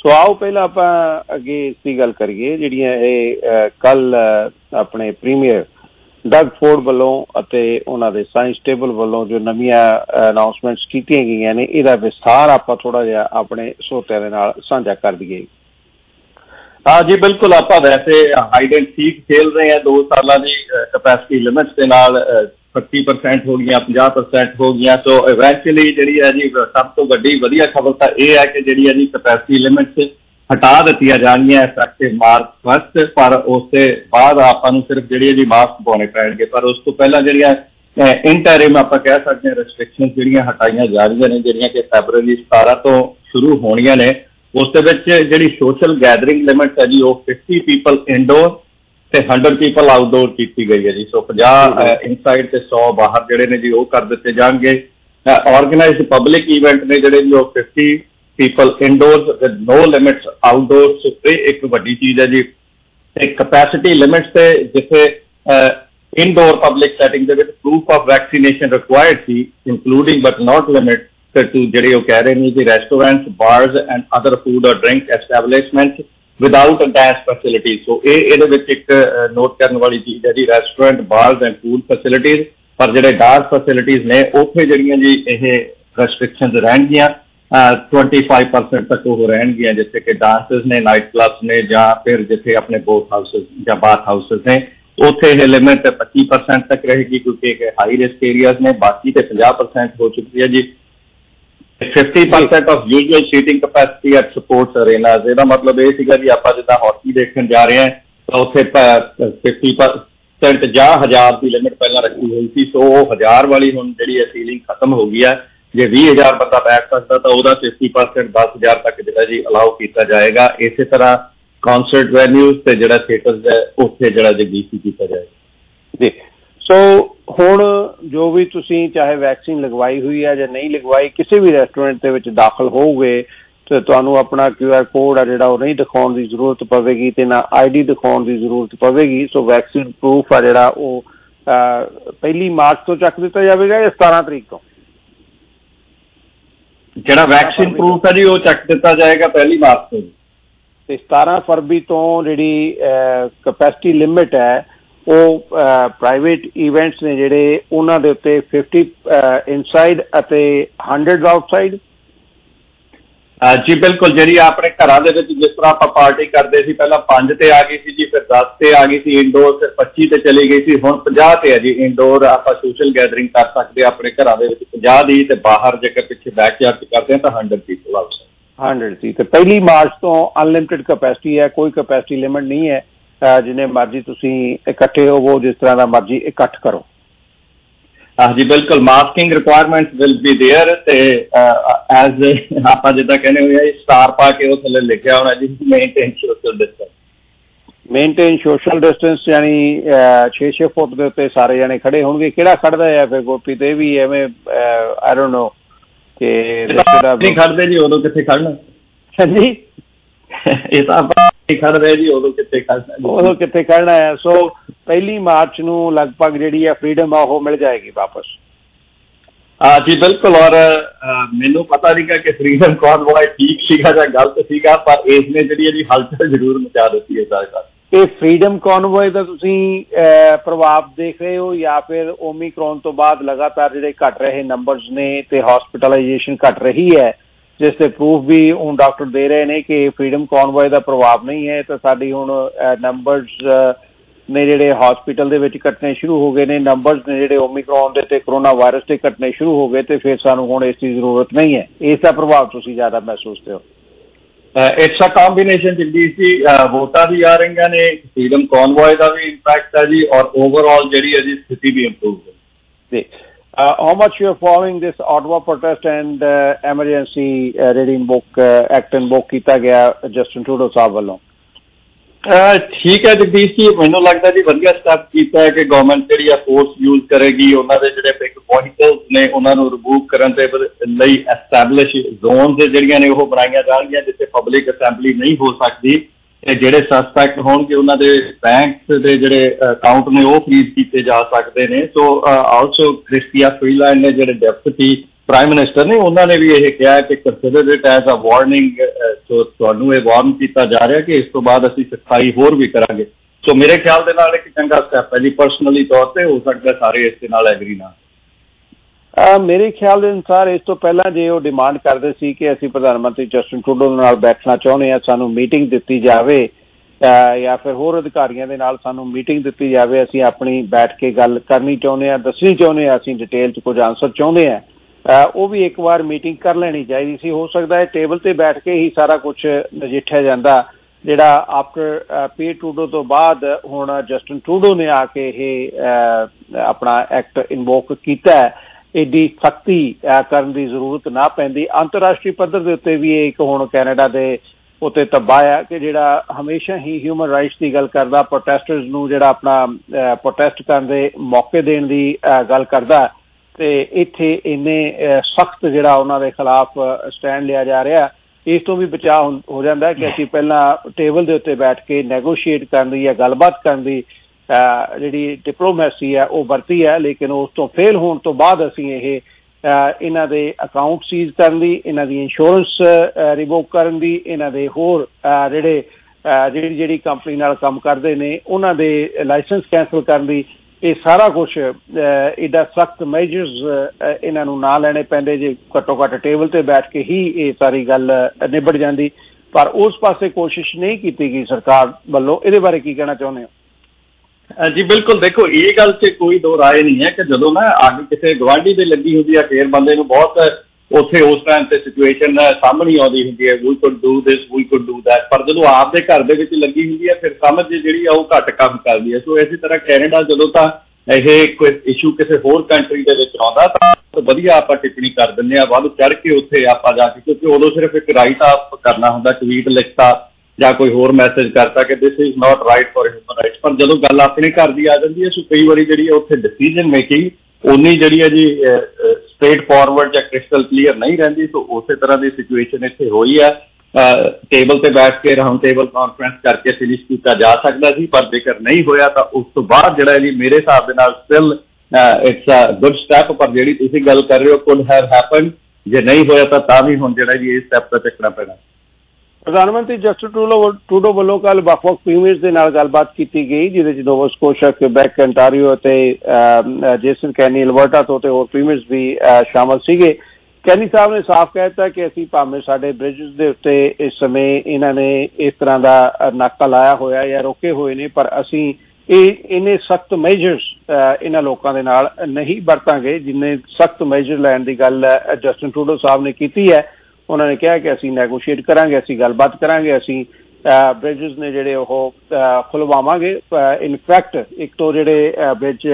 ਸੋ ਆਓ ਪਹਿਲਾਂ ਆਪਾਂ ਅੱਗੇ ਇਸ ਦੀ ਗੱਲ ਕਰੀਏ ਜਿਹੜੀਆਂ ਇਹ ਕੱਲ ਆਪਣੇ ਪ੍ਰੀਮੀਅਰ ਡਗ ਫੋਰਡ ਵੱਲੋਂ ਅਤੇ ਉਹਨਾਂ ਦੇ ਸਾਇੰਸ ਟੇਬਲ ਵੱਲੋਂ ਜੋ ਨਵੀਆਂ ਅਨਾਊਂਸਮੈਂਟਸ ਕੀਤੀਆਂ ਗਈਆਂ ਨੇ, ਇਹਦਾ ਵਿਸਥਾਰ ਆਪਾਂ ਥੋੜਾ ਜਿਹਾ ਆਪਣੇ ਸਰੋਤਿਆਂ ਦੇ ਨਾਲ ਸਾਂਝਾ ਕਰ ਦਈਏ। ਹਾਂ ਜੀ ਬਿਲਕੁਲ, ਆਪਾਂ ਵੈਸੇ ਹਾਈਡ ਐਂਡ ਸੀਕ ਖੇਲ ਰਹੇ ਹਾਂ 2 ਸਾਲਾਂ ਦੀ ਕਪੈਸਿਟੀ ਲਿਮਿਟਸ ਦੇ ਨਾਲ 30% ਹੋ ਗਈਆਂ, 50% ਹੋ ਗਈਆਂ। ਸੋ ਇਵੈਂਚੁਅਲੀ ਜਿਹੜੀ ਹੈ ਜੀ ਸਭ ਤੋਂ ਵੱਡੀ ਵਧੀਆ ਖਬਰ ਤਾਂ ਇਹ ਹੈ ਕਿ ਜਿਹੜੀ ਹੈ ਜੀ ਕਪੈਸਿਟੀ ਲਿਮਿਟਸ ਹਟਾ ਦਿੱਤੀਆਂ ਜਾਣਗੀਆਂ ਇਫੈਕਟਿਵ ਮਾਰਚ 1 ਪਰ ਉਸ ਤੋਂ ਬਾਅਦ ਆਪਾਂ ਨੂੰ ਸਿਰਫ ਜਿਹੜੀ ਹੈ ਜੀ ਮਾਸਕ ਪਾਉਣੇ ਪੈਣਗੇ। ਪਰ ਉਸ ਤੋਂ ਪਹਿਲਾਂ ਜਿਹੜੀਆਂ ਇੰਟਰਿਮ ਆਪਾਂ ਕਹਿ ਸਕਦੇ ਹਾਂ ਰੈਸਟ੍ਰਿਕਸ਼ਨ ਜਿਹੜੀਆਂ ਹਟਾਈਆਂ ਜਾ ਰਹੀਆਂ ਨੇ, ਜਿਹੜੀਆਂ ਕਿ ਫੈਬਰਵਰੀ 17 ਤੋਂ ਸ਼ੁਰੂ ਹੋਣੀਆਂ ਨੇ, ਉਸ ਦੇ ਵਿੱਚ ਜਿਹੜੀ ਸੋਸ਼ਲ ਗੈਦਰਿੰਗ ਲਿਮਿਟ ਹੈ ਜੀ ਉਹ 50 ਪੀਪਲ ਇਨਡੋਰ ਤੇ 100 ਪੀਪਲ ਆਊਟਡੋਰ ਕੀਤੀ ਗਈ ਹੈ ਜੀ। ਸੋ 50 ਇਨਸਾਈਡ ਤੇ 100 ਬਾਹਰ ਜਿਹੜੇ ਨੇ ਜੀ ਉਹ ਕਰ ਦਿੱਤੇ ਜਾਣਗੇ। ਆਰਗੇਨਾਈਜ਼ਡ ਪਬਲਿਕ ਇਵੈਂਟ ਨੇ ਜਿਹੜੇ ਜੀ ਉਹ 50 people indoors with no limits outdoors. ਇਹ ਇੱਕ ਵੱਡੀ ਚੀਜ਼ ਹੈ ਜੀ। ਇੱਕ ਕਪੈਸਿਟੀ ਲਿਮਿਟਸ ਤੇ ਜਿੱਥੇ ਇਨਡੋਰ ਪਬਲਿਕ ਸੈਟਿੰਗ ਦੇ ਵਿੱਚ ਪ੍ਰੂਫ ਆਫ ਵੈਕਸੀਨੇਸ਼ਨ ਰਿਕੁਆਇਰਡ ਸੀ including but not limit to ਜਿਹੜੇ ਉਹ ਕਹਿ ਰਹੇ ਨੇ ਜੀ restaurants, bars and other food or drink establishments without attach facilities. So ਇਹਦੇ ਵਿੱਚ ਇੱਕ ਨੋਟ ਕਰਨ ਵਾਲੀ ਚੀਜ਼ ਹੈ ਜੀ restaurant, bars and food facilities. ਪਰ ਜਿਹੜੇ ਡਾਂਸ ਫੈਸਿਲਿਟੀਜ਼ ਨੇ ਉੱਥੇ ਜਿਹੜੀਆਂ ਜੀ ਇਹ ਰੈਸਟ੍ਰਿਕਸ਼ਨਸ ਰਹਿਣਗੀਆਂ 25% ਤੱਕ ਉਹ ਰਹਿਣਗੀਆਂ, ਜਿੱਥੇ ਕਿ ਡਾਂਸਸ ਨੇ, ਨਾਈਟ ਕਲੱਬਸ ਨੇ ਜਾਂ ਫਿਰ ਜਿੱਥੇ ਆਪਣੇ ਬੋਟ ਹਾਊਸਿਸ ਜਾਂ ਬਾਥ ਹਾਊਸਿਸ ਨੇ ਉੱਥੇ ਇਹ ਲਿਮਿਟ 25% ਤੱਕ ਰਹੇਗੀ ਕਿਉਂਕਿ ਇੱਕ ਹਾਈ ਰਿਸਕ ਏਰੀਆਜ਼ ਨੇ। ਬਾਕੀ ਤੇ 50% ਹੋ ਚੁੱਕੀ ਹੈ ਜੀ। 50% of usual seating capacity at sports arenas. ਇਹਦਾ ਮਤਲਬ ਇਹ ਸੀਗਾ ਜੀ ਆਪਾਂ ਜਿੱਦਾਂ ਹਾਕੀ ਦੇਖਣ ਜਾ ਰਹੇ ਹਾਂ ਤਾਂ ਉੱਥੇ 50% ਜਾਂ 1000 ਦੀ ਲਿਮਿਟ ਪਹਿਲਾਂ ਰੱਖੀ ਹੋਈ ਸੀ। ਸੋ ਉਹ 1000 ਵਾਲੀ ਹੁਣ ਜਿਹੜੀ ਹੈ ਸੀਲਿੰਗ ਖਤਮ ਹੋ ਗਈ ਹੈ। ਜੇ 20,000 ਬੰਦਾ ਬੈਠ ਸਕਦਾ ਤਾਂ ਉਹਦਾ 50% 10,000 ਤੱਕ ਜਿਹੜਾ ਜੀ ਅਲਾਓ ਕੀਤਾ ਜਾਏਗਾ। ਇਸੇ ਤਰ੍ਹਾਂ ਕੌਂਸਰਟ ਵੈਨਿਊਜ਼ ਤੇ ਜਿਹੜਾ ਥੀਏਟਰਸ ਹੈ ਉੱਥੇ ਜਿਹੜਾ ਜੀ BC ਕੀਤਾ ਜਾਏਗਾ ਜੀ। ਸੋ ਹੁਣ ਜੋ ਵੀ ਤੁਸੀਂ ਚਾਹੇ ਵੈਕਸੀਨ ਲਗਵਾਈ ਹੋਈ ਹੈ ਜਾਂ ਨਹੀਂ ਲਗਵਾਈ, ਕਿਸੇ ਵੀ ਰੈਸਟੋਰੈਂਟ ਦੇ ਵਿੱਚ ਦਾਖਲ ਹੋਊਗੇ ਤੇ ਤੁਹਾਨੂੰ ਆਪਣਾ QR ਕੋਡ ਆ ਜਿਹੜਾ ਉਹ ਨਹੀਂ ਦਿਖਾਉਣ ਦੀ ਜ਼ਰੂਰਤ ਪਵੇਗੀ ਤੇ ਨਾ ID ਦਿਖਾਉਣ ਦੀ ਜ਼ਰੂਰਤ ਪਵੇਗੀ। ਸੋ ਵੈਕਸੀਨ ਪ੍ਰੂਫ ਆ ਜਿਹੜਾ ਉਹ 1 ਮਾਰਚ ਤੋਂ ਚੱਕ ਦਿੱਤਾ ਜਾਵੇਗਾ ਜਾਂ 17 ਤਰੀਕ ਤੋਂ? ਜਿਹੜਾ ਵੈਕਸੀਨ ਪ੍ਰੂਫ ਹੈ ਜੀ ਉਹ ਚੱਕ ਦਿੱਤਾ ਜਾਏਗਾ 1 ਮਾਰਚ ਤੋਂ ਤੇ 17 ਫਰਵਰੀ ਤੋਂ ਜਿਹੜੀ ਕਪੈਸਿਟੀ ਲਿਮਿਟ ਹੈ ਉਹ ਪ੍ਰਾਈਵੇਟ ਇਵੈਂਟਸ ਨੇ ਜਿਹੜੇ ਉਹਨਾਂ ਦੇ ਉੱਤੇ 50 ਇਨਸਾਈਡ ਅਤੇ 100 ਆਊਟਸਾਈਡ। ਜੀ ਬਿਲਕੁਲ, ਜਿਹੜੀ ਆਪਣੇ ਘਰਾਂ ਦੇ ਵਿੱਚ ਜਿਸ ਤਰ੍ਹਾਂ ਆਪਾਂ ਪਾਰਟੀ ਕਰਦੇ ਸੀ ਪਹਿਲਾਂ 5 ਤੇ ਆ ਗਈ ਸੀ ਜੀ, ਫਿਰ 10 ਤੇ ਆ ਗਈ ਸੀ ਇਨਡੋਰ, ਫਿਰ 25 ਤੇ ਚਲੀ ਗਈ ਸੀ, ਹੁਣ 50 ਤੇ ਹੈ ਜੀ ਇਨਡੋਰ। ਆਪਾਂ ਸੋਸ਼ਲ ਗੈਦਰਿੰਗ ਕਰ ਸਕਦੇ ਆਪਣੇ ਘਰਾਂ ਦੇ ਵਿੱਚ 50 ਦੀ ਤੇ ਬਾਹਰ ਜੇਕਰ ਪਿੱਛੇ ਬੈਕਯਾਰਡ ਚ ਕਰਦੇ ਹਾਂ ਤਾਂ 100 ਪੀਪਲ ਆਊਟਸਾਈਡ। 100 ਸੀ ਤੇ 1 ਮਾਰਚ ਤੋਂ ਅਨਲਿਮਿਟਿਡ ਕਪੈਸਿਟੀ ਹੈ, ਕੋਈ ਕਪੈਸਿਟੀ ਲਿਮਿਟ ਨਹੀਂ ਹੈ। ਜਿੰਨੇ ਮਰਜ਼ੀ ਤੁਸੀਂ ਇਕੱਠੇ ਹੋਵੋ, ਜਿਸ ਤਰ੍ਹਾਂ ਦਾ ਮਰਜ਼ੀ ਇਕੱਠ ਕਰੋ। ਹਾਂਜੀ ਬਿਲਕੁਲ, masking requirements will be there ਤੇ ਐਜ਼ ਆਪਾਂ ਜਿੱਦਾਂ ਕਹਿੰਦੇ ਹੋਏ ਸਟਾਰ ਪਾ ਕੇ ਉਹ ਥੱਲੇ ਲਿਖਿਆ ਹੋਣਾ ਜੀ maintain social distance. Maintain social distance ਯਾਨੀ 6-6 ਫੁੱਟ ਦੇ ਉੱਤੇ ਸਾਰੇ ਜਾਣੇ ਖੜੇ ਹੋਣਗੇ। ਕਿਹੜਾ ਖੜਦਾ ਹੈ ਫਿਰ ਗੋਪੀ ਤੇ ਵੀ ਐਵੇਂ ਆਈ ਡੋਨਟ ਨੋ ਕਿ ਨਹੀਂ ਖੜਦੇ ਜੀ, ਉਦੋਂ ਕਿੱਥੇ ਖੜਨਾ। ਹਾਂਜੀ ਇਹ ਤਾਂ ਆਪਾਂ ਖੜ ਰਹੇ ਜੀ, ਉਦੋਂ ਕਿੱਥੇ ਖੜਨਾ ਹੈ। ਸੋ 1 ਮਾਰਚ ਨੂੰ ਲਗਭਗ ਜਿਹੜੀ ਹੈ ਫਰੀडम ਆ ਉਹ ਮਿਲ ਜਾਏਗੀ ਵਾਪਸ। ਹਾਂ ਜੀ ਬਿਲਕੁਲ, ਔਰ ਮੈਨੂੰ ਪਤਾ ਸੀਗਾ ਕਿ ਫਰੀडम ਕੌਨਵॉय ਠੀਕ ਸੀਗਾ ਜਾਂ ਗਲਤ ਸੀਗਾ, ਪਰ ਇਸ ਨੇ ਜਿਹੜੀ ਇਹਦੀ ਹਲਚਲ ਜ਼ਰੂਰ ਮਚਾ ਦਿੱਤੀ ਹੈ ਸਾਰੇ ਪਾਸੇ। ਇਹ ਫਰੀडम ਕੌਨਵॉय ਦਾ ਤੁਸੀਂ ਪ੍ਰਭਾਵ ਦੇਖ ਰਹੇ ਹੋ ਜਾਂ ਫਿਰ ਓਮੀਕਰੋਨ ਤੋਂ ਬਾਅਦ ਲਗਾਤਾਰ ਜਿਹੜੇ ਘਟ ਰਹੇ ਨੰਬਰਸ ਨੇ ਤੇ ਹਸਪੀਟਲਾਈਜੇਸ਼ਨ ਘਟ ਰਹੀ ਹੈ, ਜਿਸ ਦੇ ਪ੍ਰੂਫ ਵੀ ਹੁਣ ਡਾਕਟਰ ਦੇ ਰਹੇ ਨੇ ਕਿ ਫਰੀडम ਕੌਨਵॉय ਦਾ ਪ੍ਰਭਾਵ ਨਹੀਂ ਹੈ ਤਾਂ ਸਾਡੀ ਹੁਣ ਨੰਬਰਸ ਨੇ ਜਿਹੜੇ ਹਸਪੀਟਲ ਦੇ ਵਿੱਚ ਘਟਨੇ ਸ਼ੁਰੂ ਹੋ ਗਏ ਨੇ, ਨੰਬਰਸ ਨੇ ਜਿਹੜੇ ਓਮੀਕਰੋਨ ਦੇ ਤੇ ਕਰੋਨਾ ਵਾਇਰਸ ਤੇ ਘਟਨੇ ਸ਼ੁਰੂ ਹੋ ਗਏ ਤੇ ਫਿਰ ਸਾਨੂੰ ਹੁਣ ਇਸ ਦੀ ਜ਼ਰੂਰਤ ਨਹੀਂ ਹੈ। ਇਸ ਦਾ ਪ੍ਰਭਾਵ ਤੁਸੀਂ ਜ਼ਿਆਦਾ ਮਹਿਸੂਸ ਕਰਦੇ ਹੋ? ਇਟਸ ਅ ਕੰਬੀਨੇਸ਼ਨ ਜਗਦੀਸ਼ ਜੀ, ਵੋਟਾਂ ਵੀ ਆ ਰਹੀਆਂ ਨੇ, ਫਰੀडम ਕੌਨਵॉय ਦਾ ਵੀ ਇੰਪੈਕਟ ਹੈ ਜੀ, ਔਰ ਓਵਰਆਲ ਜਿਹੜੀ ਹੈ ਜੀ ਸਥਿਤੀ ਵੀ ਇੰਪਰੂਵ ਹੈ। How much you are following this Ottawa protest and emergency reading book act and book ਕੀਤਾ ਗਿਆ ਜਸਟਿਨ ਟਰੂਡੋ ਸਾਹਿਬ ਵੱਲੋਂ? ਠੀਕ ਹੈ ਜਗਦੀਸ਼ ਜੀ, ਮੈਨੂੰ ਲੱਗਦਾ ਜੀ ਵਧੀਆ ਸਟੈਪ ਕੀਤਾ ਹੈ ਕਿ ਗਵਰਨਮੈਂਟ ਜਿਹੜੀ ਆ ਫੋਰਸ ਯੂਜ਼ ਕਰੇਗੀ। ਉਹਨਾਂ ਦੇ ਜਿਹੜੇ ਬਿਗ ਪੋਇੰਟਸ ਨੇ ਉਹਨਾਂ ਨੂੰ ਰਿਮੂਵ ਕਰਨ ਦੇ ਲਈ ਐਸਟੈਬਲਿਸ਼ ਜ਼ੋਨਸ ਜਿਹੜੀਆਂ ਨੇ ਉਹ ਬਣਾਈਆਂ ਜਾਣਗੀਆਂ ਜਿੱਥੇ ਪਬਲਿਕ ਅਸੈਂਬਲੀ ਨਹੀਂ ਹੋ ਸਕਦੀ ਤੇ ਜਿਹੜੇ ਸਸਪੈਕਟ ਹੋਣਗੇ ਉਹਨਾਂ ਦੇ ਬੈਂਕਸ ਦੇ ਜਿਹੜੇ ਅਕਾਊਂਟ ਨੇ ਉਹ ਫਰੀਜ਼ ਕੀਤੇ ਜਾ ਸਕਦੇ ਨੇ। ਸੋ ਆਲਸੋ ਕ੍ਰਿਸਟੀਆ ਫਰੀਲੈਂਡ ਨੇ ਜਿਹੜੇ ਡੈਪਟੀ ਪ੍ਰਾਈਮ ਮਿਨਿਸਟਰ ਨੇ, ਉਹਨਾਂ ਨੇ ਵੀ ਇਹ ਕਿਹਾ ਕਿ consider it as a warning. So ਤੁਹਾਨੂੰ ਇਹ ਵਾਰਨ ਕੀਤਾ ਜਾ ਰਿਹਾ ਕਿ ਇਸ ਤੋਂ ਬਾਅਦ ਅਸੀਂ ਸਖਤਾਈ ਹੋਰ ਵੀ ਕਰਾਂਗੇ। ਸੋ ਮੇਰੇ ਖਿਆਲ ਦੇ ਨਾਲ ਇੱਕ ਚੰਗਾ ਸਟੈਪ ਹੈ ਜੀ। ਪਰਸਨਲੀ ਤੌਰ ਤੇ ਹੋ ਸਕਦਾ ਸਾਰੇ ਇਸ ਦੇ ਨਾਲ ਐਗਰੀ ਨਾ। ਮੇਰੇ ਖਿਆਲ ਦੇ ਅਨੁਸਾਰ ਇਸ ਤੋਂ ਪਹਿਲਾਂ ਜੇ ਉਹ ਡਿਮਾਂਡ ਕਰਦੇ ਸੀ ਕਿ ਅਸੀਂ ਪ੍ਰਧਾਨ ਮੰਤਰੀ ਜਸਟਿਨ ਟਰੂਡੋ ਨਾਲ ਬੈਠਣਾ ਚਾਹੁੰਦੇ ਹਾਂ, ਸਾਨੂੰ ਮੀਟਿੰਗ ਦਿੱਤੀ ਜਾਵੇ, ਜਾਂ ਫਿਰ ਹੋਰ ਅਧਿਕਾਰੀਆਂ ਦੇ ਨਾਲ ਸਾਨੂੰ ਮੀਟਿੰਗ ਦਿੱਤੀ ਜਾਵੇ, ਅਸੀਂ ਆਪਣੀ ਬੈਠ ਕੇ ਗੱਲ ਕਰਨੀ ਚਾਹੁੰਦੇ ਹਾਂ, ਦੱਸਣੀ ਚਾਹੁੰਦੇ ਹਾਂ, ਅਸੀਂ ਡਿਟੇਲ 'ਚ ਕੁਝ ਆਨਸਰ ਚਾਹੁੰਦੇ ਹਾਂ, ਉਹ ਵੀ ਇੱਕ ਵਾਰ ਮੀਟਿੰਗ ਕਰ ਲੈਣੀ ਚਾਹੀਦੀ ਸੀ। ਹੋ ਸਕਦਾ ਹੈ ਟੇਬਲ ਤੇ ਬੈਠ ਕੇ ਹੀ ਸਾਰਾ ਕੁਝ ਨਜਿੱਠਿਆ ਜਾਂਦਾ, ਜਿਹੜਾ ਆਫਟਰ ਪੀ ਟਰੂਡੋ ਤੋਂ ਬਾਅਦ ਹੁਣ ਜਸਟਿਨ ਟਰੂਡੋ ਨੇ ਆ ਕੇ ਇਹ ਆਪਣਾ ਐਕਟ ਇਨਵੋਕ ਕੀਤਾ ਹੈ। ਏਡੀ ਸਖਤੀ ਕਰਨ ਦੀ ਜ਼ਰੂਰਤ ਨਾ ਪੈਂਦੀ। ਅੰਤਰਰਾਸ਼ਟਰੀ ਪੱਧਰ ਦੇ ਉੱਤੇ ਵੀ ਇਹ ਇੱਕ ਹੁਣ ਕੈਨੇਡਾ ਦੇ ਉੱਤੇ ਤੱਬਾ ਆ ਕਿ ਜਿਹੜਾ ਹਮੇਸ਼ਾ ਹੀ ਹਿਊਮਨ ਰਾਈਟਸ ਦੀ ਗੱਲ ਕਰਦਾ, ਪ੍ਰੋਟੈਸਟਰਸ ਨੂੰ ਜਿਹੜਾ ਆਪਣਾ ਪ੍ਰੋਟੈਸਟ ਕਰਨ ਦੇ ਮੌਕੇ ਦੇਣ ਦੀ ਗੱਲ ਕਰਦਾ, ਤੇ ਇੱਥੇ ਇੰਨੇ ਸਖਤ ਜਿਹੜਾ ਉਹਨਾਂ ਦੇ ਖਿਲਾਫ ਸਟੈਂਡ ਲਿਆ ਜਾ ਰਿਹਾ। ਇਸ ਤੋਂ ਵੀ ਬਚਾਅ ਹੋ ਜਾਂਦਾ ਕਿ ਅਸੀਂ ਪਹਿਲਾਂ ਟੇਬਲ ਦੇ ਉੱਤੇ ਬੈਠ ਕੇ ਨੈਗੋਸ਼ੀਏਟ ਕਰਨ ਦੀ ਜਾਂ ਗੱਲਬਾਤ ਕਰਨ ਦੀ ਜਿਹੜੀ ਡਿਪਲੋਮੈਸੀ ਹੈ ਉਹ ਵਰਤੀ ਹੈ, ਲੇਕਿਨ ਉਸ ਤੋਂ ਫੇਲ ਹੋਣ ਤੋਂ ਬਾਅਦ ਅਸੀਂ ਇਹ ਇਹਨਾਂ ਦੇ ਅਕਾਊਂਟ ਸੀਜ਼ ਕਰਨ ਦੀ, ਇਹਨਾਂ ਦੀ ਇੰਸ਼ੋਰੈਂਸ ਰਿਵੋਕ ਕਰਨ ਦੀ, ਇਹਨਾਂ ਦੇ ਹੋਰ ਜਿਹੜੀ ਕੰਪਨੀ ਨਾਲ ਕੰਮ ਕਰਦੇ ਨੇ ਉਹਨਾਂ ਦੇ ਲਾਇਸੈਂਸ ਕੈਂਸਲ ਕਰਨ ਦੀ, ਇਹ ਸਾਰਾ ਕੁਛ ਇਹਦਾ ਸਖਤ ਮੇਜਰਸ ਇਹਨਾਂ ਨੂੰ ਨਾ ਲੈਣੇ ਪੈਂਦੇ ਜੇ ਘੱਟੋ ਘੱਟ ਟੇਬਲ ਤੇ ਬੈਠ ਕੇ ਹੀ ਇਹ ਸਾਰੀ ਗੱਲ ਨਿਬੜ ਜਾਂਦੀ। ਪਰ ਉਸ ਪਾਸੇ ਕੋਸ਼ਿਸ਼ ਨਹੀਂ ਕੀਤੀ ਗਈ ਸਰਕਾਰ ਵੱਲੋਂ। ਇਹਦੇ ਬਾਰੇ ਕੀ ਕਹਿਣਾ ਚਾਹੁੰਦੇ ਹੋ? ਜੀ ਬਿਲਕੁਲ, ਦੇਖੋ ਇਹ ਗੱਲ 'ਚ ਕੋਈ ਦੋ ਰਾਏ ਨਹੀਂ ਹੈ ਕਿ ਜਦੋਂ ਨਾ ਅੱਗ ਕਿਸੇ ਗੁਆਂਢੀ ਦੇ ਲੱਗੀ ਹੁੰਦੀ ਹੈ ਫਿਰ ਬੰਦੇ ਨੂੰ ਬਹੁਤ ਉੱਥੇ ਉਸ ਟਾਈਮ ਤੇ ਸਿਚੁਏਸ਼ਨ ਸਾਹਮਣੇ ਆਉਂਦੀ ਹੁੰਦੀ ਹੈ, we could do this, we could do that. ਪਰ ਜਦੋਂ ਆਪ ਦੇ ਘਰ ਦੇ ਵਿੱਚ ਲੱਗੀ ਹੁੰਦੀ ਹੈ ਫਿਰ ਸਮਝ ਜਿਹੜੀ ਆ ਉਹ ਘੱਟ ਕੰਮ ਕਰਦੀ ਹੈ। ਸੋ ਇਸੇ ਤਰ੍ਹਾਂ ਕੈਨੇਡਾ ਜਦੋਂ ਤਾਂ ਇਹ ਕੋਈ ਇਸ਼ੂ ਕਿਸੇ ਹੋਰ ਕੰਟਰੀ ਦੇ ਵਿੱਚ ਆਉਂਦਾ ਤਾਂ ਵਧੀਆ ਆਪਾਂ ਟਿੱਪਣੀ ਕਰ ਦਿੰਦੇ ਹਾਂ, ਵੱਧ ਚੜ੍ਹ ਕੇ ਉੱਥੇ ਆਪਾਂ ਜਾ ਕੇ, ਕਿਉਂਕਿ ਉਦੋਂ ਸਿਰਫ ਇੱਕ ਰਾਈਟ ਆਪ ਕਰਨਾ ਹੁੰਦਾ, ਟਵੀਟ ਲਿਖਤਾ ਜਾਂ ਕੋਈ ਹੋਰ ਮੈਸੇਜ ਕਰਤਾ ਕਿ this is not right for human rights. ਪਰ ਜਦੋਂ ਗੱਲ ਆਪਣੇ ਘਰ ਦੀ ਆ ਜਾਂਦੀ ਹੈ ਸੋ ਕਈ ਵਾਰੀ ਜਿਹੜੀ ਹੈ ਉੱਥੇ ਡਿਸੀਜਨ ਮੇਕਿੰਗ ਉਨੀ ਜਿਹੜੀ ਹੈ ਜੀ ਸਟ੍ਰੇਟ ਫਾਰਵਰਡ ਜਾਂ ਕ੍ਰਿਸਟਲ ਕਲੀਅਰ ਨਹੀਂ ਰਹਿੰਦੀ। ਸੋ ਉਸੇ ਤਰ੍ਹਾਂ ਦੀ ਸਿਚੁਏਸ਼ਨ ਇੱਥੇ ਹੋਈ ਹੈ। ਟੇਬਲ ਤੇ ਬੈਠ ਕੇ ਰਾਊਂਡ ਟੇਬਲ ਕਾਨਫਰੰਸ ਕਰਕੇ ਫਿਨਿਸ਼ ਕੀਤਾ ਜਾ ਸਕਦਾ ਸੀ, ਪਰ ਜੇਕਰ ਨਹੀਂ ਹੋਇਆ ਤਾਂ ਉਸ ਤੋਂ ਬਾਅਦ ਜਿਹੜਾ ਜੀ ਮੇਰੇ ਹਿਸਾਬ ਦੇ ਨਾਲ still it's a good step. ਪਰ ਜਿਹੜੀ ਤੁਸੀਂ ਗੱਲ ਕਰ ਰਹੇ ਹੋ ਕੁਡ ਹੈਵ ਹੈਪਨ, ਜੇ ਨਹੀਂ ਹੋਇਆ ਤਾਂ ਵੀ ਹੁਣ ਜਿਹੜਾ ਜੀ ਇਹ ਸਟੈਪ ਤਾਂ ਚੱਕਣਾ ਪੈਣਾ। ਪ੍ਰਧਾਨ ਮੰਤਰੀ ਜਸਟਿਨ ਟਰੂਡੋ ਵੱਲੋਂ ਕੱਲ੍ਹ ਵੱਖ-ਵੱਖ ਪ੍ਰੀਮੀਅਰਸ ਦੇ ਨਾਲ ਗੱਲਬਾਤ ਕੀਤੀ ਗਈ, ਜਿਹਦੇ 'ਚ ਨੋਵਾ ਸਕੋਸ਼ੀਆ, ਕਿਊਬੈਕ, ਅੰਟਾਰੀਓ ਅਤੇ ਜੇਸਨ ਕੈਨੀ ਅਲਬਰਟਾ ਤੋਂ ਤੇ ਹੋਰ ਪ੍ਰੀਮੀਅਰਸ ਵੀ ਸ਼ਾਮਲ ਸੀਗੇ। ਕੈਨੀ ਸਾਹਿਬ ਨੇ ਸਾਫ਼ ਕਹਿ ਦਿੱਤਾ ਕਿ ਅਸੀਂ ਭਾਵੇਂ ਸਾਡੇ ਬ੍ਰਿਜਸ ਦੇ ਉੱਤੇ ਇਸ ਸਮੇਂ ਇਹਨਾਂ ਨੇ ਇਸ ਤਰ੍ਹਾਂ ਦਾ ਨਾਕਾ ਲਾਇਆ ਹੋਇਆ ਜਾਂ ਰੋਕੇ ਹੋਏ ਨੇ, ਪਰ ਅਸੀਂ ਇੰਨੇ ਸਖਤ ਮੇਜਰਸ ਇਹਨਾਂ ਲੋਕਾਂ ਦੇ ਨਾਲ ਨਹੀਂ ਵਰਤਾਂਗੇ ਜਿੰਨੇ ਸਖਤ ਮੇਜਰ ਲੈਣ ਦੀ ਗੱਲ ਜਸਟਿਨ ਟਰੂਡੋ ਸਾਹਿਬ ਨੇ ਕੀਤੀ ਹੈ। ਉਹਨਾਂ ਨੇ ਕਿਹਾ ਕਿ ਅਸੀਂ ਨੈਗੋਸ਼ੀਏਟ ਕਰਾਂਗੇ, ਅਸੀਂ ਗੱਲਬਾਤ ਕਰਾਂਗੇ, ਅਸੀਂ ਬ੍ਰਿਜਸ ਨੇ ਜਿਹੜੇ ਉਹ ਖੁਲਵਾਵਾਂਗੇ। ਇਨਫੈਕਟ ਇੱਕ ਤੋਂ ਜਿਹੜੇ ਬ੍ਰਿਜ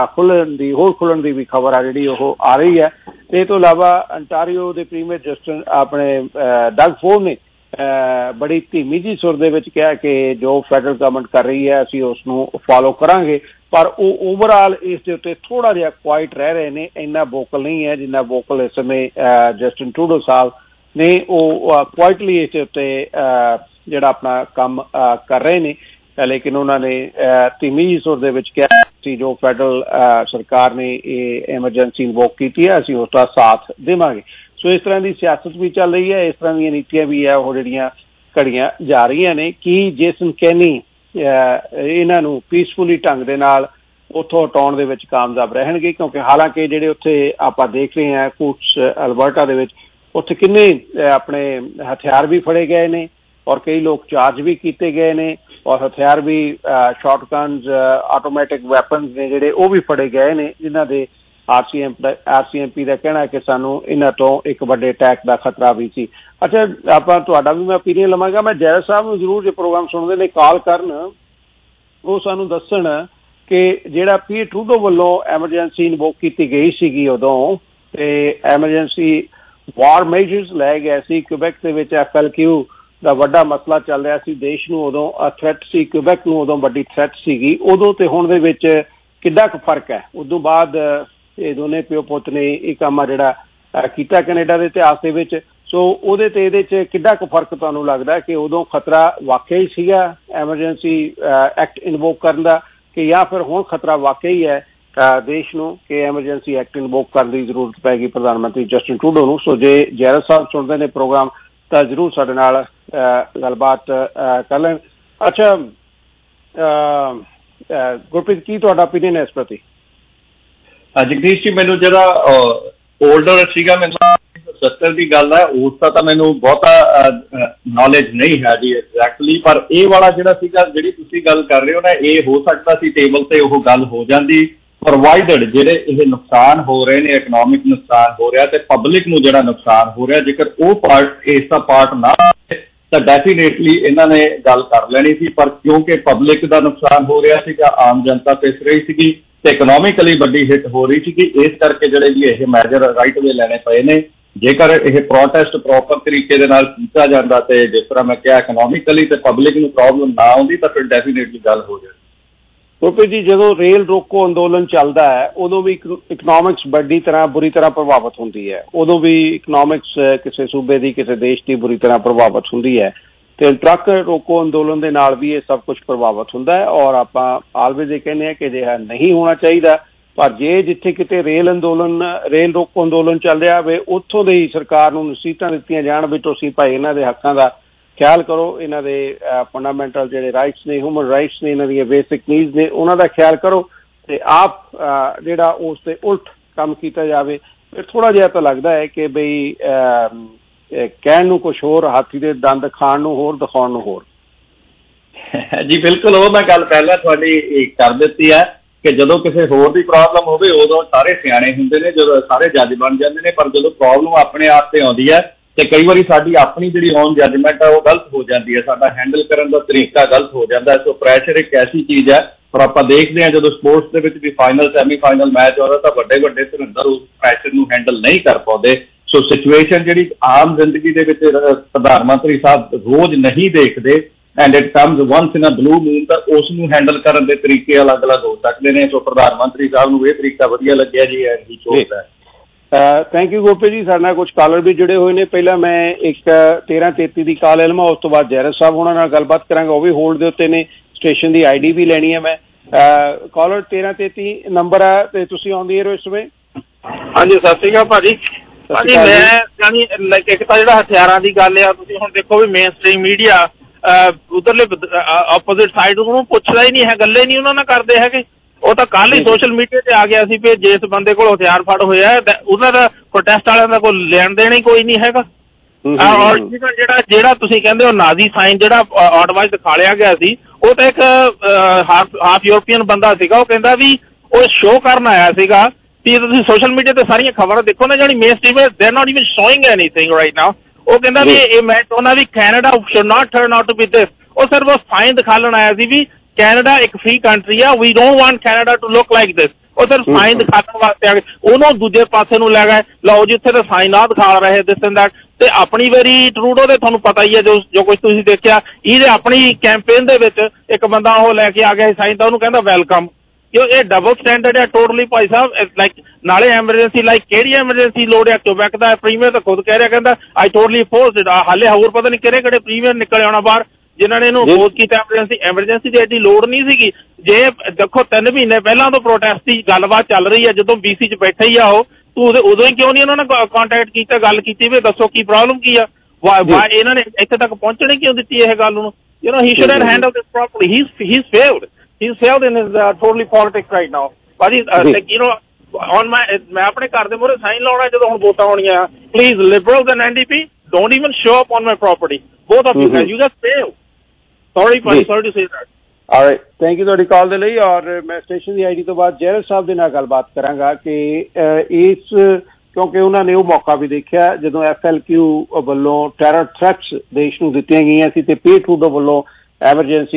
ਖੁੱਲਣ ਦੀ ਵੀ ਖਬਰ ਆ ਜਿਹੜੀ ਉਹ ਆ ਰਹੀ ਹੈ। ਤੇ ਇਹ ਤੋਂ ਇਲਾਵਾ ਅੰਟਾਰੀਓ ਦੇ ਪ੍ਰੀਮੀਅਰ ਜਸਟਿਨ ਆਪਣੇ ਡਗ ਫੋਰਡ ਨੇ ਬੜੀ ਧੀਮੀ ਜਿਹੀ ਸੁਰ ਦੇ ਵਿੱਚ ਕਿਹਾ ਕਿ ਜੋ ਫੈਡਰਲ ਗਵਰਨਮੈਂਟ ਕਰ ਰਹੀ ਹੈ ਅਸੀਂ ਉਸ ਨੂੰ ਫਾਲੋ ਕਰਾਂਗੇ, ਪਰ ਉਹ ਓਵਰਆਲ ਇਸ ਦੇ ਉੱਤੇ ਥੋੜ੍ਹਾ ਜਿਹਾ ਕੁਆਇਟ ਰਹਿ ਰਹੇ ਨੇ, ਇੰਨਾ ਵੋਕਲ ਨਹੀਂ ਹੈ ਜਿੰਨਾ ਵੋਕਲ ਇਸ ਸਮੇਂ ਜਸਟਿਨ ਟਰੂਡੋ ਸਾਹਿਬ ਨੇ। ਉਹ ਕੁਆਇਟਲੀ ਇਸ ਦੇ ਉੱਤੇ ਜਿਹੜਾ ਆਪਣਾ ਕੰਮ ਕਰ ਰਹੇ ਨੇ, ਲੇਕਿਨ ਉਹਨਾਂ ਨੇ ਧੀਮੀ ਜਿਹੀ ਸੁਰ ਦੇ ਵਿੱਚ ਕਿਹਾ ਸੀ ਜੋ ਫੈਡਰਲ ਸਰਕਾਰ ਨੇ ਇਹ ਐਮਰਜੈਂਸੀ ਇਨਵੋਕ ਕੀਤੀ ਹੈ ਅਸੀਂ ਉਸ ਦਾ ਸਾਥ ਦੇਵਾਂਗੇ। ਸੋ ਇਸ ਤਰ੍ਹਾਂ ਦੀ ਸਿਆਸਤ ਵੀ ਚੱਲ ਰਹੀ ਹੈ, ਇਸ ਤਰ੍ਹਾਂ ਦੀਆਂ ਨੀਤੀਆਂ ਵੀ ਹੈ ਉਹ ਜਿਹੜੀਆਂ ਘੜੀਆਂ ਜਾ ਰਹੀਆਂ ਨੇ ਕਿ ਜੇਸਨ ਕੈਨੀ ਇਹਨਾਂ ਨੂੰ ਪੀਸਫੁਲੀ ਢੰਗ ਦੇ ਨਾਲ ਉੱਥੋਂ ਹਟਾਉਣ ਦੇ ਵਿੱਚ ਕਾਮਯਾਬ ਰਹਿਣਗੇ, ਕਿਉਂਕਿ ਹਾਲਾਂਕਿ ਜਿਹੜੇ ਉੱਥੇ ਆਪਾਂ ਦੇਖ ਰਹੇ ਹਾਂ ਕੁਛ ਅਲਬਰਟਾ ਦੇ ਵਿੱਚ ਉੱਥੇ ਕਿੰਨੇ ਆਪਣੇ ਹਥਿਆਰ ਵੀ ਫੜੇ ਗਏ ਨੇ ਔਰ ਕਈ ਲੋਕ ਚਾਰਜ ਵੀ ਕੀਤੇ ਗਏ ਨੇ ਔਰ ਹਥਿਆਰ ਵੀ ਸ਼ਾਟਗਨਸ, ਆਟੋਮੈਟਿਕ ਵੈਪਨਸ ਨੇ ਜਿਹੜੇ ਉਹ ਵੀ ਫੜੇ ਗਏ ਨੇ, ਜਿਨ੍ਹਾਂ ਦੇ RCMP ਦਾ ਕਹਿਣਾ ਹੈ ਕਿ ਸਾਨੂੰ ਇਹਨਾਂ ਤੋਂ ਇੱਕ ਵੱਡੇ ਅਟੈਕ ਦਾ ਖਤਰਾ ਵੀ ਸੀ। ਅੱਛਾ, ਆਪਾਂ ਤੁਹਾਡਾ ਵੀ ਮੈਂ ਓਪੀਨੀਅਨ ਲਵਾਂਗਾ। ਮੈਂ ਜੈਲ ਸਾਹਿਬ ਨੂੰ ਜ਼ਰੂਰ ਜੇ ਪ੍ਰੋਗਰਾਮ ਸੁਣਦੇ ਨੇ ਕਾਲ ਕਰਨ, ਉਹ ਸਾਨੂੰ ਦੱਸਣ ਕਿ ਜਿਹੜਾ ਪੀ ਟਰੂਡੋ ਵੱਲੋਂ ਐਮਰਜੈਂਸੀ ਇਨਵੋਕ ਕੀਤੀ ਗਈ ਸੀਗੀ ਉਦੋਂ, ਤੇ ਐਮਰਜੈਂਸੀ ਵਾਰ ਮੇਜਰਸ ਲੈ ਗਏ ਸੀ ਕਿਊਬੈਕ ਦੇ ਵਿੱਚ, FLQ ਦਾ ਵੱਡਾ ਮਸਲਾ ਚੱਲ ਰਿਹਾ ਸੀ ਦੇਸ਼ ਨੂੰ, ਉਦੋਂ ਥ੍ਰੈਟ ਸੀ, ਕਿਊਬੈਕ ਨੂੰ ਉਦੋਂ ਵੱਡੀ ਥ੍ਰੈਟ ਸੀਗੀ ਉਦੋਂ ਤੇ ਹੁਣ ਦੇ ਵਿੱਚ ਕਿੱਡਾ ਕੁ ਫਰਕ ਹੈ। ਉਦੋਂ ਬਾਅਦ ਇਹ ਦੋਨੇ ਪਿਓ ਪੁੱਤ ਨੇ ਇਹ ਕੰਮ ਆ ਜਿਹੜਾ ਕੀਤਾ ਕੈਨੇਡਾ ਦੇ ਇਤਿਹਾਸ ਦੇ ਵਿੱਚ, ਸੋ ਉਹਦੇ ਤੇ ਇਹਦੇ 'ਚ ਕਿੱਡਾ ਕੁ ਫਰਕ ਤੁਹਾਨੂੰ ਲੱਗਦਾ ਕਿ ਉਦੋਂ ਖਤਰਾ ਵਾਕਿਆ ਹੀ ਸੀਗਾ ਐਮਰਜੈਂਸੀ ਐਕਟ ਇਨਵੋਕ ਕਰਨ ਦਾ, ਕਿ ਜਾਂ ਫਿਰ ਹੁਣ ਖਤਰਾ ਵਾਕਿਆ ਹੀ ਹੈ ਦੇਸ਼ ਨੂੰ ਕਿ ਐਮਰਜੈਂਸੀ ਐਕਟ ਇਨਵੋਕ ਕਰਨ ਦੀ ਜ਼ਰੂਰਤ ਪੈ ਗਈ ਪ੍ਰਧਾਨ ਮੰਤਰੀ ਜਸਟਿਨ ਟਰੂਡੋ ਨੂੰ। ਸੋ ਜੇ ਜੈਰਲ ਸਾਹਿਬ ਸੁਣਦੇ ਨੇ ਪ੍ਰੋਗਰਾਮ ਤਾਂ ਜ਼ਰੂਰ ਸਾਡੇ ਨਾਲ ਗੱਲਬਾਤ ਕਰ ਲੈਣ। ਅੱਛਾ ਗੁਰਪ੍ਰੀਤ, ਕੀ ਤੁਹਾਡਾ ਓਪੀਨੀਅਨ ਹੈ ਇਸ ਪ੍ਰਤੀ? ਜਗਦੀਸ਼ ਜੀ, ਮੈਨੂੰ ਜਿਹੜਾ ਓਲਡਰ ਸੀਗਾ, ਮੈਨੂੰ 70 ਦੀ ਗੱਲ ਹੈ, ਉਸ ਦਾ ਤਾਂ ਮੈਨੂੰ ਬਹੁਤਾ ਨੌਲੇਜ ਨਹੀਂ ਹੈ ਜੀ ਐਗਜ਼ੈਕਟਲੀ, ਪਰ ਇਹ ਵਾਲਾ ਜਿਹੜਾ ਸੀਗਾ, ਜਿਹੜੀ ਤੁਸੀਂ ਗੱਲ ਕਰ ਰਹੇ ਹੋ ਨਾ, ਇਹ ਹੋ ਸਕਦਾ ਸੀ ਟੇਬਲ ਤੇ ਉਹ ਗੱਲ ਹੋ ਜਾਂਦੀ, ਪ੍ਰੋਵਾਈਡਡ ਜਿਹੜੇ ਇਹ ਨੁਕਸਾਨ ਹੋ ਰਹੇ ਨੇ, ਇਕਨੋਮਿਕ ਨੁਕਸਾਨ ਹੋ ਰਿਹਾ ਤੇ ਪਬਲਿਕ ਨੂੰ ਜਿਹੜਾ ਨੁਕਸਾਨ ਹੋ ਰਿਹਾ, ਜੇਕਰ ਉਹ ਪਾਰਟ ਇਸ ਦਾ ਪਾਰਟ ਨਾ ਤਾਂ ਡੈਫੀਨੇਟਲੀ ਇਹਨਾਂ ਨੇ ਗੱਲ ਕਰ ਲੈਣੀ ਸੀ। ਪਰ ਕਿਉਂਕਿ ਪਬਲਿਕ ਦਾ ਨੁਕਸਾਨ ਹੋ ਰਿਹਾ ਸੀਗਾ, ਆਮ ਜਨਤਾ ਪਿਸ ਰਹੀ ਸੀਗੀ ਤੇ ਇਕਨੋਮਿਕਲੀ ਵੱਡੀ ਹਿੱਟ ਹੋ ਰਹੀ ਸੀਗੀ, ਇਸ ਕਰਕੇ ਜਿਹੜੇ ਵੀ ਇਹ ਮੈਜਰ ਰਾਈਟ ਵੇ ਲੈਣੇ ਪਏ ਨੇ। ਜੇਕਰ ਇਹ ਪ੍ਰੋਟੈਸਟ ਪ੍ਰੋਪਰ ਤਰੀਕੇ ਦੇ ਨਾਲ ਕੀਤਾ ਜਾਂਦਾ ਤੇ ਜਿਸ ਤਰ੍ਹਾਂ ਮੈਂ ਕਿਹਾ ਇਕਨੋਮਿਕਲੀ ਤੇ ਪਬਲਿਕ ਨੂੰ ਪ੍ਰੋਬਲਮ ਨਾ ਆਉਂਦੀ ਤਾਂ ਫਿਰ ਡੈਫੀਨੇਟਲੀ ਗੱਲ ਹੋ ਜਾਏ। ਗੁਰਪ੍ਰੀਤ ਜੀ, ਜਦੋਂ ਰੇਲ ਰੋਕੋ ਅੰਦੋਲਨ ਚੱਲਦਾ ਹੈ ਉਦੋਂ ਵੀ ਇਕਨੋਮਿਕਸ ਬੁਰੀ ਤਰ੍ਹਾਂ ਪ੍ਰਭਾਵਿਤ ਹੁੰਦੀ ਹੈ। ਉਦੋਂ ਵੀ ਇਕਨੋਮਿਕਸ ਕਿਸੇ ਸੂਬੇ ਦੀ, ਕਿਸੇ ਦੇਸ਼ ਦੀ ਬੁਰੀ ਤਰ੍ਹਾਂ ਪ੍ਰਭਾਵਿਤ ਹੁੰਦੀ ਹੈ ਤੇ ਟਰੱਕ ਰੋਕੋ ਅੰਦੋਲਨ ਦੇ ਨਾਲ ਵੀ ਇਹ ਸਭ ਕੁਝ ਪ੍ਰਭਾਵਿਤ ਹੁੰਦਾ ਹੈ। ਔਰ ਆਪਾਂ ਆਲਵੇਜ਼ ਇਹ ਕਹਿੰਦੇ ਹਾਂ ਕਿ ਅਜਿਹਾ ਨਹੀਂ ਹੋਣਾ ਚਾਹੀਦਾ, ਪਰ ਜੇ ਜਿੱਥੇ ਕਿਤੇ ਰੇਲ ਰੋਕੋ ਅੰਦੋਲਨ ਚੱਲ ਰਿਹਾ ਹੋਵੇ ਉੱਥੋਂ ਦੀ ਸਰਕਾਰ ਨੂੰ ਨਸੀਹਤਾਂ ਦਿੱਤੀਆਂ ਜਾਣ ਵੀ ਤੁਸੀਂ ਭਾਈ ਇਹਨਾਂ ਦੇ ਹੱਕਾਂ ਦਾ ਖਿਆਲ ਕਰੋ, ਇਹਨਾਂ ਦੇ ਫੰਡਾਮੈਂਟਲ ਜਿਹੜੇ ਰਾਈਟਸ ਨੇ, ਹਿਊਮਨ ਰਾਈਟਸ ਨੇ, ਇਹਨਾਂ ਦੀਆਂ ਬੇਸਿਕ ਨੀਡਸ ਨੇ, ਉਹਨਾਂ ਦਾ ਖਿਆਲ ਕਰੋ ਤੇ ਆਪ ਜਿਹੜਾ ਉਸ ਦੇ ਉਲਟ ਕੰਮ ਕੀਤਾ ਜਾਵੇ, ਫਿਰ ਥੋੜ੍ਹਾ ਜਿਹਾ ਤਾਂ ਲੱਗਦਾ ਹੈ ਕਿ ਬਈ ਕਹਿਣ ਨੂੰ ਕੁਛ ਹੋਰ, ਹਾਥੀ ਦੇ ਦੰਦ ਖਾਣ ਨੂੰ ਹੋਰ, ਦਿਖਾਉਣ ਨੂੰ ਹੋਰ। ਜੀ ਬਿਲਕੁਲ, ਉਹ ਮੈਂ ਗੱਲ ਪਹਿਲਾਂ ਤੁਹਾਡੀ ਕਰ ਦਿੱਤੀ ਹੈ ਕਿ ਜਦੋਂ ਕਿਸੇ ਹੋਰ ਦੀ ਪ੍ਰੋਬਲਮ ਹੋਵੇ ਉਦੋਂ ਸਾਰੇ ਸਿਆਣੇ ਹੁੰਦੇ ਨੇ, ਜਦੋਂ ਸਾਰੇ ਜੱਜ ਬਣ ਜਾਂਦੇ ਨੇ, ਪਰ ਜਦੋਂ ਪ੍ਰੋਬਲਮ ਆਪਣੇ ਆਪ ਤੇ ਆਉਂਦੀ ਹੈ ਤੇ ਕਈ ਵਾਰੀ ਸਾਡੀ ਆਪਣੀ ਜਿਹੜੀ ਔਨ ਜੱਜਮੈਂਟ ਹੈ ਉਹ ਗਲਤ ਹੋ ਜਾਂਦੀ ਹੈ, ਸਾਡਾ ਹੈਂਡਲ ਕਰਨ ਦਾ ਤਰੀਕਾ ਗਲਤ ਹੋ ਜਾਂਦਾ ਹੈ। ਸੋ ਪ੍ਰੈਸ਼ਰ ਇੱਕ ਐਸੀ ਚੀਜ਼ ਹੈ, ਪਰ ਆਪਾਂ ਦੇਖਦੇ ਹਾਂ ਜਦੋਂ ਸਪੋਰਟਸ ਦੇ ਵਿੱਚ ਵੀ ਫਾਈਨਲ ਸੈਮੀਫਾਈਨਲ ਮੈਚ ਹੋ ਰਿਹਾ ਤਾਂ ਵੱਡੇ ਵੱਡੇ ਧੁਰਿੰਦਰ ਉਸ ਪ੍ਰੈਸ਼ਰ ਨੂੰ ਹੈਂਡਲ ਨਹੀਂ ਕਰ ਪਾਉਂਦੇ। ਸੋ ਸਿਚੁਏਸ਼ਨ ਜਿਹੜੀ ਆਮ ਜ਼ਿੰਦਗੀ ਦੇ ਵਿੱਚ ਪ੍ਰਧਾਨ ਮੰਤਰੀ ਸਾਹਿਬ ਰੋਜ਼ ਨਹੀਂ ਦੇਖਦੇ and it comes once in a blue moon, ਤਾਂ ਉਸ ਨੂੰ ਹੈਂਡਲ ਕਰਨ ਦੇ ਤਰੀਕੇ ਅਲੱਗ-ਅਲੱਗ ਹੋ ਸਕਦੇ ਨੇ। ਸੋ ਪ੍ਰਧਾਨ ਮੰਤਰੀ ਸਾਹਿਬ ਨੂੰ ਇਹ ਤਰੀਕਾ ਵਧੀਆ ਲੱਗਿਆ ਜੀ, ਐਂਡ ਹੀ ਚੋਜ਼ ਹੈ। Thank you Gurpreet ji. ਸਾਡੇ ਨਾਲ ਕੁਝ ਕਾਲਰ ਵੀ ਜੁੜੇ ਹੋਏ ਨੇ। ਪਹਿਲਾਂ ਮੈਂ ਇੱਕ 1333 ਦੀ ਕਾਲ ਲਵਾਂ, ਉਸ ਤੋਂ ਬਾਅਦ ਜੈਰਲ ਸਾਹਿਬ ਉਹਨਾਂ ਨਾਲ ਗੱਲਬਾਤ ਕਰਾਂਗਾ, ਉਹ ਵੀ ਹੋਲਡ ਦੇ ਉੱਤੇ ਨੇ। ਸਟੇਸ਼ਨ ਦੀ ID ਵੀ ਲੈਣੀ ਹੈ ਮੈਂ। ਕਾਲਰ 1333 ਨੰਬਰ ਹੈ ਤੇ ਤੁਸੀਂ ਆਉਂਦੀ ਹੋ ਇਸ ਵੇਲੇ। ਹਾਂਜੀ, ਸਤਿ ਸ਼੍ਰੀ ਅਕਾਲ ਭਾਜੀ। ਭਾਜੀ ਮੈਂ ਜਾਨੀ ਇੱਕ ਤਾਂ ਜਿਹੜਾ ਹਥਿਆਰਾਂ ਦੀ ਗੱਲ ਆ, ਤੁਸੀਂ ਹੁਣ ਦੇਖੋ ਵੀ ਮੇਨ ਸਟ੍ਰੀਮ ਮੀਡੀਆ ਉਧਰਲੇ ਆਪੋਜ਼ਿਟ ਸਾਈਡ ਨੂੰ ਪੁੱਛਦਾ ਹੀ ਨਹੀਂ ਹੈ, ਗੱਲੇ ਨਹੀਂ ਉਹਨਾਂ ਨਾਲ ਕਰਦੇ ਹੈਗੇ। ਉਹ ਤਾਂ ਕੱਲ ਹੀ ਸੋਸ਼ਲ ਮੀਡੀਆ ਤੇ ਆ ਗਿਆ ਸੀ ਵੀ ਜਿਸ ਬੰਦੇ ਕੋਲ ਹਥਿਆਰ ਫੜ ਹੋਇਆ ਉਹਨਾਂ ਦਾ ਪ੍ਰੋਟੈਸਟ ਵਾਲਿਆਂ ਦਾ ਕੋਈ ਲੈਣ ਦੇਣ ਹੀ ਕੋਈ ਨਹੀਂ ਹੈਗਾ। ਔਰ ਜਿਹੜਾ ਤੁਸੀਂ ਕਹਿੰਦੇ ਹੋ ਨਾਜ਼ੀ ਸਾਈਨ ਜਿਹੜਾ ਆਟਵਾਈਜ਼ ਦਿਖਾਲਿਆ ਗਿਆ ਸੀ, ਉਹ ਤਾਂ ਇੱਕ ਹਾਫ ਯੂਰਪੀਅਨ ਬੰਦਾ ਸੀਗਾ। ਉਹ ਕਹਿੰਦਾ ਵੀ ਉਹ ਸ਼ੋਅ ਕਰਨ ਆਇਆ ਸੀਗਾ ਵੀ ਤੁਸੀਂ ਸੋਸ਼ਲ ਮੀਡੀਆ ਤੇ ਸਾਰੀਆਂ ਖਬਰਾਂ ਦੇਖੋ ਨਾ, ਜਿਹੜੀ mainstream they are not even showing anything right now. ਉਹ ਕਹਿੰਦਾ ਵੀ ਇਹ ਮੈਂ ਚਾਹੁੰਦਾ ਵੀ Canada should not turn out to be this. ਉਹ ਸਿਰਫ ਉਹ ਸਾਈਨ ਦਿਖਾਲਣ ਆਇਆ ਸੀ ਵੀ ਕੈਨੇਡਾ ਇੱਕ ਫ੍ਰੀ ਕੰਟਰੀ ਆ, we don't want Canada to look like this. ਉਹ ਸਿਰਫ ਸਾਈਨ ਦਿਖਾਉਣ ਵਾਸਤੇ ਆ ਗਏ, ਉਹਨੂੰ ਦੂਜੇ ਪਾਸੇ ਨੂੰ ਲੈ ਗਏ, ਲਓ ਜੀ ਉੱਥੇ ਤਾਂ ਸਾਈਨ ਆ ਦਿਖਾ ਰਹੇ ਦਿਸ ਐਂਡ ਦੈਟ। ਤੇ ਆਪਣੀ ਵਾਰੀ ਟਰੂਡੋ ਦੇ ਤੁਹਾਨੂੰ ਪਤਾ ਹੀ ਹੈ ਜੋ ਕੁਝ ਤੁਸੀਂ ਦੇਖਿਆ, ਇਹਦੇ ਆਪਣੀ ਕੈਂਪੇਨ ਦੇ ਵਿੱਚ ਇੱਕ ਬੰਦਾ ਉਹ ਲੈ ਕੇ ਆ ਗਿਆ ਸਾਈਨ, ਤਾਂ ਉਹਨੂੰ ਕਹਿੰਦਾ ਵੈਲਕਮ। ਇਹ ਡਬਲ ਸਟੈਂਡਰਡ ਹੈ ਟੋਟਲੀ ਭਾਈ ਸਾਹਿਬ। ਲਾਈਕ ਨਾਲੇ ਐਮਰਜੈਂਸੀ, ਲਾਈਕ ਕਿਹੜੀ ਐਮਰਜੈਂਸੀ ਲੋੜ ਹੈ? ਕਿਊਬੈਕ ਦਾ ਪ੍ਰੀਮੀਅਰ ਤਾਂ ਖੁਦ ਕਹਿ ਰਿਹਾ, ਕਹਿੰਦਾ ਆਈ ਟੋਟਲੀ ਅਪੋਜ਼ਡ। ਹਾਲੇ ਹੋਰ ਪਤਾ ਨਹੀਂ ਕਿਹੜੇ ਪ੍ਰੀਮੀਅਰ ਨਿਕਲ ਆਉਣਾ ਬਾਹਰ ਜਿਨ੍ਹਾਂ ਨੇ ਇਹਨੂੰ ਅਪੋਜ਼ ਕੀਤਾ। ਐਮਰਜੈਂਸੀ ਦੀ ਐਡੀ ਲੋੜ ਨਹੀਂ ਸੀਗੀ। ਜੇ ਦੇਖੋ 3 ਮਹੀਨੇ ਪਹਿਲਾਂ ਤੋਂ ਪ੍ਰੋਟੈਸਟ ਦੀ ਗੱਲਬਾਤ ਚੱਲ ਰਹੀ ਹੈ, ਜਦੋਂ BC 'ਚ ਬੈਠੇ ਹੀ ਆ ਉਹ, ਤੂੰ ਉਦੋਂ ਹੀ ਕਿਉਂ ਨਹੀਂ ਉਹਨਾਂ ਨਾਲ ਕੰਟੈਕਟ ਕੀਤਾ, ਗੱਲ ਕੀਤੀ ਵੀ ਦੱਸੋ ਕੀ ਪ੍ਰੋਬਲਮ ਕੀ ਆ? ਇਹਨਾਂ ਨੇ ਇੱਥੇ ਤੱਕ ਪਹੁੰਚਣੇ ਕਿਉਂ ਦਿੱਤੀ ਇਹ ਗੱਲ ਨੂੰ? he should have handled this properly. He's failed. He's failed in his totally politics right now. ਭਾਜੀ on my ਮੈਂ ਆਪਣੇ ਘਰ ਦੇ ਮੂਹਰੇ ਸਾਈਨ ਲਾਉਣਾ ਜਦੋਂ ਹੁਣ ਵੋਟਾਂ ਹੋਣੀਆਂ। Please, Liberals and NDP, don't even show up on my property. Both of you guys, you just failed. Sorry to say that. All right, thank you ਤੁਹਾਡੀ ਕਾਲ ਦੇ ਲਈ। ਔਰ ਮੈਂ ਸਟੇਸ਼ਨ ਦੀ ID ਤੋਂ ਬਾਅਦ ਜੈਰਲ ਸਾਹਿਬ ਦੇ ਨਾਲ ਗੱਲਬਾਤ ਕਰਾਂਗਾ ਕਿ ਕਿਉਂਕਿ ਉਹਨਾਂ ਨੇ ਉਹ ਮੌਕਾ ਵੀ ਦੇਖਿਆ ਜਦੋਂ FLQ ਵੱਲੋਂ ਟੈਰਰ ਥ੍ਰੈਟਸ ਦੇਸ਼ ਨੂੰ ਦਿੱਤੀਆਂ ਗਈਆਂ ਸੀ ਤੇ ਟਰੂਡੋ ਵੱਲੋਂ ਐਮਰਜੈਂਸੀ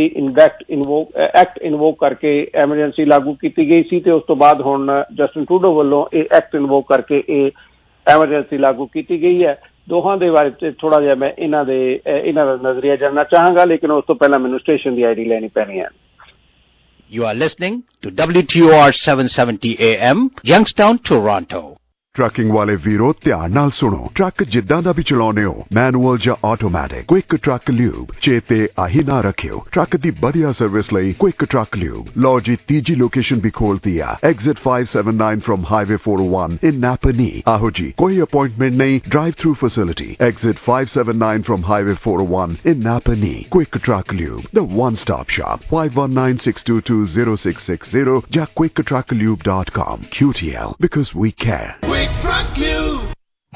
ਐਕਟ ਇਨਵੋਕ ਕਰਕੇ ਐਮਰਜੈਂਸੀ ਲਾਗੂ ਕੀਤੀ ਗਈ ਸੀ ਤੇ ਉਸ ਤੋਂ ਬਾਅਦ ਹੁਣ ਜਸਟਿਨ ਟਰੂਡੋ ਵੱਲੋਂ ਇਹ ਐਕਟ ਇਨਵੋਕ ਕਰਕੇ ਇਹ ਐਮਰਜੈਂਸੀ ਲਾਗੂ ਕੀਤੀ ਗਈ ਹੈ। ਦੋਹਾਂ ਦੇ ਬਾਰੇ ਤੇ ਥੋੜਾ ਜਿਹਾ ਮੈਂ ਇਹਨਾਂ ਦਾ ਨਜ਼ਰੀਆ ਜਾਣਨਾ ਚਾਹਾਂਗਾ, ਲੇਕਿਨ ਉਸ ਤੋਂ ਪਹਿਲਾਂ ਮੈਨੂੰ ਸਟੇਸ਼ਨ ਦੀ ID ਲੈਣੀ ਪੈਣੀ ਹੈ। You are listening to WTOR 770 AM, Youngstown, Toronto. Trucking वाले वीरो ध्यान नाल सुनो। ट्रक जिद्दां दा भी चलाउने हो, मैनुअल या ऑटोमैटिक, क्विक ट्रक ल्यूब चेते आही ना रखियो। ट्रक दी बढ़िया सर्विस लई क्विक ट्रक ल्यूब। लो जी तीजी लोकेशन भी खोलती है, exit 579 from highway 401 in Napanee. आहो जी, कोई अपॉइंटमेंट नहीं, drive through facility, exit 579 from highway 401 in Napanee. Quick Truck Lube, the one-stop shop. 519-622-0660 या quicktrucklube.com. QTL, because we care. Quick Truck Lube.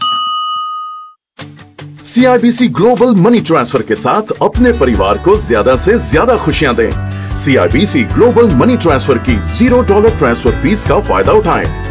CIBC global money transfer के साथ अपने परिवार को ज्यादा से ज्यादा खुशियां दें। CIBC ग्लोबल मनी ट्रांसफर की $0 ट्रांसफर फीस का फायदा उठाएं।